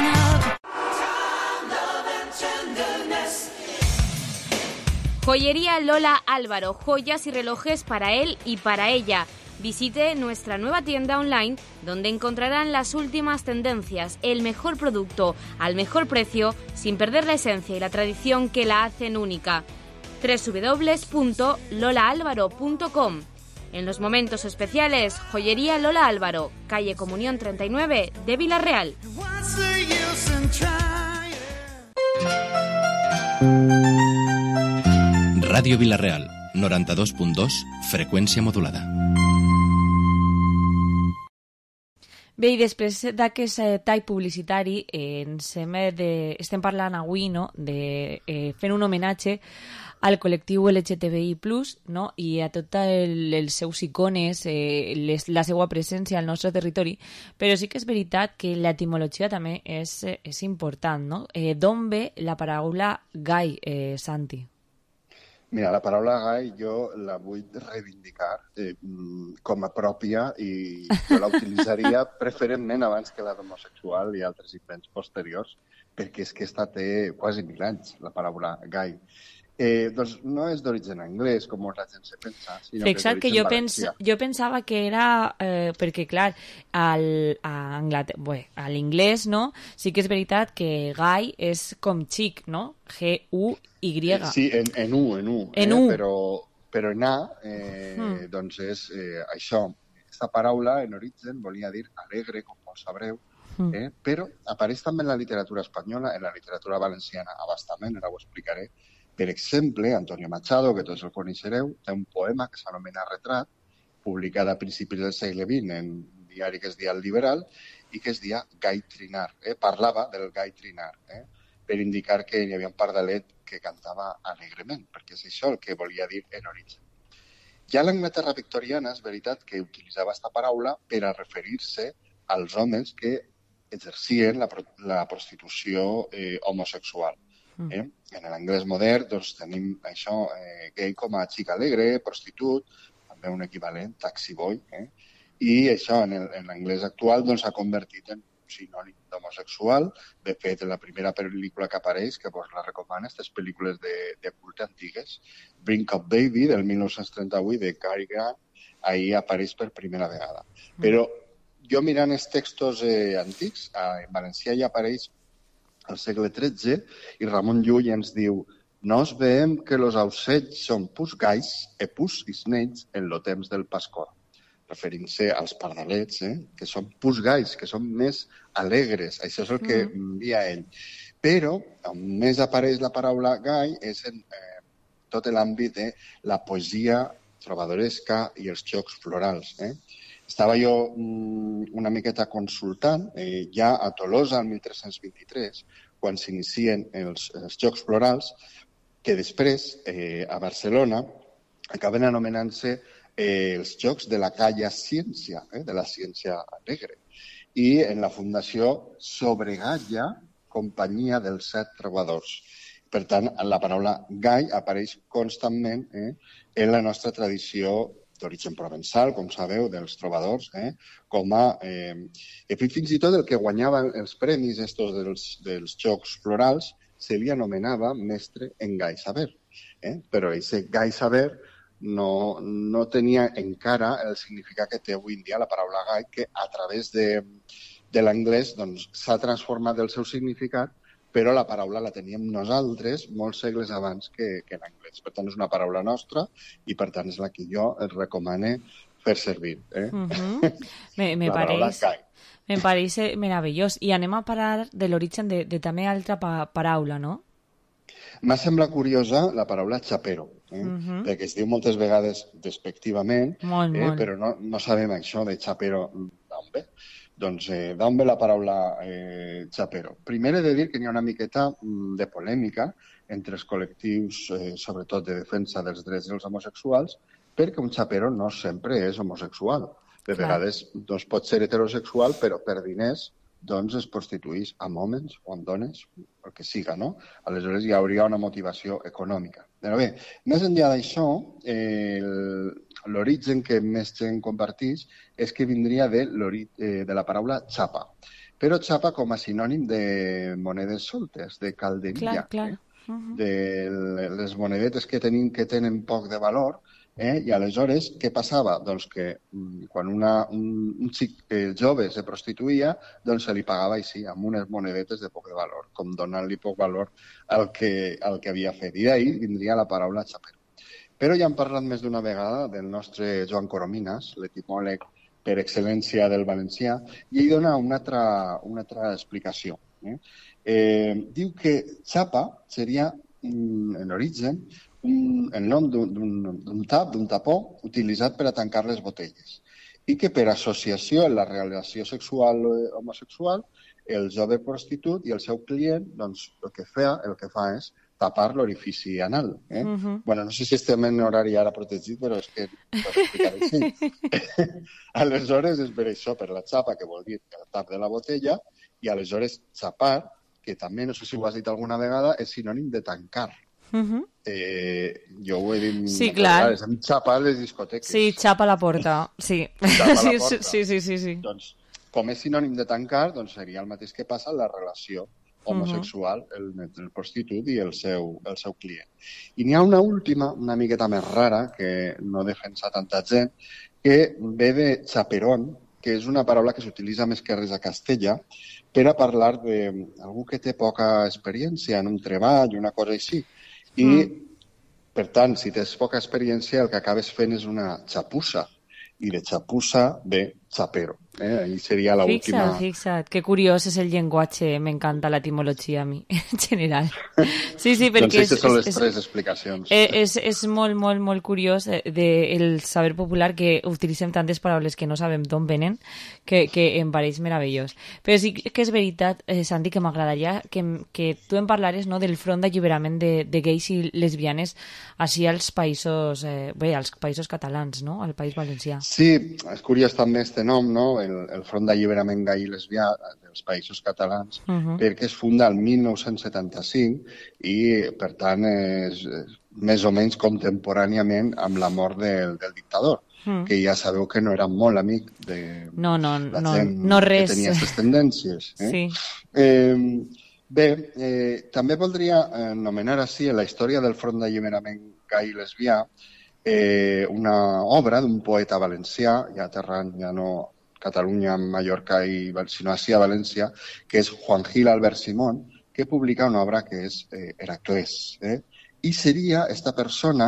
[SPEAKER 21] Joyería Lola Álvaro, joyas y relojes para él y para ella. Visite nuestra nueva tienda online donde encontrarán las últimas tendencias, el mejor producto al mejor precio, sin perder la esencia y la tradición que la hacen única. doble u doble u doble u punto lola álvaro punto com. En los momentos especiales, Joyería Lola Álvaro, calle Comunión treinta y nueve de Vilareal.
[SPEAKER 3] Radio Vilareal, noranta-dos punt dos, frecuencia modulada.
[SPEAKER 6] Bé, i després d'aquest tall publicitari, eh, ens hem de, estem parlant avui, no?, de eh, fent un homenatge al col·lectiu L G T B I plus, no?, i a tots el, els seus icones, eh, les, la seva presència al nostre territori, però sí que és veritat que l'etimologia també és, és important, no? Eh, D'on ve la paraula gai, eh, Santi?
[SPEAKER 19] Mira, la paraula gai jo la vull reivindicar eh, com a pròpia i jo la utilitzaria preferentment abans que la d'homosexual i altres invents posteriors, perquè és que esta té quasi mil anys, la paraula gai. Eh, doncs no és d'origen anglès, com la gent se pensa, sinó
[SPEAKER 6] Exacte,
[SPEAKER 19] que és
[SPEAKER 6] que jo,
[SPEAKER 19] d'origen
[SPEAKER 6] pens,
[SPEAKER 19] valencià.
[SPEAKER 6] jo pensava que era, eh, perquè clar, al, a, Anglater bé, a l'inglès, no? Sí que és veritat que gai és com xic, no? G U Y.
[SPEAKER 19] Eh, sí, en, en U, en U,
[SPEAKER 6] en
[SPEAKER 19] eh?
[SPEAKER 6] U.
[SPEAKER 19] Però, però en A, eh, mm. doncs és eh, això. Aquesta paraula, en origen, volia dir alegre, com molts sabreu, mm. eh? però apareix també en la literatura espanyola, en la literatura valenciana, a bastament, ara ho explicaré. Per exemple, Antonio Machado, que tots el coneixereu, té un poema que s'anomena Retrat, publicat a principis del segle vint en un diari que es deia El Liberal i que es deia Gai Trinar. Eh? Parlava del gai trinar, eh? per indicar que hi havia un pardalet que cantava alegrement, perquè és això el que volia dir en origen. Ja a l'Anglaterra victoriana és veritat que utilitzava aquesta paraula per a referir-se als homes que exercien la, la prostitució eh, homosexual. Eh? En l'anglès modern doncs, tenim això, eh, gay com a xic alegre, prostitut, també un equivalent, taxi boy, eh? i això en l'anglès actual doncs, s'ha convertit en sinònim d'homosexual. De fet, la primera pel·lícula que apareix, que vos la recomano, aquestes pel·lícules de, de culte antigues, Brink Up Baby, del mil nou-cents trenta-vuit, de Cary Grant, ahir apareix per primera vegada. Però jo mirant els textos eh, antics, en valencià ja apareix al segle tretze, i Ramon Llull ens diu «Nos veiem que los aucells són pus gais e pus isnells en lo temps del pascor», referint-se als pardalets, eh? que són pus gais, que són més alegres. Això és el que mm. envia ell. Però, on més apareix la paraula gai és en eh, tot l'àmbit de la poesia trobadoresca i els jocs florals. Eh? Estava jo mm, una miqueta consultant, eh, ja a Tolosa, el mil tres-cents vint-i-tres, quan s'inicien els, els Jocs Florals, que després, eh, a Barcelona, acaben anomenant-se eh, els Jocs de la Calla Ciència, eh, de la ciència alegre. I en la Fundació Sobregalla, Companyia dels Set Trobadors. Per tant, la paraula gai apareix constantment eh, en la nostra tradició d'origen provençal, com sabeu, dels trobadors, eh? com a... Eh, i fins i tot el que guanyava els premis estos dels, dels Jocs Florals se li anomenava mestre en gai saber. Eh? Però aquest gai saber no, no tenia encara el significat que té avui en dia la paraula gai, que a través de, de l'anglès doncs, s'ha transformat el seu significat, però la paraula la teníem nosaltres molts segles abans que, que l'anglès. Per tant, és una paraula nostra i, per tant, és la que jo et recomane fer servir. Eh?
[SPEAKER 6] Uh-huh. me, me
[SPEAKER 19] la paraula
[SPEAKER 6] pareix,
[SPEAKER 19] gai.
[SPEAKER 6] Me pareix meravellós. I anem a parar de l'origen de, de també altra pa paraula, no?
[SPEAKER 19] M'ha semblat curiosa la paraula chapero, eh?
[SPEAKER 6] Uh-huh.
[SPEAKER 19] perquè es diu moltes vegades despectivament,
[SPEAKER 6] molt,
[SPEAKER 19] eh?
[SPEAKER 6] molt.
[SPEAKER 19] però no, no sabem això de chapero d'on ve. Doncs eh, d'on ve la paraula eh, chapero? Primer he de dir que hi ha una miqueta de polèmica entre els col·lectius, eh, sobretot de defensa dels drets dels homosexuals, perquè un chapero no sempre és homosexual. De
[SPEAKER 6] Clar.
[SPEAKER 19] vegades doncs, pot ser heterosexual, però per diners doncs es prostituís amb homes o amb dones, el que siga, no? Aleshores hi hauria una motivació econòmica. Però bé, més enllà d'això, eh, l'origen que més gent comparteix és que vindria de, eh, de la paraula xapa. Però xapa com a sinònim de monedes soltes, de calderilla.
[SPEAKER 6] Clar, clar.
[SPEAKER 19] Eh? Uh-huh. De les monedetes que, tenim, que tenen poc de valor. Eh? I aleshores, què passava? Doncs que quan una, un, un xic eh, jove se prostituïa, doncs se li pagava així, amb unes monedetes de poc de valor, com donant-li poc valor al que, al que havia fet. I d'ahir vindria la paraula xapero. Però ja hem parlat més d'una vegada del nostre Joan Coromines, l'etimòleg per excel·lència del valencià, i ell dona una altra, una altra explicació. Eh? Eh, diu que xapa seria, en origen, un, el nom d'un tap, d'un tapó, utilitzat per a tancar les botelles. i que per associació en la relació sexual eh, homosexual el jove prostitut i el seu client doncs, el, que fa, el que fa és tapar l'orifici anal. Eh?
[SPEAKER 6] Uh-huh.
[SPEAKER 19] Bueno, no sé si estem en horari ara protegit, però és que ho explicaré així. Aleshores és per això, per la xapa, que vol dir el tap de la botella, i aleshores xapar, que també, no sé si ho has dit alguna vegada, és sinònim de tancar.
[SPEAKER 6] Uh-huh.
[SPEAKER 19] Eh, jo ho he dit...
[SPEAKER 6] Sí, clar.
[SPEAKER 19] Vegades, hem xapat les discoteques.
[SPEAKER 6] Sí, xapa la porta, sí.
[SPEAKER 19] Xapa la
[SPEAKER 6] sí,
[SPEAKER 19] porta.
[SPEAKER 6] sí, sí, sí, sí.
[SPEAKER 19] Doncs, com és sinònim de tancar, doncs seria el mateix que passa en la relació homosexual, uh-huh. el, el prostitut i el seu, el seu client. I n'hi ha una última, una miqueta més rara, que no defensa tanta gent, que ve de chaperón, que és una paraula que s'utilitza més que res a Castella, per a parlar d'algú que té poca experiència en un treball, una cosa així. I, mm. per tant, si tens poca experiència, el que acabes fent és una xapussa. I de xapussa ve chapero. Eh? Ahí seria l'última...
[SPEAKER 6] Fixa't, fixa't. Que curiós és el llenguatge. M'encanta l'etimologia a mi, en general. Sí, sí, perquè...
[SPEAKER 19] Doncs aquestes són les
[SPEAKER 6] és,
[SPEAKER 19] tres explicacions.
[SPEAKER 6] És, és molt, molt, molt curiós de, de el saber popular que utilitzem tantes paraules que no sabem d'on venen, que, que em pareix meravellós. Però sí que és veritat, eh, Santi, que m'agradaria que, que tu em parlares, no, del front d'alliberament de, de gais i lesbianes així als països, eh, bé, als països catalans, no?, al País Valencià.
[SPEAKER 19] Sí, és curiós també este nom, no?, el, el Front d'Alliberament Gai i Lesbià dels Països Catalans, uh-huh. perquè es funda el mil nou-cents setanta-cinc i, per tant, és, és més o menys contemporàniament amb la mort del, del dictador, uh-huh. que ja sabeu que no era molt amic de
[SPEAKER 6] no, no,
[SPEAKER 19] la
[SPEAKER 6] no,
[SPEAKER 19] gent
[SPEAKER 6] no res.
[SPEAKER 19] que tenia aquestes tendències. Eh?
[SPEAKER 6] Sí.
[SPEAKER 19] Eh, bé, eh, també voldria anomenar així en la història del Front d'Alliberament Gai i Lesbià eh, una obra d'un poeta valencià, ja aterrant ja no Catalunya, Mallorca, i, sinó així a València, que és Juan Gil Albert Simón, que publica una obra que és eh, Heracles. Eh? I seria esta persona,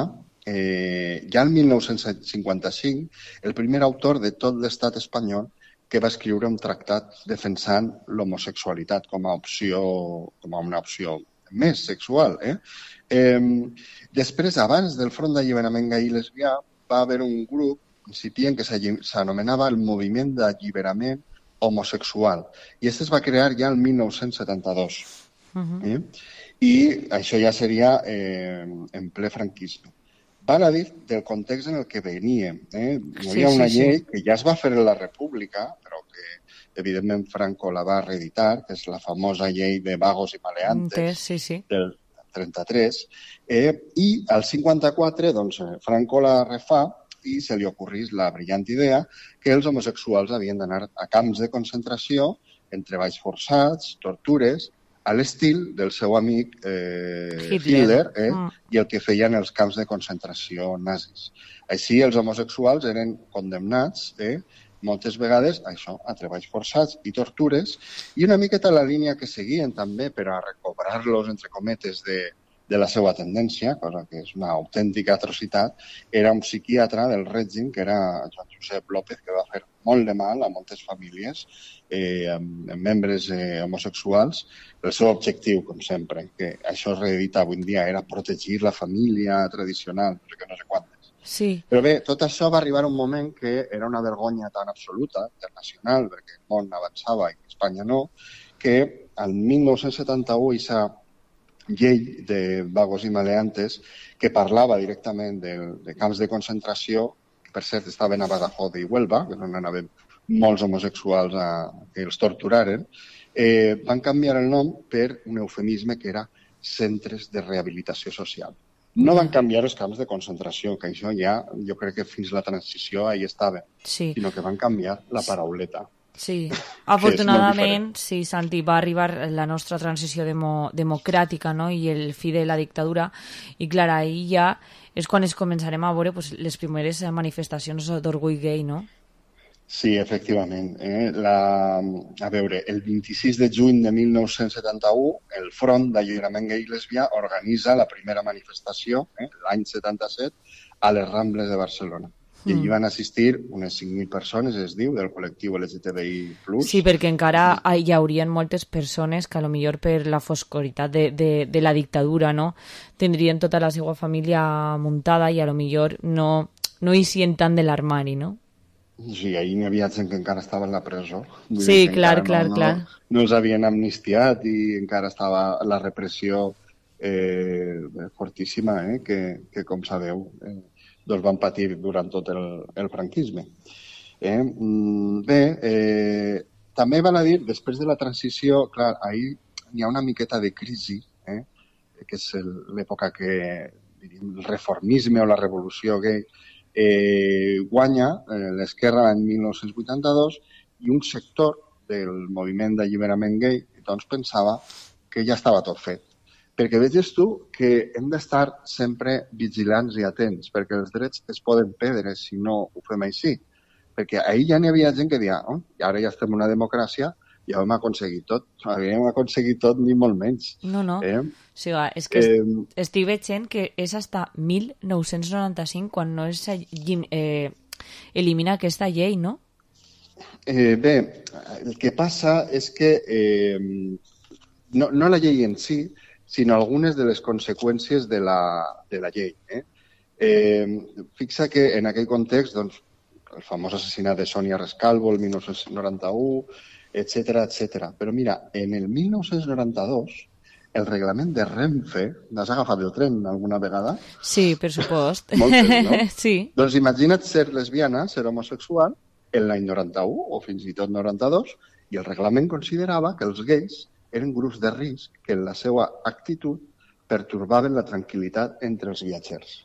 [SPEAKER 19] eh, ja el mil nou-cents cinquanta-cinc, el primer autor de tot l'estat espanyol que va escriure un tractat defensant l'homosexualitat com a opció, com a una opció més sexual. Eh? Eh, després, abans del Front d'Alliberament Gai i Lesbià, va haver un grup incipient que s'anomenava el Moviment d'Alliberament Homosexual. I aquest es va crear ja el mil nou-cents setanta-dos. Uh-huh. eh? I això ja seria eh, en ple franquisme. Val a dir del context en el que veníem. Eh? Hi havia
[SPEAKER 6] sí,
[SPEAKER 19] una
[SPEAKER 6] sí,
[SPEAKER 19] llei
[SPEAKER 6] sí.
[SPEAKER 19] que ja es va fer en la República, però que evidentment Franco la va reeditar, que és la famosa llei de vagos i maleantes
[SPEAKER 6] sí, sí.
[SPEAKER 19] del trenta-tres, eh? i al cinquanta-quatre doncs, Franco la refà i se li ocorrís la brillant idea que els homosexuals havien d'anar a camps de concentració en treballs forçats, tortures, a l'estil del seu amic eh, Hitler, Hitler eh, mm. i el que feien els camps de concentració nazis. Així, els homosexuals eren condemnats eh, moltes vegades a això, a treballs forçats i tortures, i una miqueta la línia que seguien també per a recobrar-los, entre cometes, de, de la seva tendència, cosa que és una autèntica atrocitat, era un psiquiatre del règim, que era Joan Josep López, que va fer molt de mal a moltes famílies eh, amb, amb membres eh, homosexuals. El seu objectiu, com sempre, que això es reedita avui en dia, era protegir la família tradicional, no sé què, no sé quantes.
[SPEAKER 6] Sí.
[SPEAKER 19] Però bé, tot això va arribar un moment que era una vergonya tan absoluta, internacional, perquè el món avançava i Espanya no, que al mil nou-cents setanta-u aquesta llei de vagos i maleantes que parlava directament de, de camps de concentració, que per cert estaven a Badajoz i Huelva, que no anaven molts homosexuals a, que els torturaren, eh, van canviar el nom per un eufemisme que era centres de rehabilitació social. No van canviar els camps de concentració, que això ja, jo crec que fins la transició ahí estava,
[SPEAKER 6] sí.
[SPEAKER 19] sinó que van canviar la parauleta.
[SPEAKER 6] Sí, afortunadament, sí, Santi, va arribar la nostra transició demo, democràtica, no?, i el fi de la dictadura, i clar, ahir ja és quan es començarem a veure pues, les primeres manifestacions d'orgull gay, no?
[SPEAKER 19] Sí, efectivament. Eh? La, a veure, el vint-i-sis de juny de mil nou-cents setanta-u, el Front d'Alliberament Gai i Lesbià organitza la primera manifestació, eh, l'any setanta-set, a les Rambles de Barcelona. I allí van assistir unes cinc mil persones, es diu, del col·lectiu L G T B I plus.
[SPEAKER 6] Sí, perquè encara hi haurien moltes persones que, a lo millor per la foscoritat de, de, de la dictadura, no?, tindrien tota la seva família muntada i a lo millor no, no hi sien tant de l'armari, no?
[SPEAKER 19] Sí, ahir n'hi havia gent que encara estava en la presó. Vull
[SPEAKER 6] Sí,
[SPEAKER 19] dir que
[SPEAKER 6] clar,
[SPEAKER 19] encara
[SPEAKER 6] clar,
[SPEAKER 19] no,
[SPEAKER 6] clar.
[SPEAKER 19] No, no els havien amnistiat i encara estava la repressió eh, fortíssima, eh, que, que com sabeu, eh, doncs van patir durant tot el, el franquisme. Eh? Bé, eh, també val a dir, després de la transició, clar, ahir hi ha una miqueta de crisi, eh? que és el- l'època que diríem, el reformisme o la revolució gay eh, guanya eh, l'esquerra l'any mil nou-cents vuitanta-dos i un sector del moviment d'alliberament gay doncs pensava que ja estava tot fet. Perquè veges tu que hem d'estar sempre vigilants i atents, perquè els drets es poden perdre si no ho fem així. Perquè ahir ja n'hi havia gent que deia, oh, i ara ja estem en una democràcia, ja ho hem aconseguit tot. Havíem aconseguit tot ni molt menys.
[SPEAKER 6] No, no.
[SPEAKER 19] Eh?
[SPEAKER 6] O sigui, és que
[SPEAKER 19] Eh,
[SPEAKER 6] est- estic veient que és hasta mil nou-cents noranta-cinc quan no es eh, elimina aquesta llei, no?
[SPEAKER 19] Eh, bé, el que passa és que eh, no, no la llei en si, sinó algunes de les conseqüències de la, de la llei. Eh? Eh, fixa que en aquell context, doncs, el famós assassinat de Sònia Rescalvo el mil nou-cents noranta-u, etcètera, etcètera. Però mira, en el mil nou-cents noranta-dos, el reglament de Renfe, n'has agafat el tren alguna vegada?
[SPEAKER 6] Sí, per supost.
[SPEAKER 19] Moltes, no?
[SPEAKER 6] Sí.
[SPEAKER 19] Doncs imagina't ser lesbiana, ser homosexual, en l'any noranta-u o fins i tot noranta-dos, i el reglament considerava que els gais eren grups de risc que en la seva actitud pertorbaven la tranquil·litat entre els viatgers.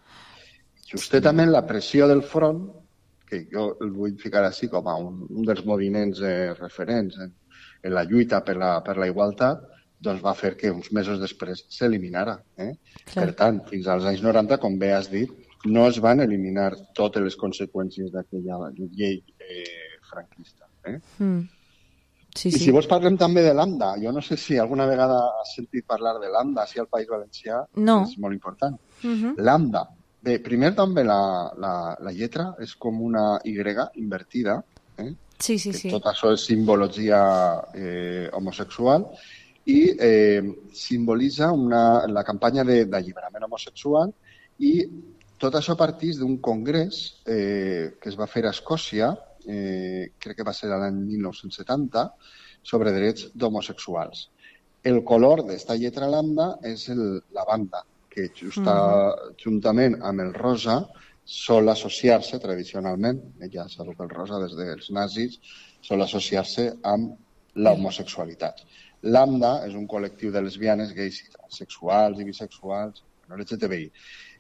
[SPEAKER 19] Justament la pressió del front, que jo el vull ficar així com a un, un dels moviments eh, referents en, en la lluita per la, per la igualtat, doncs va fer que uns mesos després s'eliminara. Eh? Per tant, fins als anys noranta, com bé has dit, no es van eliminar totes les conseqüències d'aquella llei eh, franquista. Eh?
[SPEAKER 6] Mm. Sí,
[SPEAKER 19] I
[SPEAKER 6] sí.
[SPEAKER 19] si vols parlem també de l'AMDA. Jo no sé si alguna vegada has sentit parlar de l'AMDA, si al País Valencià
[SPEAKER 6] No.
[SPEAKER 19] és molt important.
[SPEAKER 6] Mhm.
[SPEAKER 19] L'AMDA. Bé, primer també la, la, la lletra és com una Y invertida. Eh?
[SPEAKER 6] Sí, sí, sí.
[SPEAKER 19] Tot això és simbologia eh, homosexual i eh, simbolitza una, la campanya de- d'alliberament homosexual i tot això partís d'un congrés eh, que es va fer a Escòcia, eh, crec que va ser l'any mil nou-cents setanta, sobre drets d'homosexuals. El color d'esta lletra lambda és el, la banda, que justa,
[SPEAKER 1] Mhm.
[SPEAKER 19] juntament amb el rosa sol associar-se tradicionalment, eh, ja sabeu que el rosa des dels nazis sol associar-se amb l'homosexualitat. Lambda és un col·lectiu de lesbianes, gais i transsexuals i bisexuals, no L G T B I.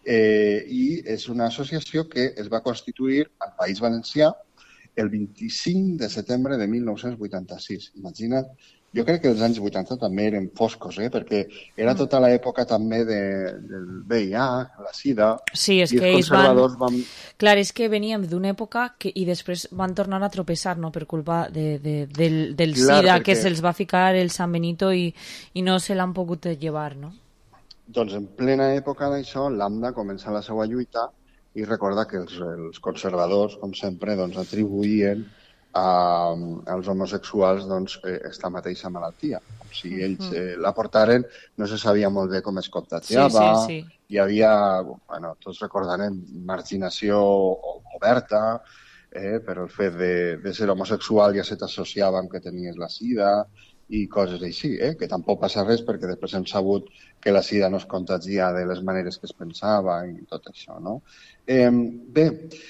[SPEAKER 19] Eh, I és una associació que es va constituir al País Valencià el vint-i-cinc de setembre de mil nou-cents vuitanta-sis. Imagina't, jo crec que els anys vuitanta també eren foscos, eh? Perquè era tota l'època també de, del V I H, la sida,
[SPEAKER 6] Sí, és
[SPEAKER 19] i
[SPEAKER 6] que
[SPEAKER 19] els
[SPEAKER 6] ells van...
[SPEAKER 19] conservadors van...
[SPEAKER 6] Clar, és que veníem d'una època que, i després van tornar a tropeçar, no?, per culpa de, de, del, del
[SPEAKER 19] Clar,
[SPEAKER 6] SIDA,
[SPEAKER 19] perquè-
[SPEAKER 6] que se'ls va ficar el San Benito i, i no se l'han pogut llevar, no?
[SPEAKER 19] Doncs en plena època d'això, l'AMDA comença la seva lluita i recorda que els, els conservadors, com sempre, doncs, atribuïen a, als homosexuals doncs, eh, esta mateixa malaltia. Com si ells eh, la portaren, no se sabia molt bé com es contagiava,
[SPEAKER 6] Sí, sí, sí.
[SPEAKER 19] hi havia, bueno, tots recordarem, marginació oberta, eh, però el fet de, de ser homosexual ja se t'associava amb que tenies la sida i coses així, eh? Que tampoc passa res perquè després hem sabut que la sida no es contagia de les maneres que es pensava i tot això, no? Eh, bé,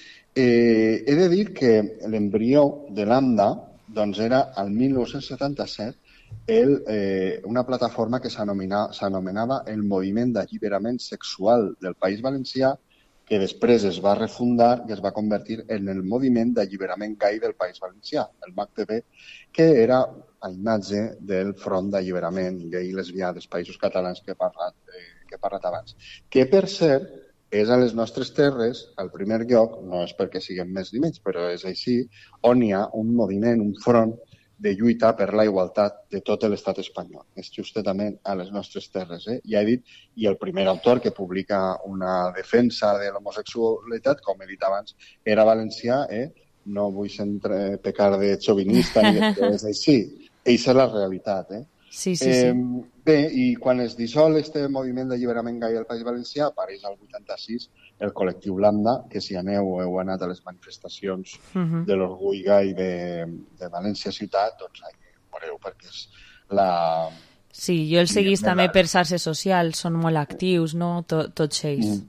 [SPEAKER 19] eh, he de dir que l'embrió de l'AMDA doncs era el mil nou-cents setanta-set el, eh, una plataforma que s'anomena- s'anomenava el Moviment d'Alliberament Sexual del País Valencià, que després es va refundar i es va convertir en el Moviment d'Alliberament Gai del País Valencià, el M A C T V, que era a imatge del Front d'Alliberament Gai i Lesbià dels Països Catalans que he parlat, eh, que he parlat abans. Que, per cert, és a les nostres terres, al primer lloc, no és perquè siguem més ni menys, però és així, on hi ha un moviment, un front de lluita per la igualtat de tot l'estat espanyol. És justament a les nostres terres. Eh? Ja he dit, i el primer autor que publica una defensa de l'homosexualitat, com he dit abans, era valencià, eh? No vull centre, pecar de xovinista ni de que és així. Eixa és la realitat. Eh?
[SPEAKER 6] Sí, sí,
[SPEAKER 19] eh,
[SPEAKER 6] sí.
[SPEAKER 19] Bé, i quan es dissol este moviment d'alliberament gai al País Valencià, apareix al vuitanta-sis el col·lectiu Lambda, que si aneu o heu anat a les manifestacions
[SPEAKER 6] Mhm.
[SPEAKER 19] de l'orgull gai de, de València ciutat, doncs ahí veureu, perquè és la...
[SPEAKER 6] Sí, jo els seguís
[SPEAKER 19] Diguem-ne,
[SPEAKER 6] també
[SPEAKER 19] la-
[SPEAKER 6] per xarxes socials, són molt actius, no? To- Tots ells.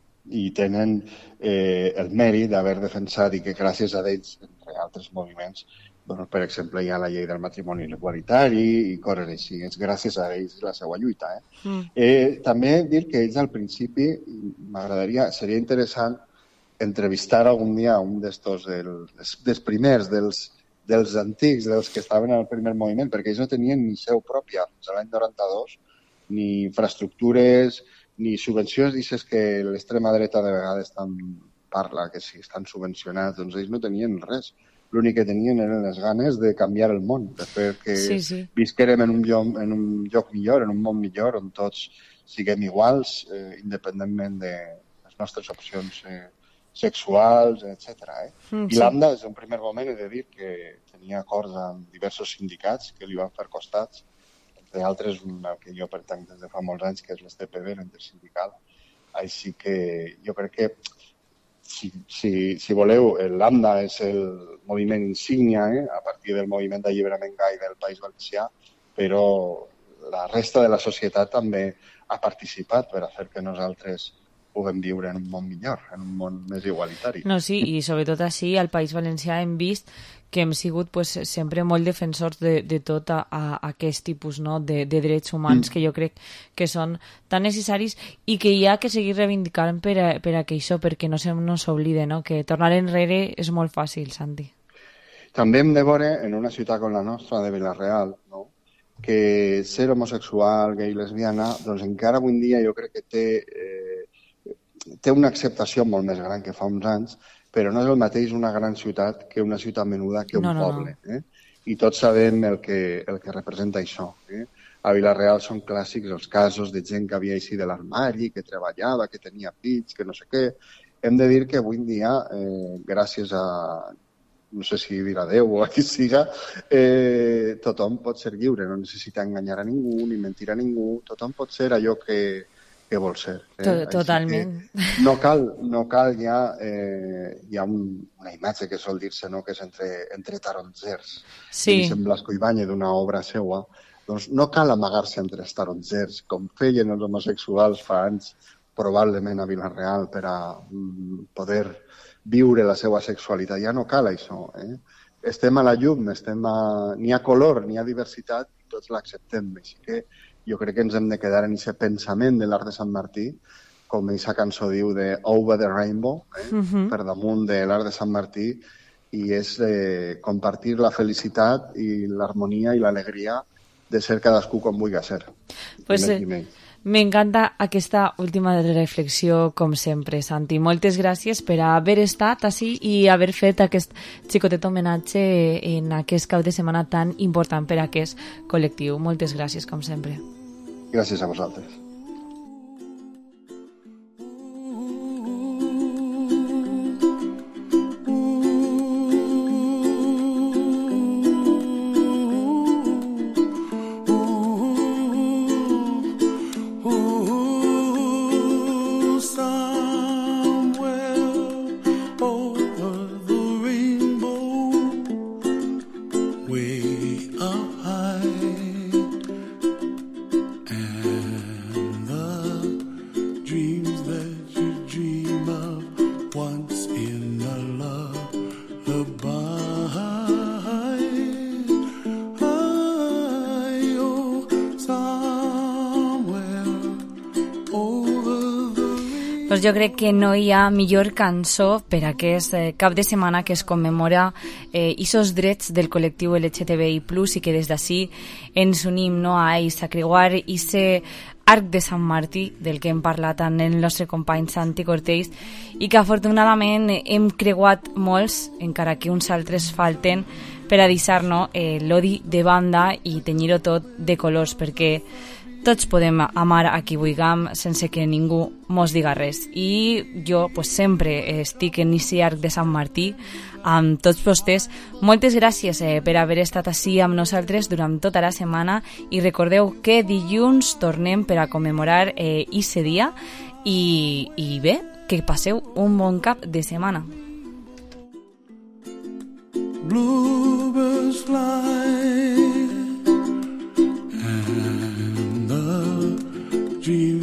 [SPEAKER 19] i tenen eh, el mèrit d'haver defensat i que gràcies a ells, entre altres moviments, doncs, per exemple, hi ha la llei del matrimoni igualitari i coses així. És gràcies a ells la seva lluita. Eh?
[SPEAKER 6] Mm.
[SPEAKER 19] Eh, també dir que ells al principi, m'agradaria, seria interessant entrevistar algun dia un d'estos, del, dels, dels primers, dels, dels antics, dels que estaven al primer moviment, perquè ells no tenien ni seu pròpia fins a l'any noranta-dos, ni infraestructures, ni subvencions, dices que l'extrema dreta de vegades tant parla que si estan subvencionats, doncs ells no tenien res. L'únic que tenien eren les ganes de canviar el món, de fer que
[SPEAKER 6] Sí, sí.
[SPEAKER 19] visquérem en un lloc, en un lloc millor, en un món millor, on tots siguem iguals, eh, independentment de les nostres opcions eh, sexuals, etcètera. Eh?
[SPEAKER 6] Mm,
[SPEAKER 19] I
[SPEAKER 6] sí.
[SPEAKER 19] l'A M D A, des d'un primer moment, he de dir que tenia acords amb diversos sindicats que li van fer costats, entre altres un al que jo pertanc des de fa molts anys, que és l'S T P B, l'intersindical. Així que jo crec que, si, si, si voleu, l'A M D A és el moviment insígnia, eh, a partir del moviment d'alliberament gai del País Valencià, però la resta de la societat també ha participat per a fer que nosaltres puguem viure en un món millor, en un món més igualitari.
[SPEAKER 6] No, sí, i sobretot així al País Valencià hem vist que hem sigut pues, sempre molt defensors de, de tot a, a aquest tipus no? de, de drets humans
[SPEAKER 19] Mm.
[SPEAKER 6] que jo crec que són tan necessaris i que hi ha que seguir reivindicant per a, per a que això, perquè no se nos oblide, no? Que tornar enrere és molt fàcil, Santi.
[SPEAKER 19] També hem de veure, en una ciutat com la nostra, de Vila-real, no? que ser homosexual, gay, lesbiana, doncs encara avui en dia jo crec que té, eh, té una acceptació molt més gran que fa uns anys, però no és el mateix una gran ciutat que una ciutat menuda que un
[SPEAKER 6] No, no,
[SPEAKER 19] poble. Eh? I tots sabem el que, el que representa això. Eh? A Vila-real són clàssics els casos de gent que havia eixit de l'armari, que treballava, que tenia fills, que no sé què. Hem de dir que avui en dia, eh, gràcies a, no sé si dir a Déu o a qui siga, eh, tothom pot ser lliure, no necessita enganyar a ningú ni mentir a ningú, tothom pot ser allò que, que vol ser. Eh?
[SPEAKER 6] To- Totalment.
[SPEAKER 19] No cal, no cal ja, eh, hi ha un, una imatge que sol dir-se, no?, que és entre, entre taronzers.
[SPEAKER 6] Sí.
[SPEAKER 19] Vicent Blasco Ibáñez, d'una obra seua. Doncs no cal amagar-se entre els taronzers, com feien els homosexuals fa anys, probablement a Vila-real, per a mm, poder viure la seva sexualitat. Ja no cal això. Eh? Estem a la llum, estem a... n'hi ha color, n'hi ha diversitat, i tots l'acceptem. Així que jo crec que ens hem de quedar en aquest pensament de l'Arc de Sant Martí, com aquesta cançó diu, de Over the Rainbow, eh?
[SPEAKER 6] Mhm.
[SPEAKER 19] per damunt de l'Arc de Sant Martí, i és eh, compartir la felicitat i l'harmonia i l'alegria de ser cadascú com vulgui ser.
[SPEAKER 6] Pues,
[SPEAKER 19] Ni més
[SPEAKER 6] eh,
[SPEAKER 19] ni menys.
[SPEAKER 6] M'encanta aquesta última reflexió, com sempre, Santi. Moltes gràcies per haver estat així i haver fet aquest xicotet homenatge en aquest cap de setmana tan important per a aquest col·lectiu. Moltes gràcies, com sempre.
[SPEAKER 19] Gràcies a vosaltres.
[SPEAKER 16] Ooh, somewhere over the rainbow, way up high, and the dreams that you dream of once in a lullaby. I, oh, somewhere over the
[SPEAKER 6] Pues jo crec que no hi ha millor cançó per aquest eh, cap de setmana que es commemora eh, isos drets del col·lectiu L G T B I plus, i que des d'ací ens unim no, a ells, a creuar ese arc de Sant Martí del que hem parlat amb el nostre company Santi Cortells, i que afortunadament hem creuat molts, encara que uns altres falten, per a deixar no, eh, l'odi de banda i tenyir-ho tot de colors, perquè tots podem amar a qui vulguem sense que ningú mos diga res. I jo pues, sempre estic en aquest arc de Sant Martí amb tots vostès. Moltes gràcies eh, per haver estat ací amb nosaltres durant tota la setmana i recordeu que dilluns tornem per a commemorar eh, ese dia i, i bé, que passeu un bon cap de setmana.
[SPEAKER 16] Bluebirds fly and the dream